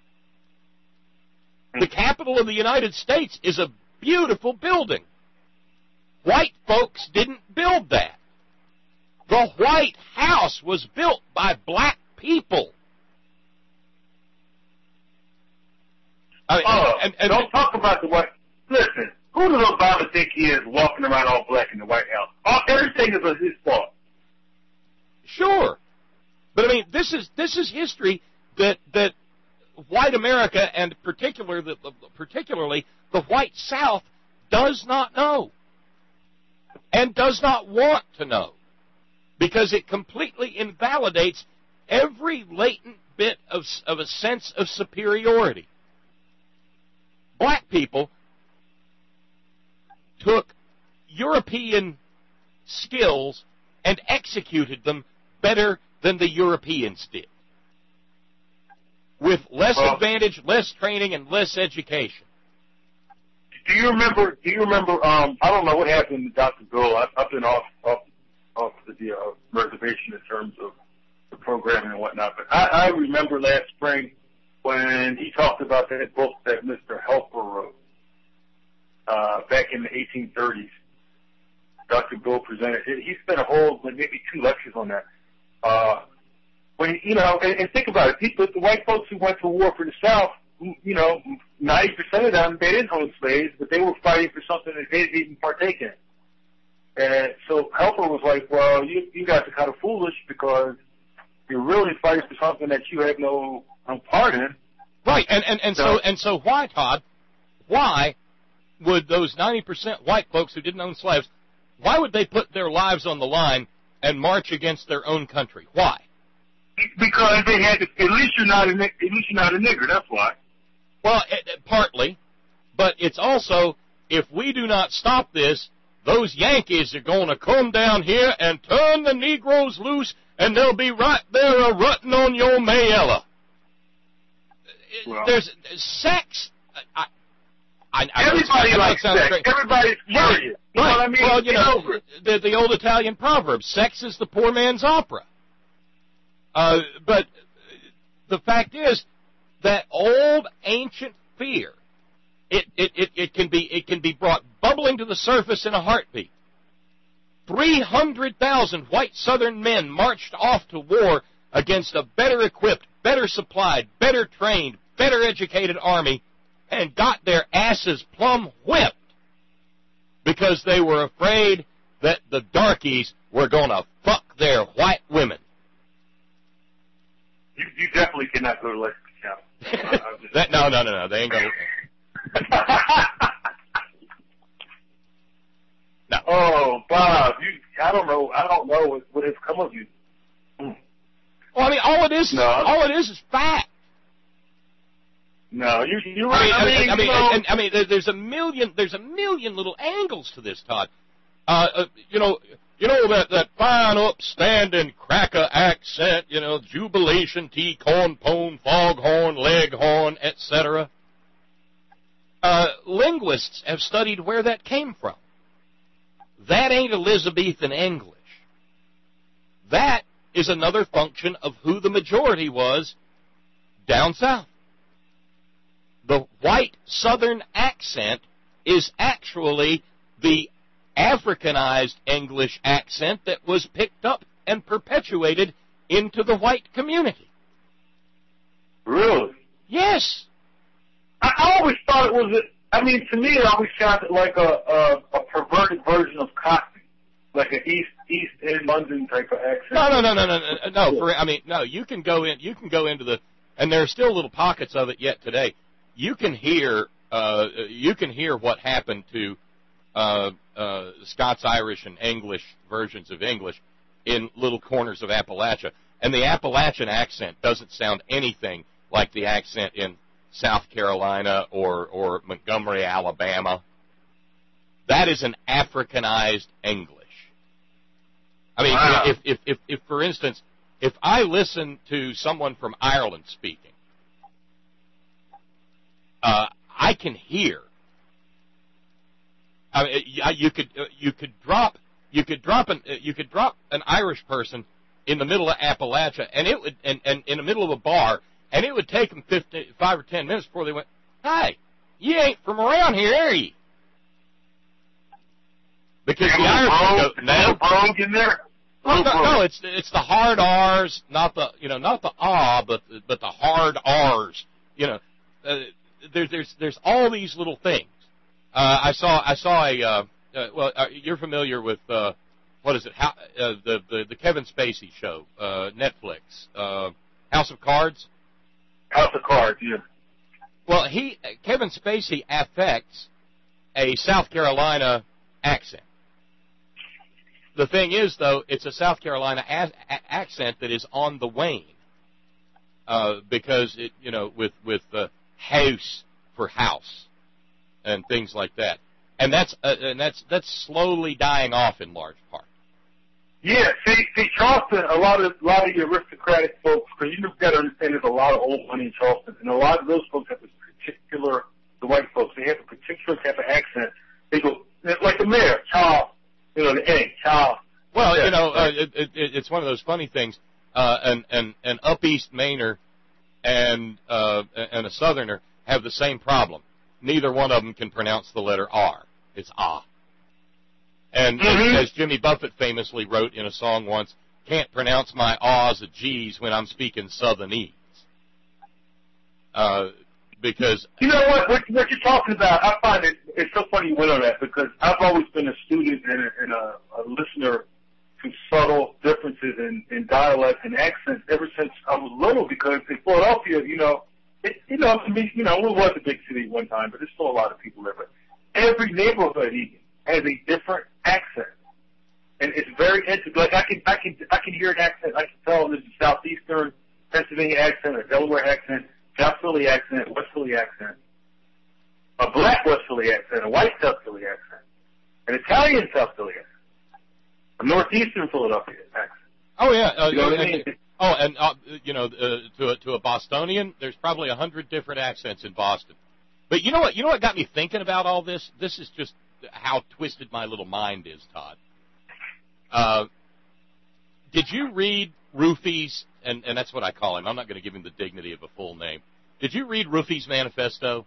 Speaker 2: The Capitol of the United States is a beautiful building. White folks didn't build that. The White House was built by black people. I mean,
Speaker 9: Oh,
Speaker 2: and, and,
Speaker 9: don't talk about the white. Listen, who does Obama think he is walking around all black in the White House? All, everything is his fault.
Speaker 2: Sure, but I mean, this is this is history that that white America and particular the, particularly the white South does not know and does not want to know, because it completely invalidates every latent bit of of a sense of superiority. Black people took European skills and executed them better than the Europeans did, with less
Speaker 9: well,
Speaker 2: advantage, less training, and less education.
Speaker 9: Do you remember? Do you remember? Um, I don't know what happened to Doctor Bill. I've, I've been off off off the uh, reservation in terms of the programming and whatnot. But I, I remember last spring when he talked about that book that Mister Helper wrote uh, back in the eighteen thirties. Doctor Bill presented it. He spent a whole, like, maybe two lectures on that. Uh, when you know, and, and think about it, people, the white folks who went to war for the South, you know, ninety percent of them, they didn't own slaves, but they were fighting for something that they didn't even partake in. And so Helper was like, well, you, you guys are kind of foolish because you're really fighting for something that you have no, no part in.
Speaker 2: Right, and, and, and so, so and so why, Todd, why would those ninety percent white folks who didn't own slaves, why would they put their lives on the line and march against their own country? Why?
Speaker 9: Because they had to, at least you're not a, at least you're not a nigger, that's why.
Speaker 2: Well, it, it, partly, but it's also, if we do not stop this, those Yankees are going to come down here and turn the Negroes loose, and they'll be right there a-rutting on your Mayella. Well, There's sex. I, I, I
Speaker 9: Everybody
Speaker 2: I
Speaker 9: likes sex.
Speaker 2: Great.
Speaker 9: Everybody's
Speaker 2: right.
Speaker 9: curious.
Speaker 2: Right.
Speaker 9: You know what I mean?
Speaker 2: Well, you
Speaker 9: Get
Speaker 2: know,
Speaker 9: over it.
Speaker 2: the, the old Italian proverb, sex is the poor man's opera. Uh, but the fact is that old ancient fear, it, it, it, it can be it can be brought bubbling to the surface in a heartbeat. Three hundred thousand white Southern men marched off to war against a better equipped, better supplied, better trained, better educated army, and got their asses plumb whipped because they were afraid that the darkies were going to fuck their white women.
Speaker 9: You, you definitely cannot go to Lexington County.
Speaker 2: that, no, no, no, no. They ain't going to. No.
Speaker 9: Oh, Bob, You, I don't know. I don't know what, what has come of you. Mm.
Speaker 2: Well, I mean, all it is,
Speaker 9: No.
Speaker 2: all it is, is fact.
Speaker 9: No, you, you're
Speaker 2: I
Speaker 9: right.
Speaker 2: mean, I mean, I mean,
Speaker 9: you know,
Speaker 2: and, I mean, there- there's a million, there's a million little angles to this, Todd. Uh, uh, you know, you know that that fine, upstanding cracker accent. You know, jubilation, tea, corn, pone, foghorn, leghorn, et cetera. Uh, linguists have studied where that came from. That ain't Elizabethan English. That is another function of who the majority was down south. The white Southern accent is actually the Africanized English accent that was picked up and perpetuated into the white community.
Speaker 9: really?
Speaker 2: Yes.
Speaker 9: I, I always thought it was. A, I mean, to me, it always sounded like a, a a perverted version of Cockney, like an East East End London type of accent.
Speaker 2: No, no, no, no, no, no. no for, I mean, no. You can go in. You can go into the, and there are still little pockets of it yet today. You can hear. Uh, you can hear what happened to uh, uh, Scots, Irish, and English versions of English in little corners of Appalachia, and the Appalachian accent doesn't sound anything like the accent in South Carolina or, or Montgomery, Alabama. That is an Africanized English. I mean,
Speaker 9: Wow.
Speaker 2: if, if, if, if, for instance, if I listen to someone from Ireland speaking, uh, I can hear. I mean, you could you could drop you could drop an you could drop an Irish person in the middle of Appalachia, and it would and, and in the middle of a bar. And it would take them fifteen, five or ten minutes before they went, "Hey, you ain't from around here, are you?" Because the Irish would go, "No,
Speaker 9: brogue in there."
Speaker 2: no, no, no, it's it's the hard R's, not the you know not the ah, but but the hard R's. You know, uh, there's there's there's all these little things. Uh, I saw I saw a uh, uh, well, uh, you're familiar with uh, what is it? How, uh, the the the Kevin Spacey show, uh, Netflix, uh, House of Cards.
Speaker 9: House of Cards, yeah.
Speaker 2: Well, he Kevin Spacey affects a South Carolina accent. The thing is, though, it's a South Carolina a- a- accent that is on the wane, uh, because it, you know, with with uh, house for house and things like that, and that's uh, and that's that's slowly dying off in large part.
Speaker 9: Yeah, see, see, Charleston, a lot of a lot of the aristocratic folks, because you've got to understand there's a lot of old money in Charleston, and a lot of those folks have this particular, the white folks, they have a particular type of accent. They go, like the mayor, Charles, you know, the A, Charles.
Speaker 2: Well,
Speaker 9: Yeah.
Speaker 2: you know, uh, it, it, it's one of those funny things. Uh, an, an, an up east Mainer and uh, and a Southerner have the same problem. Neither one of them can pronounce the letter R. It's ah. And
Speaker 9: Mm-hmm.
Speaker 2: as, as Jimmy Buffett famously wrote in a song once, can't pronounce my ahs or g's when I'm speaking Southernese. Uh, because
Speaker 9: You know what, what? What you're talking about, I find it, it's so funny you went on that, because I've always been a student and a, and a, a listener to subtle differences in, in dialects and accents ever since I was little, because in Philadelphia, you know, it, you know, I mean, you know, it was a big city at one time, but there's still a lot of people there, but every neighborhood even has a different accent. And it's very interesting. Like, I can, I can, I can hear an accent. I can tell there's a southeastern Pennsylvania accent, a Delaware accent, South Philly accent, West Philly accent, a black West Philly accent, a white South Philly accent, an Italian South Philly accent, a northeastern Philadelphia accent.
Speaker 2: oh yeah, uh,
Speaker 9: You know what I
Speaker 2: and,
Speaker 9: mean?
Speaker 2: oh, and uh, you know, uh, to a, to a Bostonian, there's probably a hundred different accents in Boston. But you know what? You know what got me thinking about all this? This is just how twisted my little mind is, Todd. Uh, did you read Rufy's, and, and that's what I call him. I'm not going to give him the dignity of a full name. Did you read Rufy's manifesto?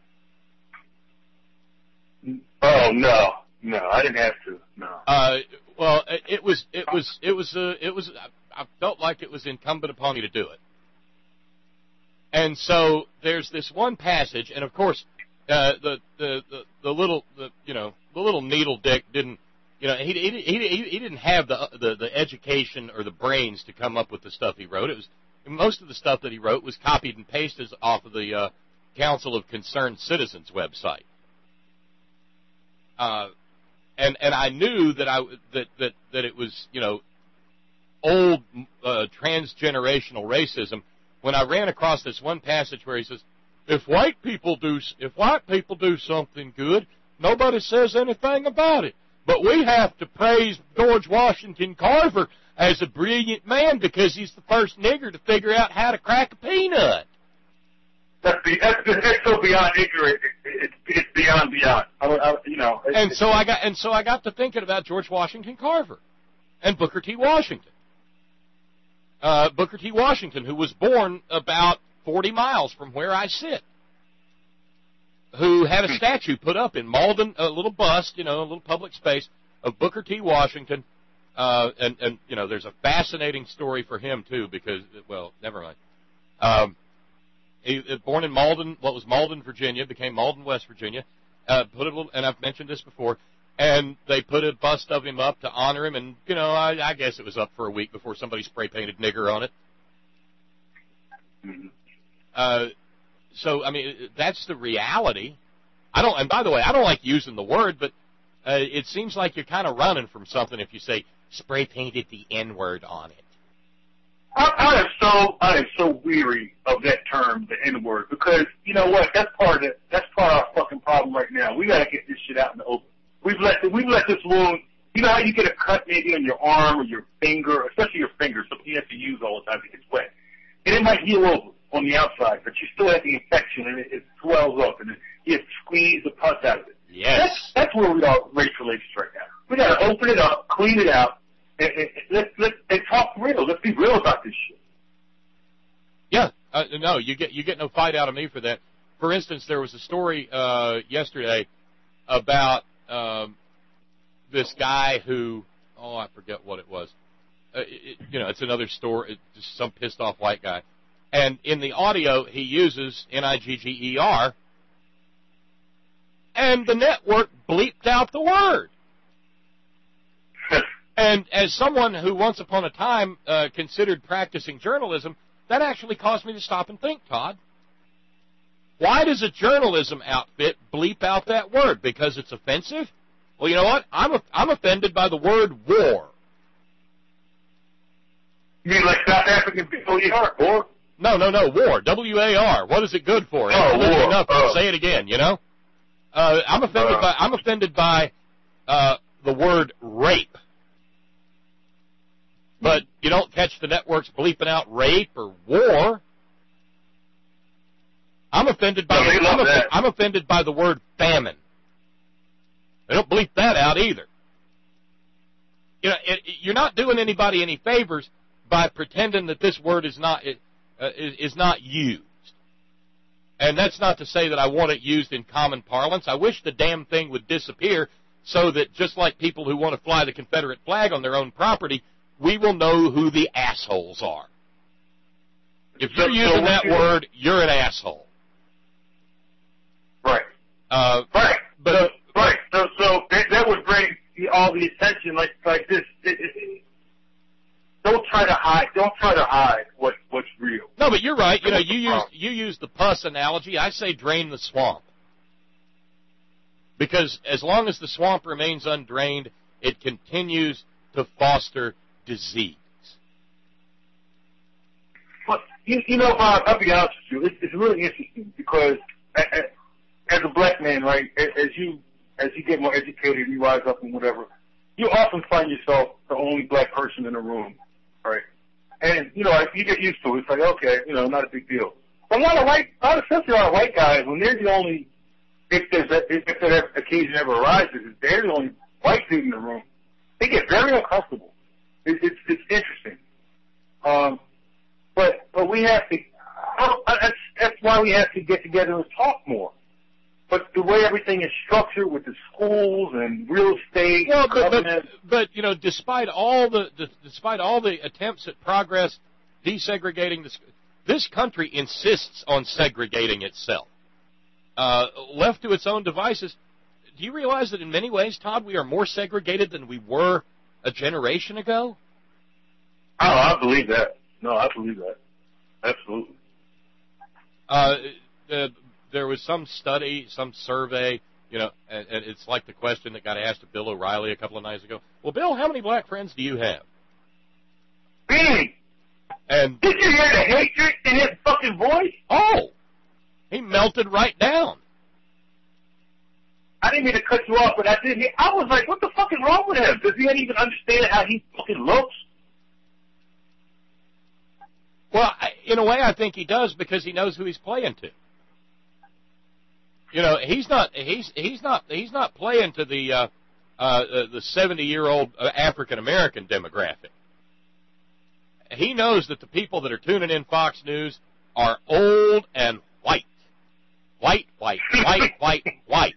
Speaker 9: Oh no, no, I didn't have to. No.
Speaker 2: Uh, well, it, it was, it was, it was, uh, it was. I felt like it was incumbent upon me to do it. And so there's this one passage, and of course, uh, the, the the the little, the, you know, the little needle dick didn't, you know, he he he he didn't have the the the education or the brains to come up with the stuff he wrote. It was most of the stuff that he wrote was copied and pasted off of the uh, Council of Concerned Citizens website. Uh, and and I knew that I that that that it was, you know, old uh, transgenerational racism when I ran across this one passage where he says, if white people do if white people do something good, nobody says anything about it. But we have to praise George Washington Carver as a brilliant man because he's the first nigger to figure out how to crack a peanut.
Speaker 9: That's, the, that's, that's so beyond ignorant. It's, it's beyond beyond. I, I, you know. It's,
Speaker 2: and so I got and so I got to thinking about George Washington Carver and Booker T. Washington. Uh, Booker T. Washington, who was born about forty miles from where I sit, who had a statue put up in Malden, a little bust, you know, a little public space of Booker T. Washington. Uh, and, and, you know, there's a fascinating story for him, too, because, well, never mind. Um, he was born in Malden, what was Malden, Virginia, became Malden, West Virginia. Uh, put a little, and I've mentioned this before, and they put a bust of him up to honor him, and, you know, I, I guess it was up for a week before somebody spray-painted nigger on it. Uh, so, I mean, that's the reality. I don't, and by the way, I don't like using the word, but uh, it seems like you're kind of running from something if you say spray-painted the N-word on it.
Speaker 9: I, I am so I am so weary of that term, the N-word, because you know what? That's part of the, that's part of our fucking problem right now. We gotta get this shit out in the open. We've let the, we've let this wound. You know how you get a cut maybe on your arm or your finger, especially your finger, something you have to use all the time because it's wet, and it might heal over on the outside, but you still have the infection and it, it swells up and it, you squeeze the pus out of it.
Speaker 2: Yes,
Speaker 9: that's, that's where we are with race relations right now. We gotta open it up, clean it out. And, and, let's let's and talk real. Let's be real about this shit.
Speaker 2: Yeah, uh, no, you get you get no fight out of me for that. For instance, there was a story uh, yesterday about um, this guy who, oh, I forget what it was. Uh, it, you know, it's another story. It's just some pissed off white guy, and in the audio he uses N I G G E R, and the network bleeped out the word. And as someone who once upon a time uh, considered practicing journalism, that actually caused me to stop and think, Todd. Why does a journalism outfit bleep out that word? Because it's offensive? Well, you know what? I'm a, I'm offended by the word war.
Speaker 9: You mean like South African people, you are, war?
Speaker 2: No, no, no, war. W A R. What is it good for?
Speaker 9: Oh, war.
Speaker 2: Enough.
Speaker 9: Oh.
Speaker 2: Say it again, you know? Uh, I'm offended
Speaker 9: uh.
Speaker 2: by, I'm offended by uh, the word rape. But you don't catch the networks bleeping out rape or war. I'm offended by
Speaker 9: no,
Speaker 2: the, I'm,
Speaker 9: off-
Speaker 2: I'm offended by the word famine. They don't bleep that out either. You know, it, you're not doing anybody any favors by pretending that this word is not uh, is, is not used. And that's not to say that I want it used in common parlance. I wish the damn thing would disappear so that just like people who want to fly the Confederate flag on their own property, we will know who the assholes are. If you're using that word, you're an asshole.
Speaker 9: Right.
Speaker 2: Uh,
Speaker 9: right.
Speaker 2: But
Speaker 9: so, right. So, so that, that would bring all the attention like like this. It, it, it, don't try to hide. Don't try to hide what what's real.
Speaker 2: No, but you're right. You know, you use you use the pus analogy. I say drain the swamp, because as long as the swamp remains undrained, it continues to foster disease.
Speaker 9: Well, you, you know, Bob, I'll be honest with you. It's, it's really interesting because as a black man, right, as you as you get more educated, you rise up and whatever, you often find yourself the only black person in the room, right? And you know, if you get used to it, it's like, okay, you know, not a big deal. But a lot of white, a lot of especially a lot of white guys, when they're the only, if there's a, if that occasion ever arises, if they're the only white dude in the room, they get very uncomfortable. It, it's it's interesting. Um, but but we have to. I, I, that's that's why we have to get together and talk more. But the way everything is structured with the schools and real estate,
Speaker 2: well, but,
Speaker 9: government,
Speaker 2: but, but you know, despite all the, the despite all the attempts at progress, desegregating this, this country insists on segregating itself. Uh, left to its own devices, do you realize that in many ways, Todd, we are more segregated than we were a generation ago?
Speaker 9: Oh, I believe that. No, I believe that. Absolutely.
Speaker 2: Uh, uh, there was some study, some survey You know, and, and it's like the question that got asked to Bill O'Reilly a couple of nights ago. Well, Bill, how many black friends do you have?
Speaker 9: Really?
Speaker 2: And
Speaker 9: did you hear the hatred in his fucking voice?
Speaker 2: Oh, he melted right down.
Speaker 9: I didn't mean to cut you off, but I did hear. I was like, what the fuck is wrong with him? Does he not even understand how he fucking looks?
Speaker 2: Well, I, in a way, I think he does because he knows who he's playing to. You know, he's not he's he's not he's not playing to the uh, uh, the seventy-year-old African American demographic. He knows that the people that are tuning in Fox News are old and white, white, white, white, white, white.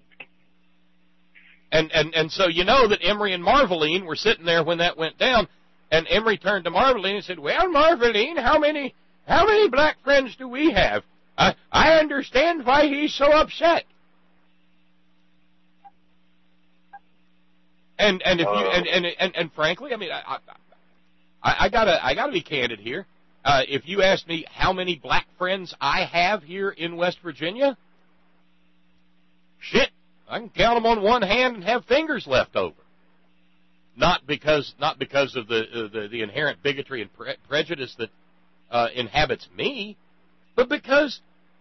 Speaker 2: And and and so you know that Emory and Marveline were sitting there when that went down. And Emory turned to Marveline and said, well, Marveline, how many how many black friends do we have? I, I understand why he's so upset. And and if you and and and, and frankly, I mean, I, I I gotta I gotta be candid here. Uh, if you ask me how many black friends I have here in West Virginia, shit, I can count them on one hand and have fingers left over. Not because, not because of the uh, the, the inherent bigotry and pre- prejudice that uh, inhabits me, but because,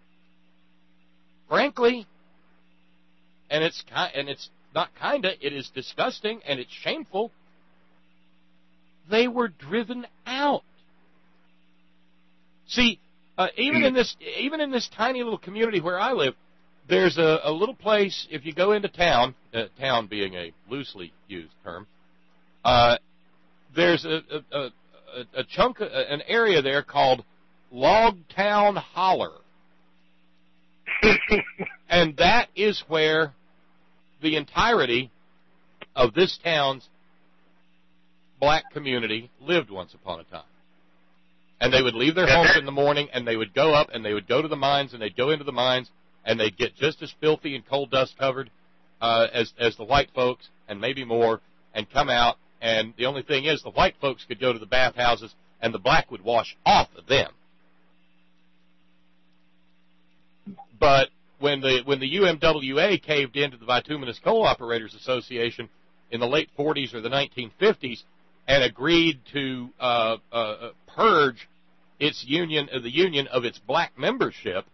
Speaker 2: frankly, and it's ki- and it's not kinda, it is disgusting and it's shameful. They were driven out. See, uh, even in this even in this tiny little community where I live, there's a, a little place. If you go into town, uh, town being a loosely used term. Uh, there's a, a, a, a chunk, an area there called Logtown Holler. And that is where the entirety of this town's black community lived once upon a time. And they would leave their homes in the morning, and they would go up, and they would go to the mines, and they'd go into the mines, and they'd get just as filthy and coal dust covered uh, as, as the white folks, and maybe more, and come out. And the only thing is, the white folks could go to the bathhouses, and the black would wash off of them. But when the when the U M W A caved into the Bituminous Coal Operators Association in the late forties or the nineteen fifties and agreed to uh, uh, purge its union, uh, the union of its black membership,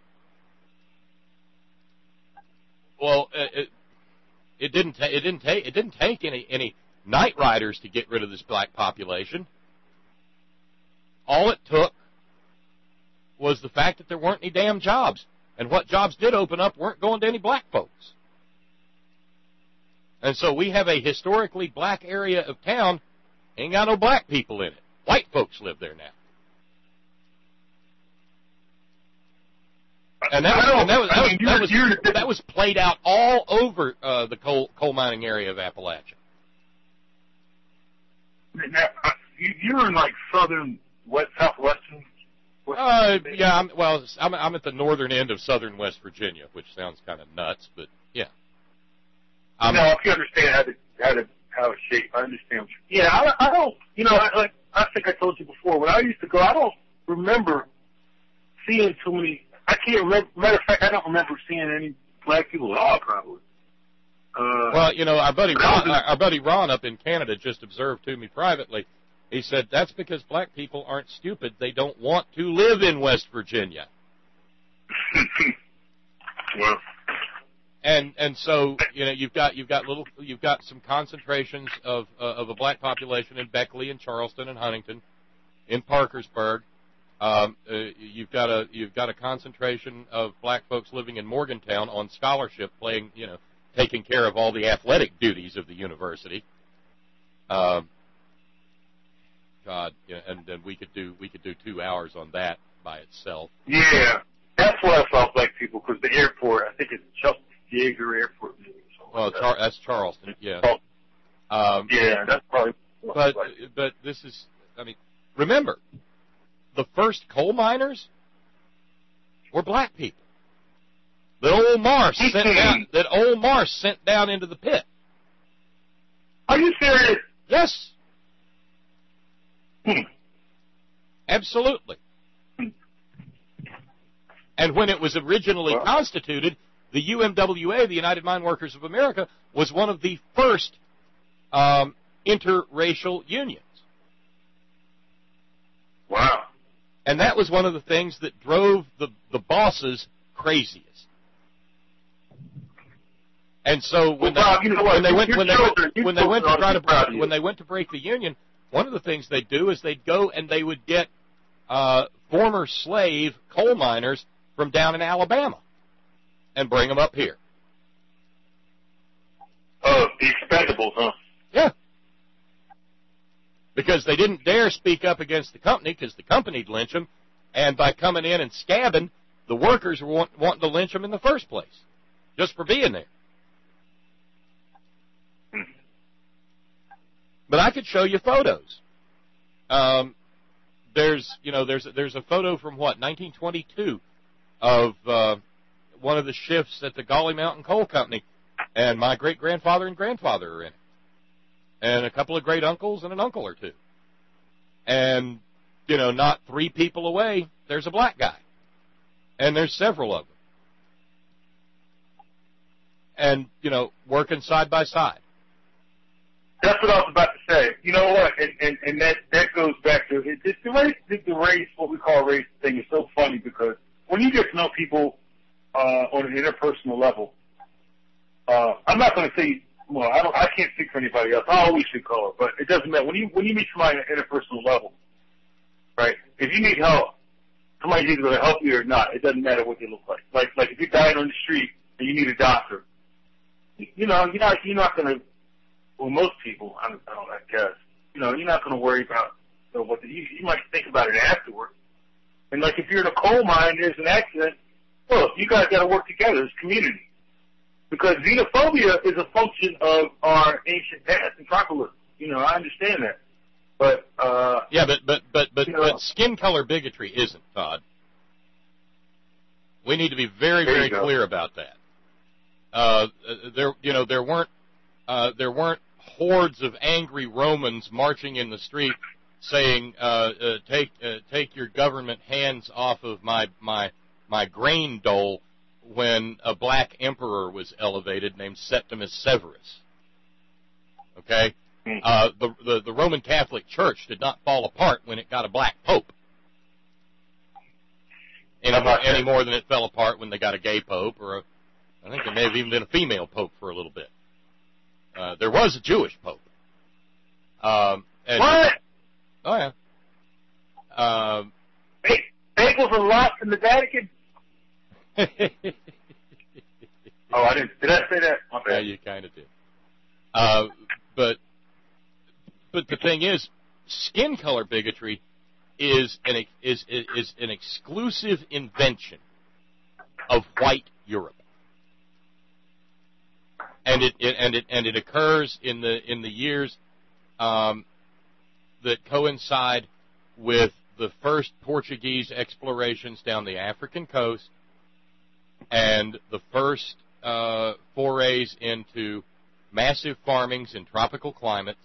Speaker 2: well, it, it didn't ta- it didn't take it didn't take any any. night riders to get rid of this black population. All it took was the fact that there weren't any damn jobs. And what jobs did open up weren't going to any black folks. And so we have a historically black area of town, ain't got no black people in it. White folks live there now. And that was, and that was, that was, that was, that was played out all over uh, the coal, coal mining area of Appalachia.
Speaker 9: Now, you're in like southern, west, southwestern. West
Speaker 2: uh, yeah, I'm, well, I'm, I'm at the northern end of southern West Virginia, which sounds kind of nuts, but yeah.
Speaker 9: Um, no, if you understand how to how to how to shape, I understand. What you, yeah, I, I don't. You know, I, like I think I told you before, when I used to go, I don't remember seeing too many. I can't remember. Matter of fact, I don't remember seeing any black people at all, probably. Uh,
Speaker 2: well, you know, our buddy Ron, our buddy Ron up in Canada just observed to me privately. He said that's because black people aren't stupid; they don't want to live in West Virginia.
Speaker 9: Well,
Speaker 2: and and so you know you've got you've got little you've got some concentrations of uh, of a black population in Beckley and Charleston and Huntington, in Parkersburg. Um, uh, you've got a you've got a concentration of black folks living in Morgantown on scholarship, playing you know. taking care of all the athletic duties of the university. Um, God, yeah, and then we could do we could do two hours on that by itself.
Speaker 9: Yeah, that's why I saw black people, because the airport, I think it's Chuck Yeager Airport.
Speaker 2: Well,
Speaker 9: like
Speaker 2: Char-
Speaker 9: that.
Speaker 2: that's Charleston, yeah.
Speaker 9: Um, yeah, that's probably.
Speaker 2: But but this is, I mean, remember, the first coal miners were black people. That old Marsh sent down. That old Marsh sent down into the pit.
Speaker 9: Are you serious?
Speaker 2: Yes.
Speaker 9: Hmm.
Speaker 2: Absolutely. And when it was originally
Speaker 9: well,
Speaker 2: constituted, The U M W A, the United Mine Workers of America, was one of the first um, interracial unions.
Speaker 9: Wow.
Speaker 2: And that was one of the things that drove the, the bosses craziest. And so when
Speaker 9: well,
Speaker 2: they,
Speaker 9: you know
Speaker 2: when they went
Speaker 9: your
Speaker 2: when they
Speaker 9: children,
Speaker 2: went, when they went to try to
Speaker 9: proud of
Speaker 2: when
Speaker 9: you.
Speaker 2: they went to break the union, one of the things they'd do is they'd go and they would get uh, former slave coal miners from down in Alabama and bring them up here.
Speaker 9: Oh, the expendables, huh?
Speaker 2: Yeah. Because they didn't dare speak up against the company because the company'd lynch them, and by coming in and scabbing, the workers were want, wanting to lynch them in the first place, just for being there. But I could show you photos. Um, there's, you know, there's there's a photo from what nineteen twenty-two of uh, one of the shifts at the Gauley Mountain Coal Company, and my great grandfather and grandfather are in it, and a couple of great uncles and an uncle or two, and you know, not three people away, there's a black guy, and there's several of them, and you know, working side by side.
Speaker 9: That's what I was about to say. You know what? And and, and that, that goes back to it, it's the race. The race, what we call race thing, is so funny because when you get to know people uh, on an interpersonal level, uh, I'm not going to say. Well, I don't. I can't speak for anybody else. I always should call it, but it doesn't matter. When you when you meet somebody on an interpersonal level, right? If you need help, somebody's either going to help you or not. It doesn't matter what they look like. Like like if you're dying on the street and you need a doctor, you know, you're not you're not going to. Well, most people, I don't, I guess, you know, you're not going to worry about you know, what the, you, you might think about it afterward. And like if you're in a coal mine, there's an accident. Well, you guys got to work together as a community because xenophobia is a function of our ancient past and tribalism. You know, I understand that, but uh,
Speaker 2: yeah, but but but but,
Speaker 9: you know,
Speaker 2: but skin color bigotry isn't, Todd. We need to be very very clear about that. Uh, there, you know, there weren't uh, there weren't. hordes of angry Romans marching in the street saying, uh, uh, take uh, take your government hands off of my, my, my grain dole when a black emperor was elevated named Septimus Severus. Okay? Uh, the, the, the Roman Catholic Church did not fall apart when it got a black pope. Any more, any more than it fell apart when they got a gay pope, or a, I think there may have even been a female pope for a little bit. Uh, there was a Jewish pope. Um, and,
Speaker 9: what?
Speaker 2: Oh, yeah. Um,
Speaker 9: bagels and lots in the Vatican? oh, I didn't. Did I say that? My bad.
Speaker 2: Yeah, you kind of did. Uh, but, but the thing is, skin color bigotry is an is is an exclusive invention of white Europe. And it, it and it and it occurs in the in the years um, that coincide with the first Portuguese explorations down the African coast and the first uh, forays into massive farmings in tropical climates.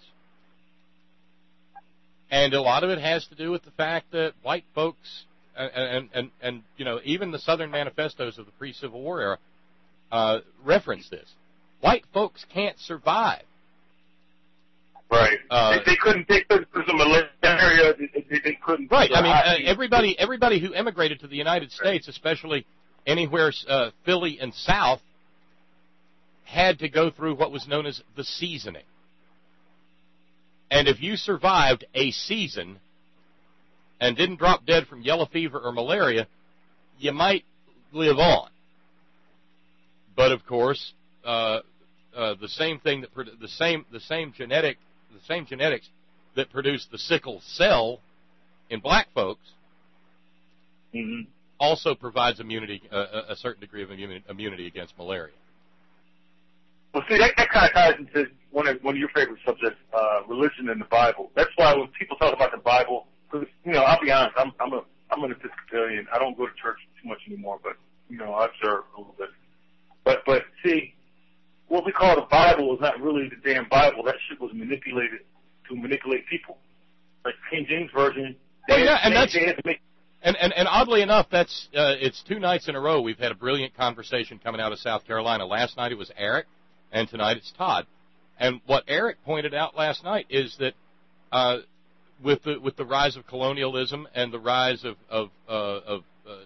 Speaker 2: And a lot of it has to do with the fact that white folks and and and, and you know even the Southern manifestos of the pre-Civil War era uh, reference this. White folks can't survive.
Speaker 9: Right.
Speaker 2: Uh,
Speaker 9: they, they couldn't. They couldn't. There's a malaria. They, they, they couldn't.
Speaker 2: Right. I mean, uh, everybody, everybody who emigrated to the United States, especially anywhere uh, Philly and south, had to go through what was known as the seasoning. And if you survived a season and didn't drop dead from yellow fever or malaria, you might live on. But of course. Uh, uh, the same thing that produ- the same the same genetic the same genetics that produced the sickle cell in black folks
Speaker 9: mm-hmm.
Speaker 2: also provides immunity uh, a certain degree of immunity, immunity against malaria.
Speaker 9: Well, see, that, that kind of ties into one of one of your favorite subjects, uh, religion and the Bible. That's why when people talk about the Bible, because you know, I'll be honest, I'm I'm a I'm an Episcopalian. I don't go to church too much anymore, but you know, I observe a little bit. But but see. What we call the Bible is not really the damn Bible. That shit was manipulated to manipulate people. Like King James Version.
Speaker 2: Well, yeah, and
Speaker 9: they,
Speaker 2: that's
Speaker 9: they had to make,
Speaker 2: and, and, and oddly enough, that's uh, it's two nights in a row we've had a brilliant conversation coming out of South Carolina. Last night it was Eric, and tonight it's Todd. And what Eric pointed out last night is that uh, with the with the rise of colonialism and the rise of of, uh, of uh,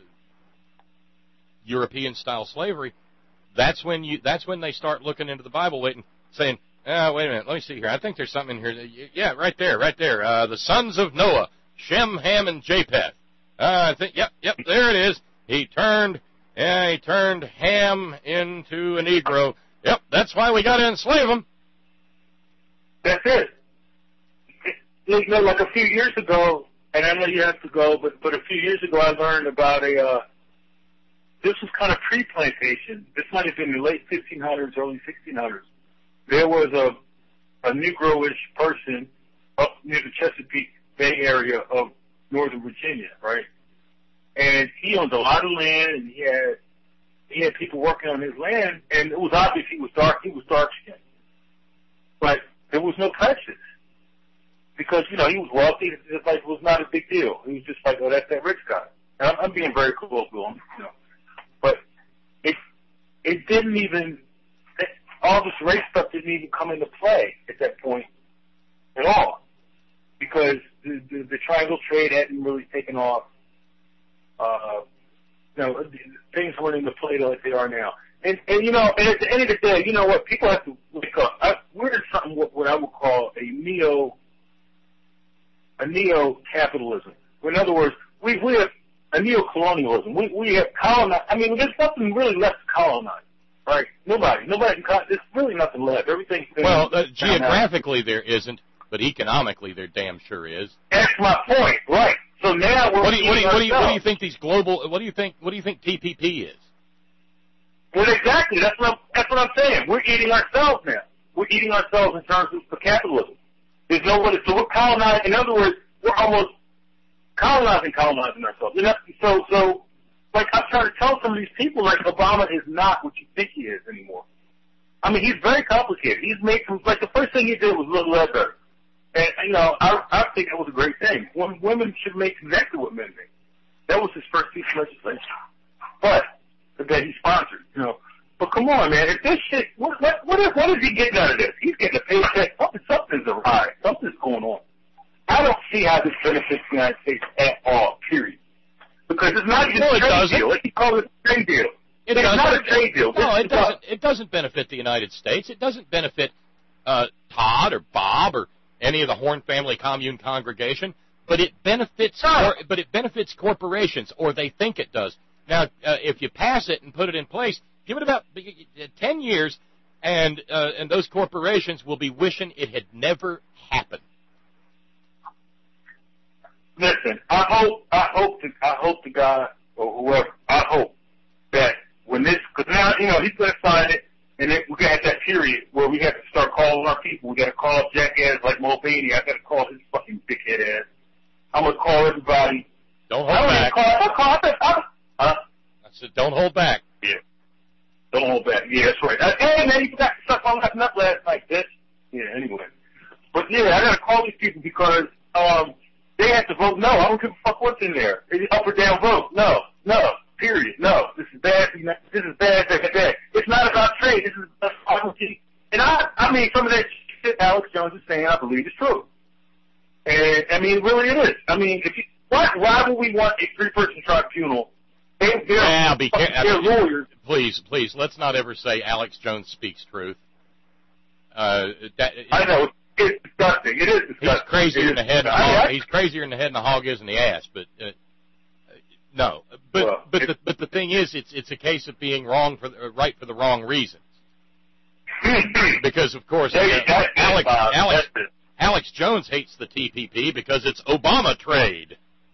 Speaker 2: European-style slavery, that's when you that's when they start looking into the Bible, waiting, saying, "Ah, wait a minute, let me see here. I think there's something in here. Yeah, right there, right there. Uh, the sons of Noah, Shem, Ham, and Japheth. Uh, I think, yep, yep, there it is. He turned, yeah, he turned Ham into a Negro. Yep, that's why we got to enslave him."
Speaker 9: That's it. You know, like a few years ago, and I know you have to go, but but a few years ago I learned about a. Uh, this was kind of pre-plantation. This might have been the late fifteen hundreds, early sixteen hundreds. There was a a Negro-ish person up near the Chesapeake Bay area of Northern Virginia, right? And he owned a lot of land, and he had he had people working on his land, and it was obvious he was dark. He was dark skinned, but there was no prejudice because you know he was wealthy. It like it was not a big deal. He was just like, oh, that's that rich guy. And I'm, I'm being very colloquial, you know, but it it didn't even all this race stuff didn't even come into play at that point at all because the, the, the triangle trade hadn't really taken off. Uh, you know, things weren't into play like they are now. And, and you know, and at the end of the day, you know what? People have to wake up. I, we're in something what, what I would call a neo, a neo-capitalism. In other words, we we have a neo-colonialism. We we have colonized. I mean, there's nothing really left to colonize, right? Nobody, nobody. Can, there's really nothing left. Everything's been
Speaker 2: well, uh, geographically there isn't, but economically there damn sure is.
Speaker 9: That's my point, right? So now we're
Speaker 2: what do you what do you, what do you what do you think these global what do you think what do you think T P P is?
Speaker 9: Well, exactly. That's what I'm, that's what I'm saying. We're eating ourselves now. We're eating ourselves in terms of, of capitalism. There's no way. So we're colonizing. In other words, we're almost colonizing, colonizing ourselves. You know, so, so, like I'm trying to tell some of these people, like Obama is not what you think he is anymore. I mean, he's very complicated. He's made some. Like the first thing he did was Little Leather, and you know, I, I think that was a great thing. When women should make exactly what men make. That was his first piece of legislation. But that he sponsored, you know. But come on, man, if this shit, what, what, what, is, what is he getting out of this? He's getting a paycheck. Something, something's awry. Something's going on. I don't see how this benefits the United States at all, period. Because it's not even
Speaker 2: no,
Speaker 9: a trade
Speaker 2: doesn't.
Speaker 9: deal. Let's call it a trade deal.
Speaker 2: It
Speaker 9: it's
Speaker 2: doesn't.
Speaker 9: not a trade deal.
Speaker 2: No,
Speaker 9: this
Speaker 2: it doesn't. It doesn't benefit the United States. It doesn't benefit uh, Todd or Bob or any of the Horn Family Commune congregation. But it benefits.
Speaker 9: No.
Speaker 2: Or, but it benefits corporations, or they think it does. Now, uh, if you pass it and put it in place, give it about ten years, and uh, and those corporations will be wishing it had never happened.
Speaker 9: Listen, I hope, I hope, to, I hope to God or whoever, I hope that when this, because now you know he's going to sign it, and then we're going to have that period where we have to start calling our people. We got to call jackass like Mulvaney. I got to call his fucking dickhead ass. I'm going to call everybody.
Speaker 2: Don't hold
Speaker 9: I don't
Speaker 2: back.
Speaker 9: Call, I call, I, I, Huh?
Speaker 2: I said, don't hold back.
Speaker 9: Yeah. Don't hold back. Yeah, that's right. Uh, hey, man, you forgot to suck on that nut last night, bitch. Yeah, anyway. But, yeah, I got to call these people because um, they have to vote no. I don't give a fuck what's in there. Is it up or down vote? No. No. Period. No. This is bad. This is bad. Bad. Bad. It's not about trade. This is about policy. And, I, I mean, some of that shit Alex Jones is saying, I believe is true. And, I mean, really it is. I mean, if you, why, why would we want a three-person tribunal? They, they're,
Speaker 2: yeah, be
Speaker 9: they're
Speaker 2: careful.
Speaker 9: lawyers.
Speaker 2: Please, please, let's not ever say Alex Jones speaks truth. Uh, that,
Speaker 9: I know it's disgusting. It is disgusting.
Speaker 2: He's crazier
Speaker 9: it
Speaker 2: in the head. Than
Speaker 9: I mean,
Speaker 2: hog.
Speaker 9: I,
Speaker 2: He's crazier in the head than the hog is in the ass. But uh, no, but
Speaker 9: well,
Speaker 2: but the but the thing is, it's it's a case of being wrong for the, right for the wrong reasons. Because of course, uh,
Speaker 9: that,
Speaker 2: Alex
Speaker 9: Bob,
Speaker 2: Alex Alex Jones hates the T P P because it's Obama trade.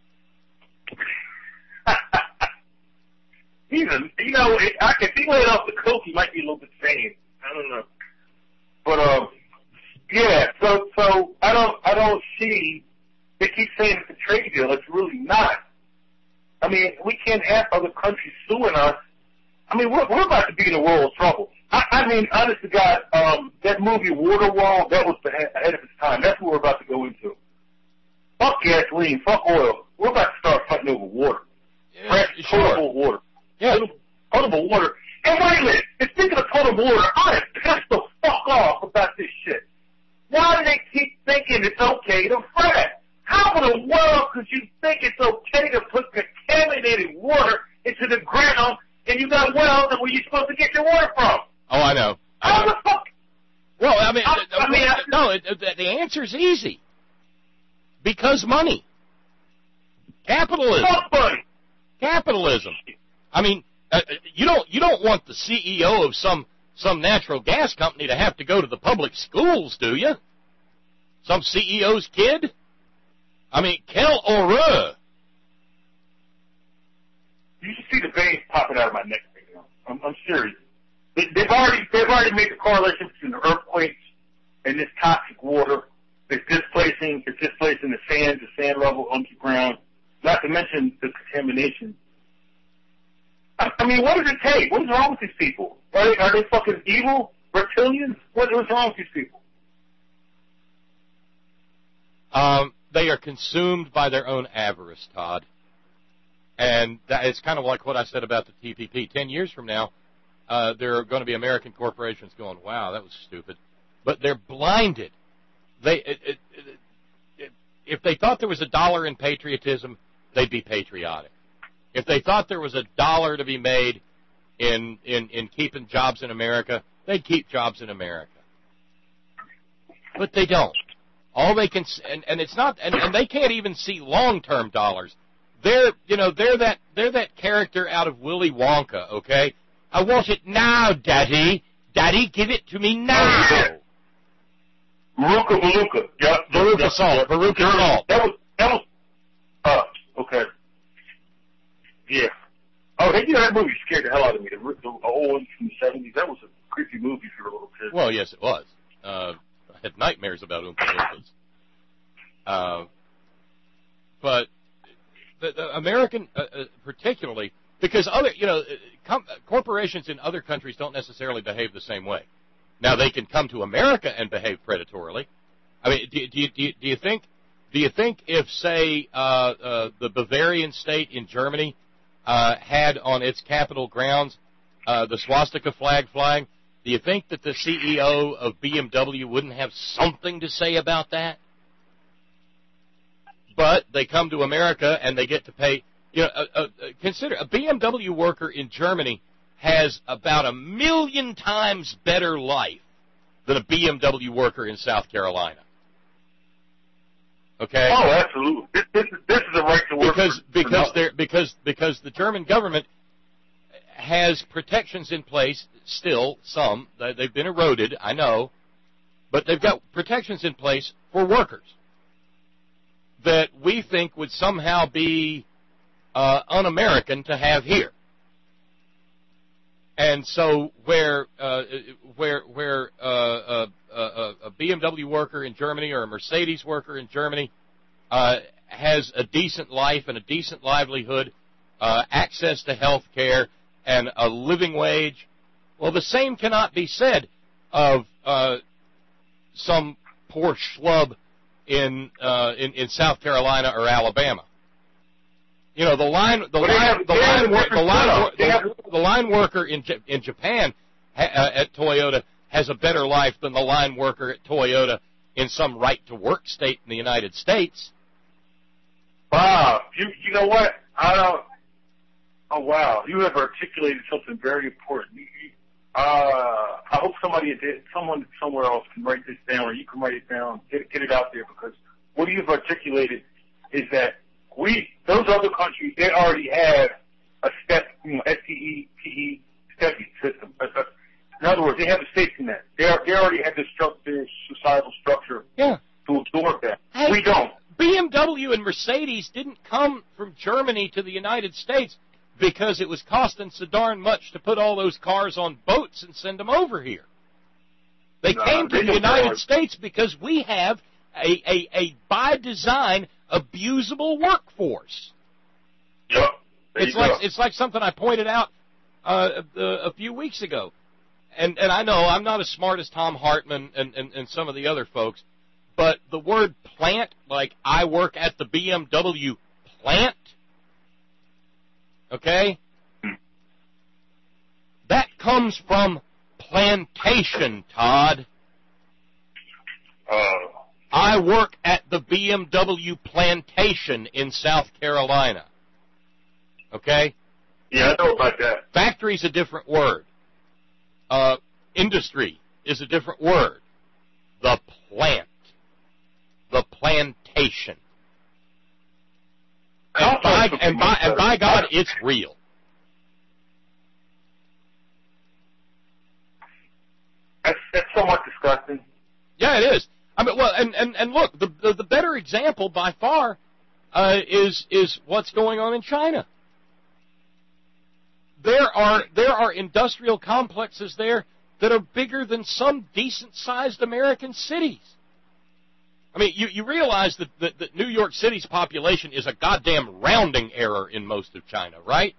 Speaker 9: Even, you know, it, I, if he laid off the coke, he might be a little bit sane. I don't know. But, um, yeah, so, so, I don't, I don't see, they keep saying it's a trade deal. It's really not. I mean, we can't have other countries suing us. I mean, we're, we're about to be in a world of trouble. I, I mean, honest to God, um, that movie Waterworld, that was ahead of its time. That's what we're about to go into. Fuck gasoline, fuck oil. We're about to start fighting over water. fresh,
Speaker 2: sure.
Speaker 9: potable water.
Speaker 2: Yeah.
Speaker 9: Potable water. And wait a minute. And speaking of potable water, I am pissed the fuck off about this shit. Why do they keep thinking it's okay to frack? How in the world could you think it's okay to put contaminated water into the ground and you got wells and where you're supposed to get your water from?
Speaker 2: Oh, I know. I
Speaker 9: How
Speaker 2: know.
Speaker 9: the fuck?
Speaker 2: Well, I mean,
Speaker 9: I, I mean I,
Speaker 2: no, it, it, the answer's easy. Because money. Capitalism.
Speaker 9: fuck money.
Speaker 2: Capitalism. I mean, uh, you don't you don't want the C E O of some some natural gas company to have to go to the public schools, do you? Some C E O's kid? I mean, quelle horreur.
Speaker 9: You should see the veins popping out of my neck right now. I'm, I'm serious. They, they've already they've already made the correlation between the earthquakes and this toxic water. It's displacing it's displacing the sand, the sand level underground. Not to mention the contamination. I, I mean, what does it take? What is wrong with these people? Are they, are they fucking evil reptilians? What, what's wrong with these people?
Speaker 2: Um, they are consumed by their own avarice, Todd. And that, it's kind of like what I said about the T P P. Ten years from now, uh, there are going to be American corporations going, wow, that was stupid. But they're blinded. They, it, it, it, it, if they thought there was a dollar in patriotism, they'd be patriotic. If they thought there was a dollar to be made in, in, in keeping jobs in America, they'd keep jobs in America. But they don't. All they can, and, and it's not, and, and they can't even see long-term dollars. They're, you know, they're that, they're that character out of Willy Wonka, okay? I want it now, Daddy. Daddy, give it to me now.
Speaker 9: Veruca Veruca. Yeah.
Speaker 2: Veruca Salt. Veruca Salt.
Speaker 9: That was, that was, uh, okay. Yeah. Oh, they did that movie scared the hell out of me. The, the old one from the seventies. That was a creepy movie for a little kid.
Speaker 2: Well, yes, it was. Uh, I had nightmares about Oompa Loompas. Uh, but the, the American, uh, uh, particularly, because other, you know, com- corporations in other countries don't necessarily behave the same way. Now, they can come to America and behave predatorily. I mean, do, do, do, do you think, do you think if, say, uh, uh, the Bavarian state in Germany uh, had on its capital grounds uh, the swastika flag flying, do you think that the C E O of B M W wouldn't have something to say about that? But they come to America and they get to pay. You know, uh, uh, consider a B M W worker in Germany has about a million times better life than a B M W worker in South Carolina. Okay.
Speaker 9: Oh, absolutely. This, this is this is a right to work
Speaker 2: because
Speaker 9: for,
Speaker 2: because
Speaker 9: for
Speaker 2: they're because because the German government has protections in place still. Some they've been eroded, I know, but they've got protections in place for workers that we think would somehow be uh, un-American to have here. And so, where uh, where where uh, uh, uh, a B M W worker in Germany or a Mercedes worker in Germany uh, has a decent life and a decent livelihood, uh, access to health care, and a living wage, well, the same cannot be said of uh, some poor schlub in, uh, in in South Carolina or Alabama. You know, the line, the
Speaker 9: well,
Speaker 2: line,
Speaker 9: have,
Speaker 2: the line,
Speaker 9: have,
Speaker 2: the line, the,
Speaker 9: have,
Speaker 2: the line worker in in Japan ha, uh, at Toyota has a better life than the line worker at Toyota in some right-to-work state in the United States.
Speaker 9: Wow, you you know what? I don't. Oh wow, you have articulated something very important. You, you, uh, I hope somebody did, someone somewhere else can write this down, or you can write it down, get get it out there, because what you've articulated is that we, those other countries, they already have a step, you know, S T E P E STEPI system. In other words, they have a safety net. They are, they already have the structure, societal structure
Speaker 2: yeah.
Speaker 9: to absorb that.
Speaker 2: Hey,
Speaker 9: we don't.
Speaker 2: B M W and Mercedes didn't come from Germany to the United States because it was costing so darn much to put all those cars on boats and send them over here. They
Speaker 9: no,
Speaker 2: came to
Speaker 9: they
Speaker 2: the United
Speaker 9: are.
Speaker 2: States because we have a, a, a by design, abusable workforce.
Speaker 9: Yep. There
Speaker 2: It's
Speaker 9: you
Speaker 2: like
Speaker 9: go.
Speaker 2: it's like something I pointed out uh, a, a few weeks ago, and and I know I'm not as smart as Tom Hartman and, and, and some of the other folks, but the word plant, like I work at the B M W plant, Okay? That comes from plantation, Todd.
Speaker 9: Uh,
Speaker 2: I work at the B M W plantation in South Carolina. Okay?
Speaker 9: yeah, I know about that.
Speaker 2: Factory's a different word. Uh, industry is a different word. The plant. The plantation. And by, and by, and by God, it's real.
Speaker 9: That's, that's somewhat disgusting.
Speaker 2: Yeah, it is. I mean, well, and, and, and look, the, the the better example by far uh, is is what's going on in China. There are there are industrial complexes there that are bigger than some decent-sized American cities. I mean, you, you realize that, that, that New York City's population is a goddamn rounding error in most of China, right?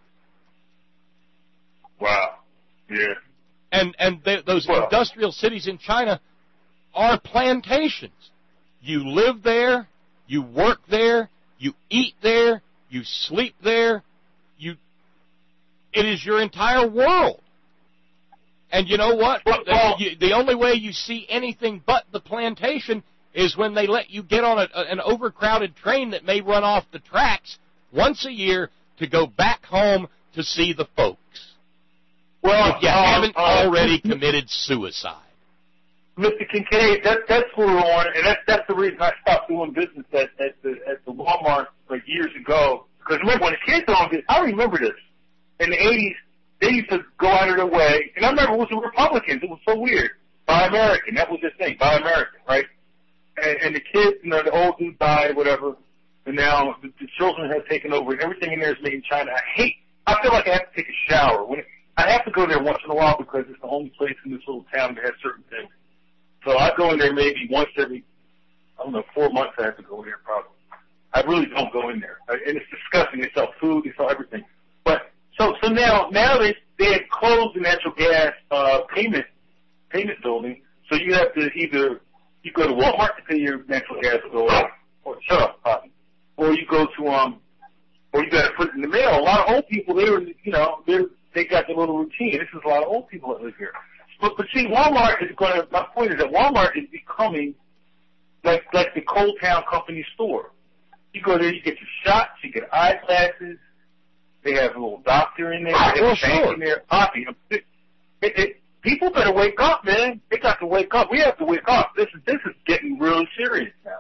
Speaker 9: Wow. Yeah.
Speaker 2: And and they, those
Speaker 9: well,
Speaker 2: industrial cities in China are plantations. You live there, you work there, you eat there, you sleep there. You, it is your entire world. And you know what?
Speaker 9: Well, well,
Speaker 2: the, the only way you see anything but the plantation is when they let you get on a, an overcrowded train that may run off the tracks once a year to go back home to see the folks.
Speaker 9: Well,
Speaker 2: if you
Speaker 9: um,
Speaker 2: haven't
Speaker 9: uh,
Speaker 2: already committed suicide.
Speaker 9: Mister Kincaid, that, that's what we're on, and that's, that's the reason I stopped doing business at, at the at the Walmart like years ago. Because remember, when the kids owned it, I remember this. In the eighties, they used to go out of their way, and I remember it was the Republicans. It was so weird. Buy American, that was their thing. Buy American, right? And, and the kids, you know, the old dude died, whatever, and now the, the children have taken over, and everything in there is made in China. I hate. I feel like I have to take a shower when it, I have to go there once in a while because it's the only place in this little town that has certain things. So I go in there maybe once every, I don't know, four months I have to go in there probably. I really don't go in there. And it's disgusting. They sell food, they sell everything. But, so, so now, now they, they have closed the natural gas, uh, payment, payment building. So you have to either, you go to Walmart to pay your natural gas bill, or, shut up, Poppy. Or you go to, um, or you gotta put it in the mail. A lot of old people, they were, you know, they're, they got their little routine. This is a lot of old people that live here. But, but see, Walmart is going to, my point is that Walmart is becoming like, like the Cold Town Company store. You go there, you get your shots, you get eyeglasses, they have a little doctor in there, they have
Speaker 2: well,
Speaker 9: a bank
Speaker 2: sure.
Speaker 9: in there, coffee. It, it, it, people better wake up, man. They got to wake up. We have to wake up. This is, this is getting really serious now.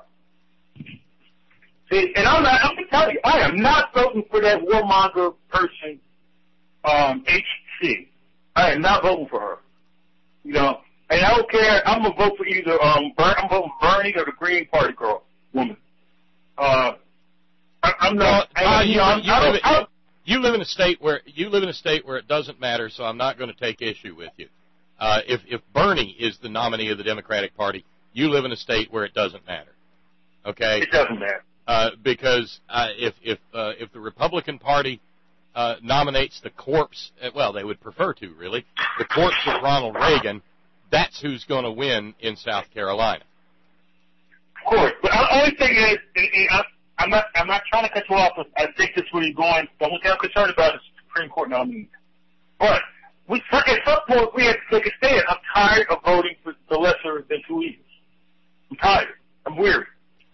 Speaker 9: See, and I'm not, I'm going to tell you, I am not voting for that warmonger person, um, H C. I am not voting for her. You know, and I don't care. I'm gonna vote for either um, Ber- I'm voting for Bernie or the Green Party girl, woman. Uh, I, I'm not.
Speaker 2: Well,
Speaker 9: I,
Speaker 2: uh, you,
Speaker 9: you, know,
Speaker 2: you,
Speaker 9: I,
Speaker 2: live,
Speaker 9: I,
Speaker 2: you live in a state where you live in a state where it doesn't matter. So I'm not going to take issue with you. Uh, if if Bernie is the nominee of the Democratic Party, you live in a state where it doesn't matter. Okay.
Speaker 9: It doesn't matter.
Speaker 2: Uh, because uh, if if uh, if the Republican Party uh, nominates the corpse, well, they would prefer to really the corpse of Ronald Reagan. That's who's going to win in South Carolina.
Speaker 9: Of course, but the only thing is, I, I'm not I'm not trying to cut you off. But I think that's where you're going. The only thing I'm concerned about is the Supreme Court nominee. But we at some point we have to take a stand. I'm tired of voting for the lesser than two evils. I'm tired. I'm weary.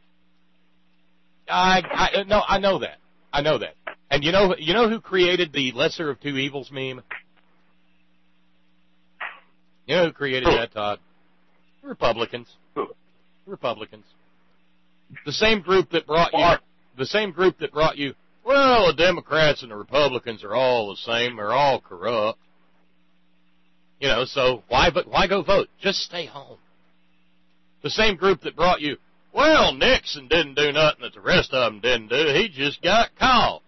Speaker 2: I, I no, I know that. I know that. And you know, you know who created the lesser of two evils meme? You know who created
Speaker 9: Who?
Speaker 2: that, Todd? Republicans.
Speaker 9: Who?
Speaker 2: Republicans. The same group that brought you. The same group that brought you. Well, the Democrats and the Republicans are all the same. They're all corrupt. You know, so why? But why go vote? Just stay home. The same group that brought you. Well, Nixon didn't do nothing that the rest of them didn't do. He just got caught.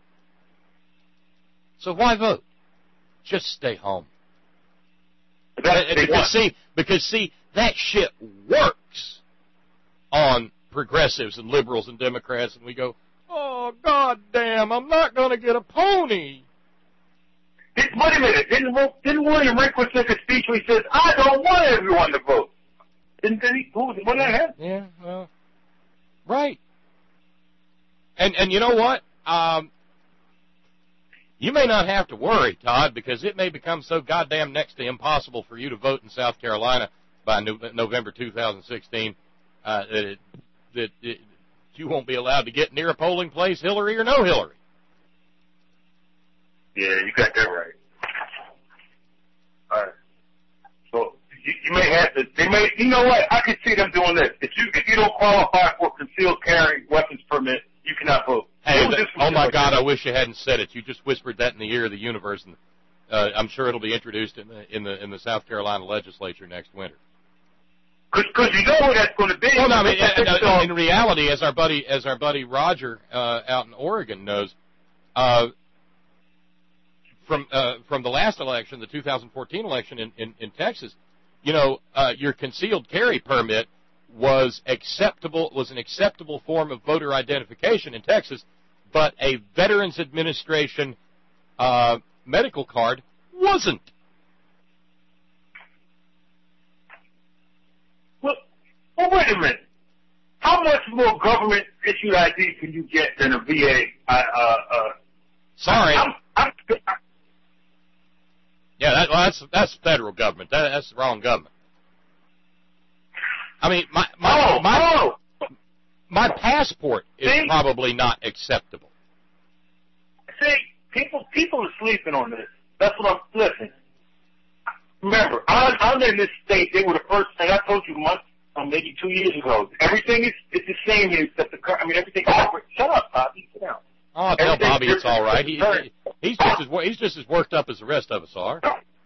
Speaker 2: So why vote? Just stay home.
Speaker 9: That's
Speaker 2: Because see, because see, that shit works on progressives and liberals and Democrats, and we go, oh goddamn, I'm not going to get a pony.
Speaker 9: Wait a minute. Didn't didn't William Rehnquist make a speech where he says, "I don't want everyone to vote"? Didn't he? Who did that happen?
Speaker 2: Yeah, well, right. And and you know what? Um, you may not have to worry, Todd, because it may become so goddamn next to impossible for you to vote in South Carolina by no, November two thousand sixteen uh, that, it, that it, you won't be allowed to get near a polling place, Hillary or no Hillary.
Speaker 9: Yeah, you got that right. All right. So you, you may have to. They may. You know what? I could see them doing this. If you if you don't qualify for concealed carry weapons permit, you cannot vote.
Speaker 2: Hey, that, oh my God! I wish you hadn't said it. You just whispered that in the ear of the universe, and uh, I'm sure it'll be introduced in the in the in the South Carolina legislature next winter.
Speaker 9: Because you know what that's going to be.
Speaker 2: Well, no, I mean, uh, in reality, as our buddy as our buddy Roger uh, out in Oregon knows, uh, from uh, from the last election, the two thousand fourteen election in, in, in Texas, you know, uh, your concealed carry permit was acceptable was an acceptable form of voter identification in Texas, but a Veterans Administration uh, medical card wasn't.
Speaker 9: Well, well, wait a minute. How much more government-issued I D can you get than a V A? Uh, uh,
Speaker 2: Sorry.
Speaker 9: I'm, I'm, I'm,
Speaker 2: yeah, that, well, that's that's federal government. That, that's the wrong government. I mean, my my
Speaker 9: oh,
Speaker 2: my,
Speaker 9: oh.
Speaker 2: my passport is
Speaker 9: See?
Speaker 2: probably not acceptable.
Speaker 9: See, people people are sleeping on this. That's what I'm listening. Remember, I, I'm in this state. They were the first thing I told you months, or maybe two years ago. Everything is it's the same here except the car. I mean, everything. Shut up, Bobby. Sit down.
Speaker 2: Oh, tell Bobby it's all right. He, he, he's just as he's just as worked up as the rest of us are.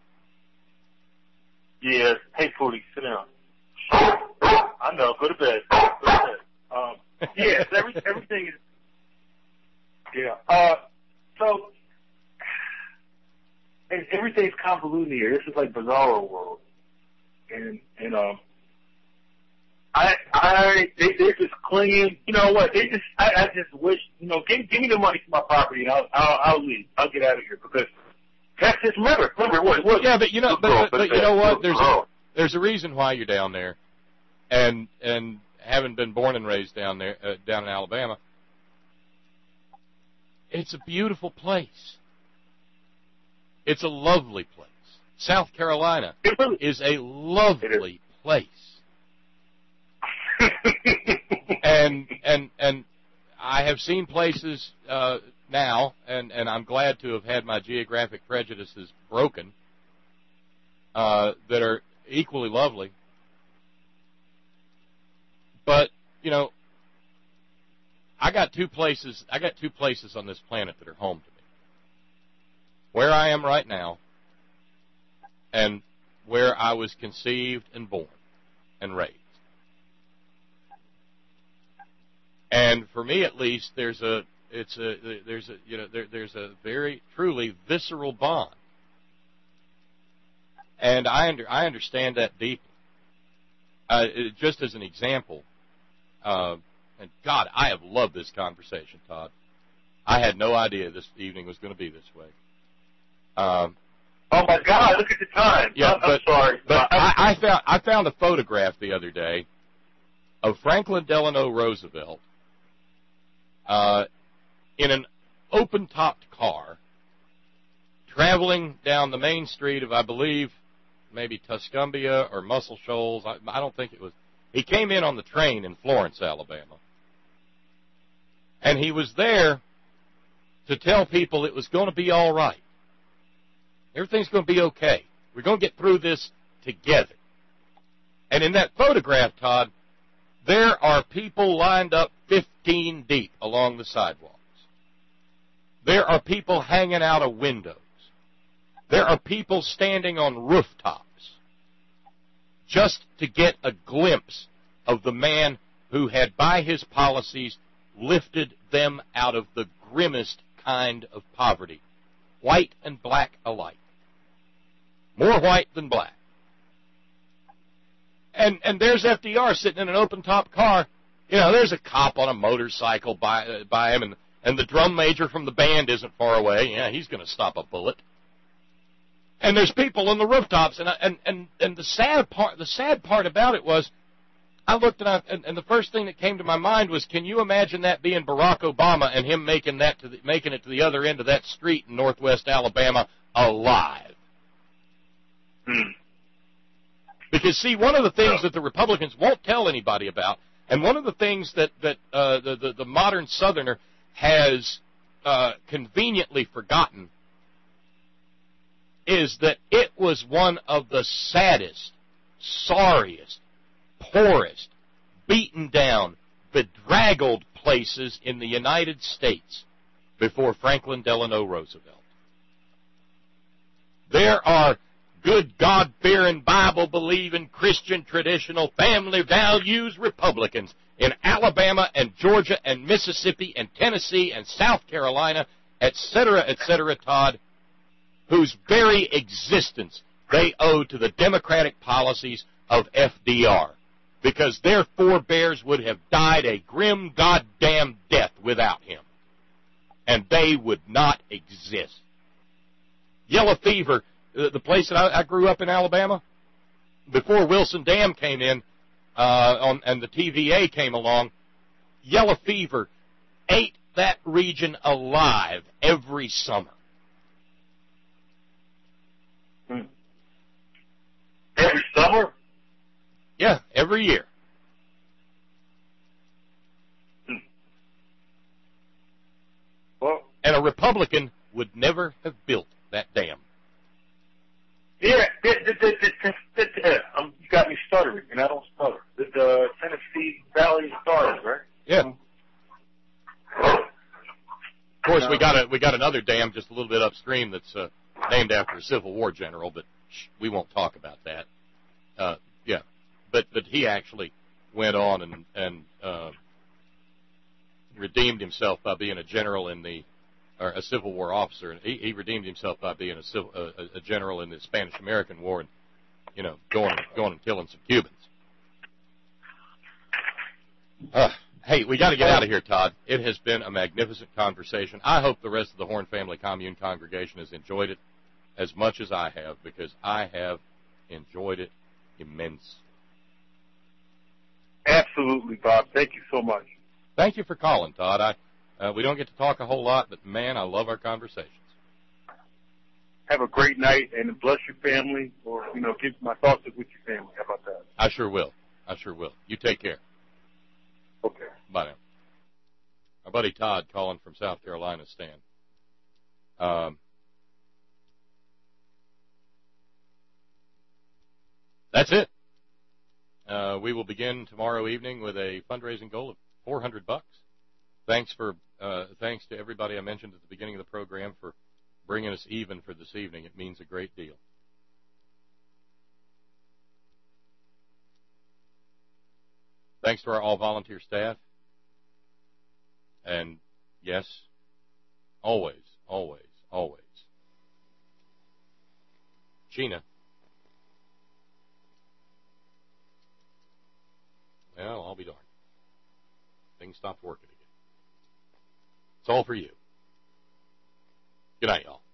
Speaker 9: Yeah. Hey, Pootie, sit down. I know. Go to bed. Go to bed. Um, yes, every, everything is. Yeah. Uh, so, and everything's convoluted here. This is like Bizarro World, and and um, I I they they're just clinging. You know what? They just I, I just wish you know give give me the money for my property and I'll I'll, I'll leave. I'll get out of here because Texas. Remember, remember what? what
Speaker 2: yeah, but you know, but, but, but you know what? There's a, there's a reason why you're down there, and and having been born and raised down there uh, down in Alabama. It's a beautiful place. It's a lovely place. South Carolina is a lovely place. and and and I have seen places uh, now, and, and I'm glad to have had my geographic prejudices broken, uh, that are equally lovely. But, you know, I got two places I got two places on this planet that are home to me. Where I am right now and where I was conceived and born and raised. And for me at least there's a it's a there's a you know there, there's a very truly visceral bond. And I under, I understand that deeply. Uh, it, just as an example, uh, and God, I have loved this conversation, Todd. I had no idea this evening was going to be this way. Um,
Speaker 9: oh my God! Look at the time.
Speaker 2: Yeah,
Speaker 9: I'm,
Speaker 2: but,
Speaker 9: I'm sorry.
Speaker 2: But I, I found I found a photograph the other day of Franklin Delano Roosevelt uh, in an open-topped car traveling down the main street of, I believe, maybe Tuscumbia or Muscle Shoals. I, I don't think it was. He came in on the train in Florence, Alabama, and he was there to tell people it was going to be all right. Everything's going to be okay. We're going to get through this together. And in that photograph, Todd, there are people lined up fifteen deep along the sidewalks. There are people hanging out of windows. There are people standing on rooftops just to get a glimpse of the man who had, by his policies, lifted them out of the grimmest kind of poverty, white and black alike. More white than black. And and there's F D R sitting in an open-top car. You know, there's a cop on a motorcycle by uh, by him, and, and the drum major from the band isn't far away. Yeah, he's going to stop a bullet. And there's people on the rooftops, and and and and the sad part the sad part about it was I looked and, I, and, and the first thing that came to my mind was, can you imagine that being Barack Obama and him making that to the, making it to the other end of that street in northwest Alabama alive?
Speaker 9: Hmm.
Speaker 2: Because, see, one of the things that the Republicans won't tell anybody about, and one of the things that, that uh, the, the, the modern Southerner has uh, conveniently forgotten is that it was one of the saddest, sorriest, poorest, beaten down, bedraggled places in the United States before Franklin Delano Roosevelt. There are good God-fearing, Bible-believing, Christian, traditional, family values Republicans in Alabama and Georgia and Mississippi and Tennessee and South Carolina, et cetera, et cetera, Todd, whose very existence they owe to the Democratic policies of F D R, because their forebears would have died a grim goddamn death without him, and they would not exist. Yellow fever, the place that I, I grew up in Alabama, before Wilson Dam came in uh, on, and the T V A came along, yellow fever ate that region alive every summer.
Speaker 9: Hmm. Every summer?
Speaker 2: Yeah, every year.
Speaker 9: Hmm. Well,
Speaker 2: and a Republican would never have built that dam.
Speaker 9: Yeah, the, the, the, the, the, the, um, you got me stuttering, and I don't stutter. The, the Tennessee Valley Stars, right?
Speaker 2: Yeah. Of course, we got a we got another dam just a little bit upstream that's uh, named after a Civil War general, but shh, we won't talk about that. Uh, yeah, but but he actually went on and and uh, redeemed himself by being a general in the. Or a Civil War officer, and he, he redeemed himself by being a, civil, uh, a general in the Spanish-American War, and you know, going going and killing some Cubans. Uh, hey, we got to get out of here, Todd. It has been a magnificent conversation. I hope the rest of the Horn Family Commune congregation has enjoyed it as much as I have, because I have enjoyed it immensely.
Speaker 9: Absolutely, Bob. Thank you so much.
Speaker 2: Thank you for calling, Todd. I. Uh, we don't get to talk a whole lot, but, man, I love our conversations.
Speaker 9: Have a great night, and bless your family, or, you know, keep my thoughts with your family. How about that?
Speaker 2: I sure will. I sure will. You take care.
Speaker 9: Okay.
Speaker 2: Bye now. Our buddy Todd calling from South Carolina, Stan. Um, that's it. Uh, we will begin tomorrow evening with a fundraising goal of four hundred bucks. Thanks for uh, thanks to everybody I mentioned at the beginning of the program for bringing us even for this evening. It means a great deal. Thanks to our all-volunteer staff. And, yes, always, always, always, Gina. Well, I'll be darned. Things stopped working again. It's all for you. Good night, y'all.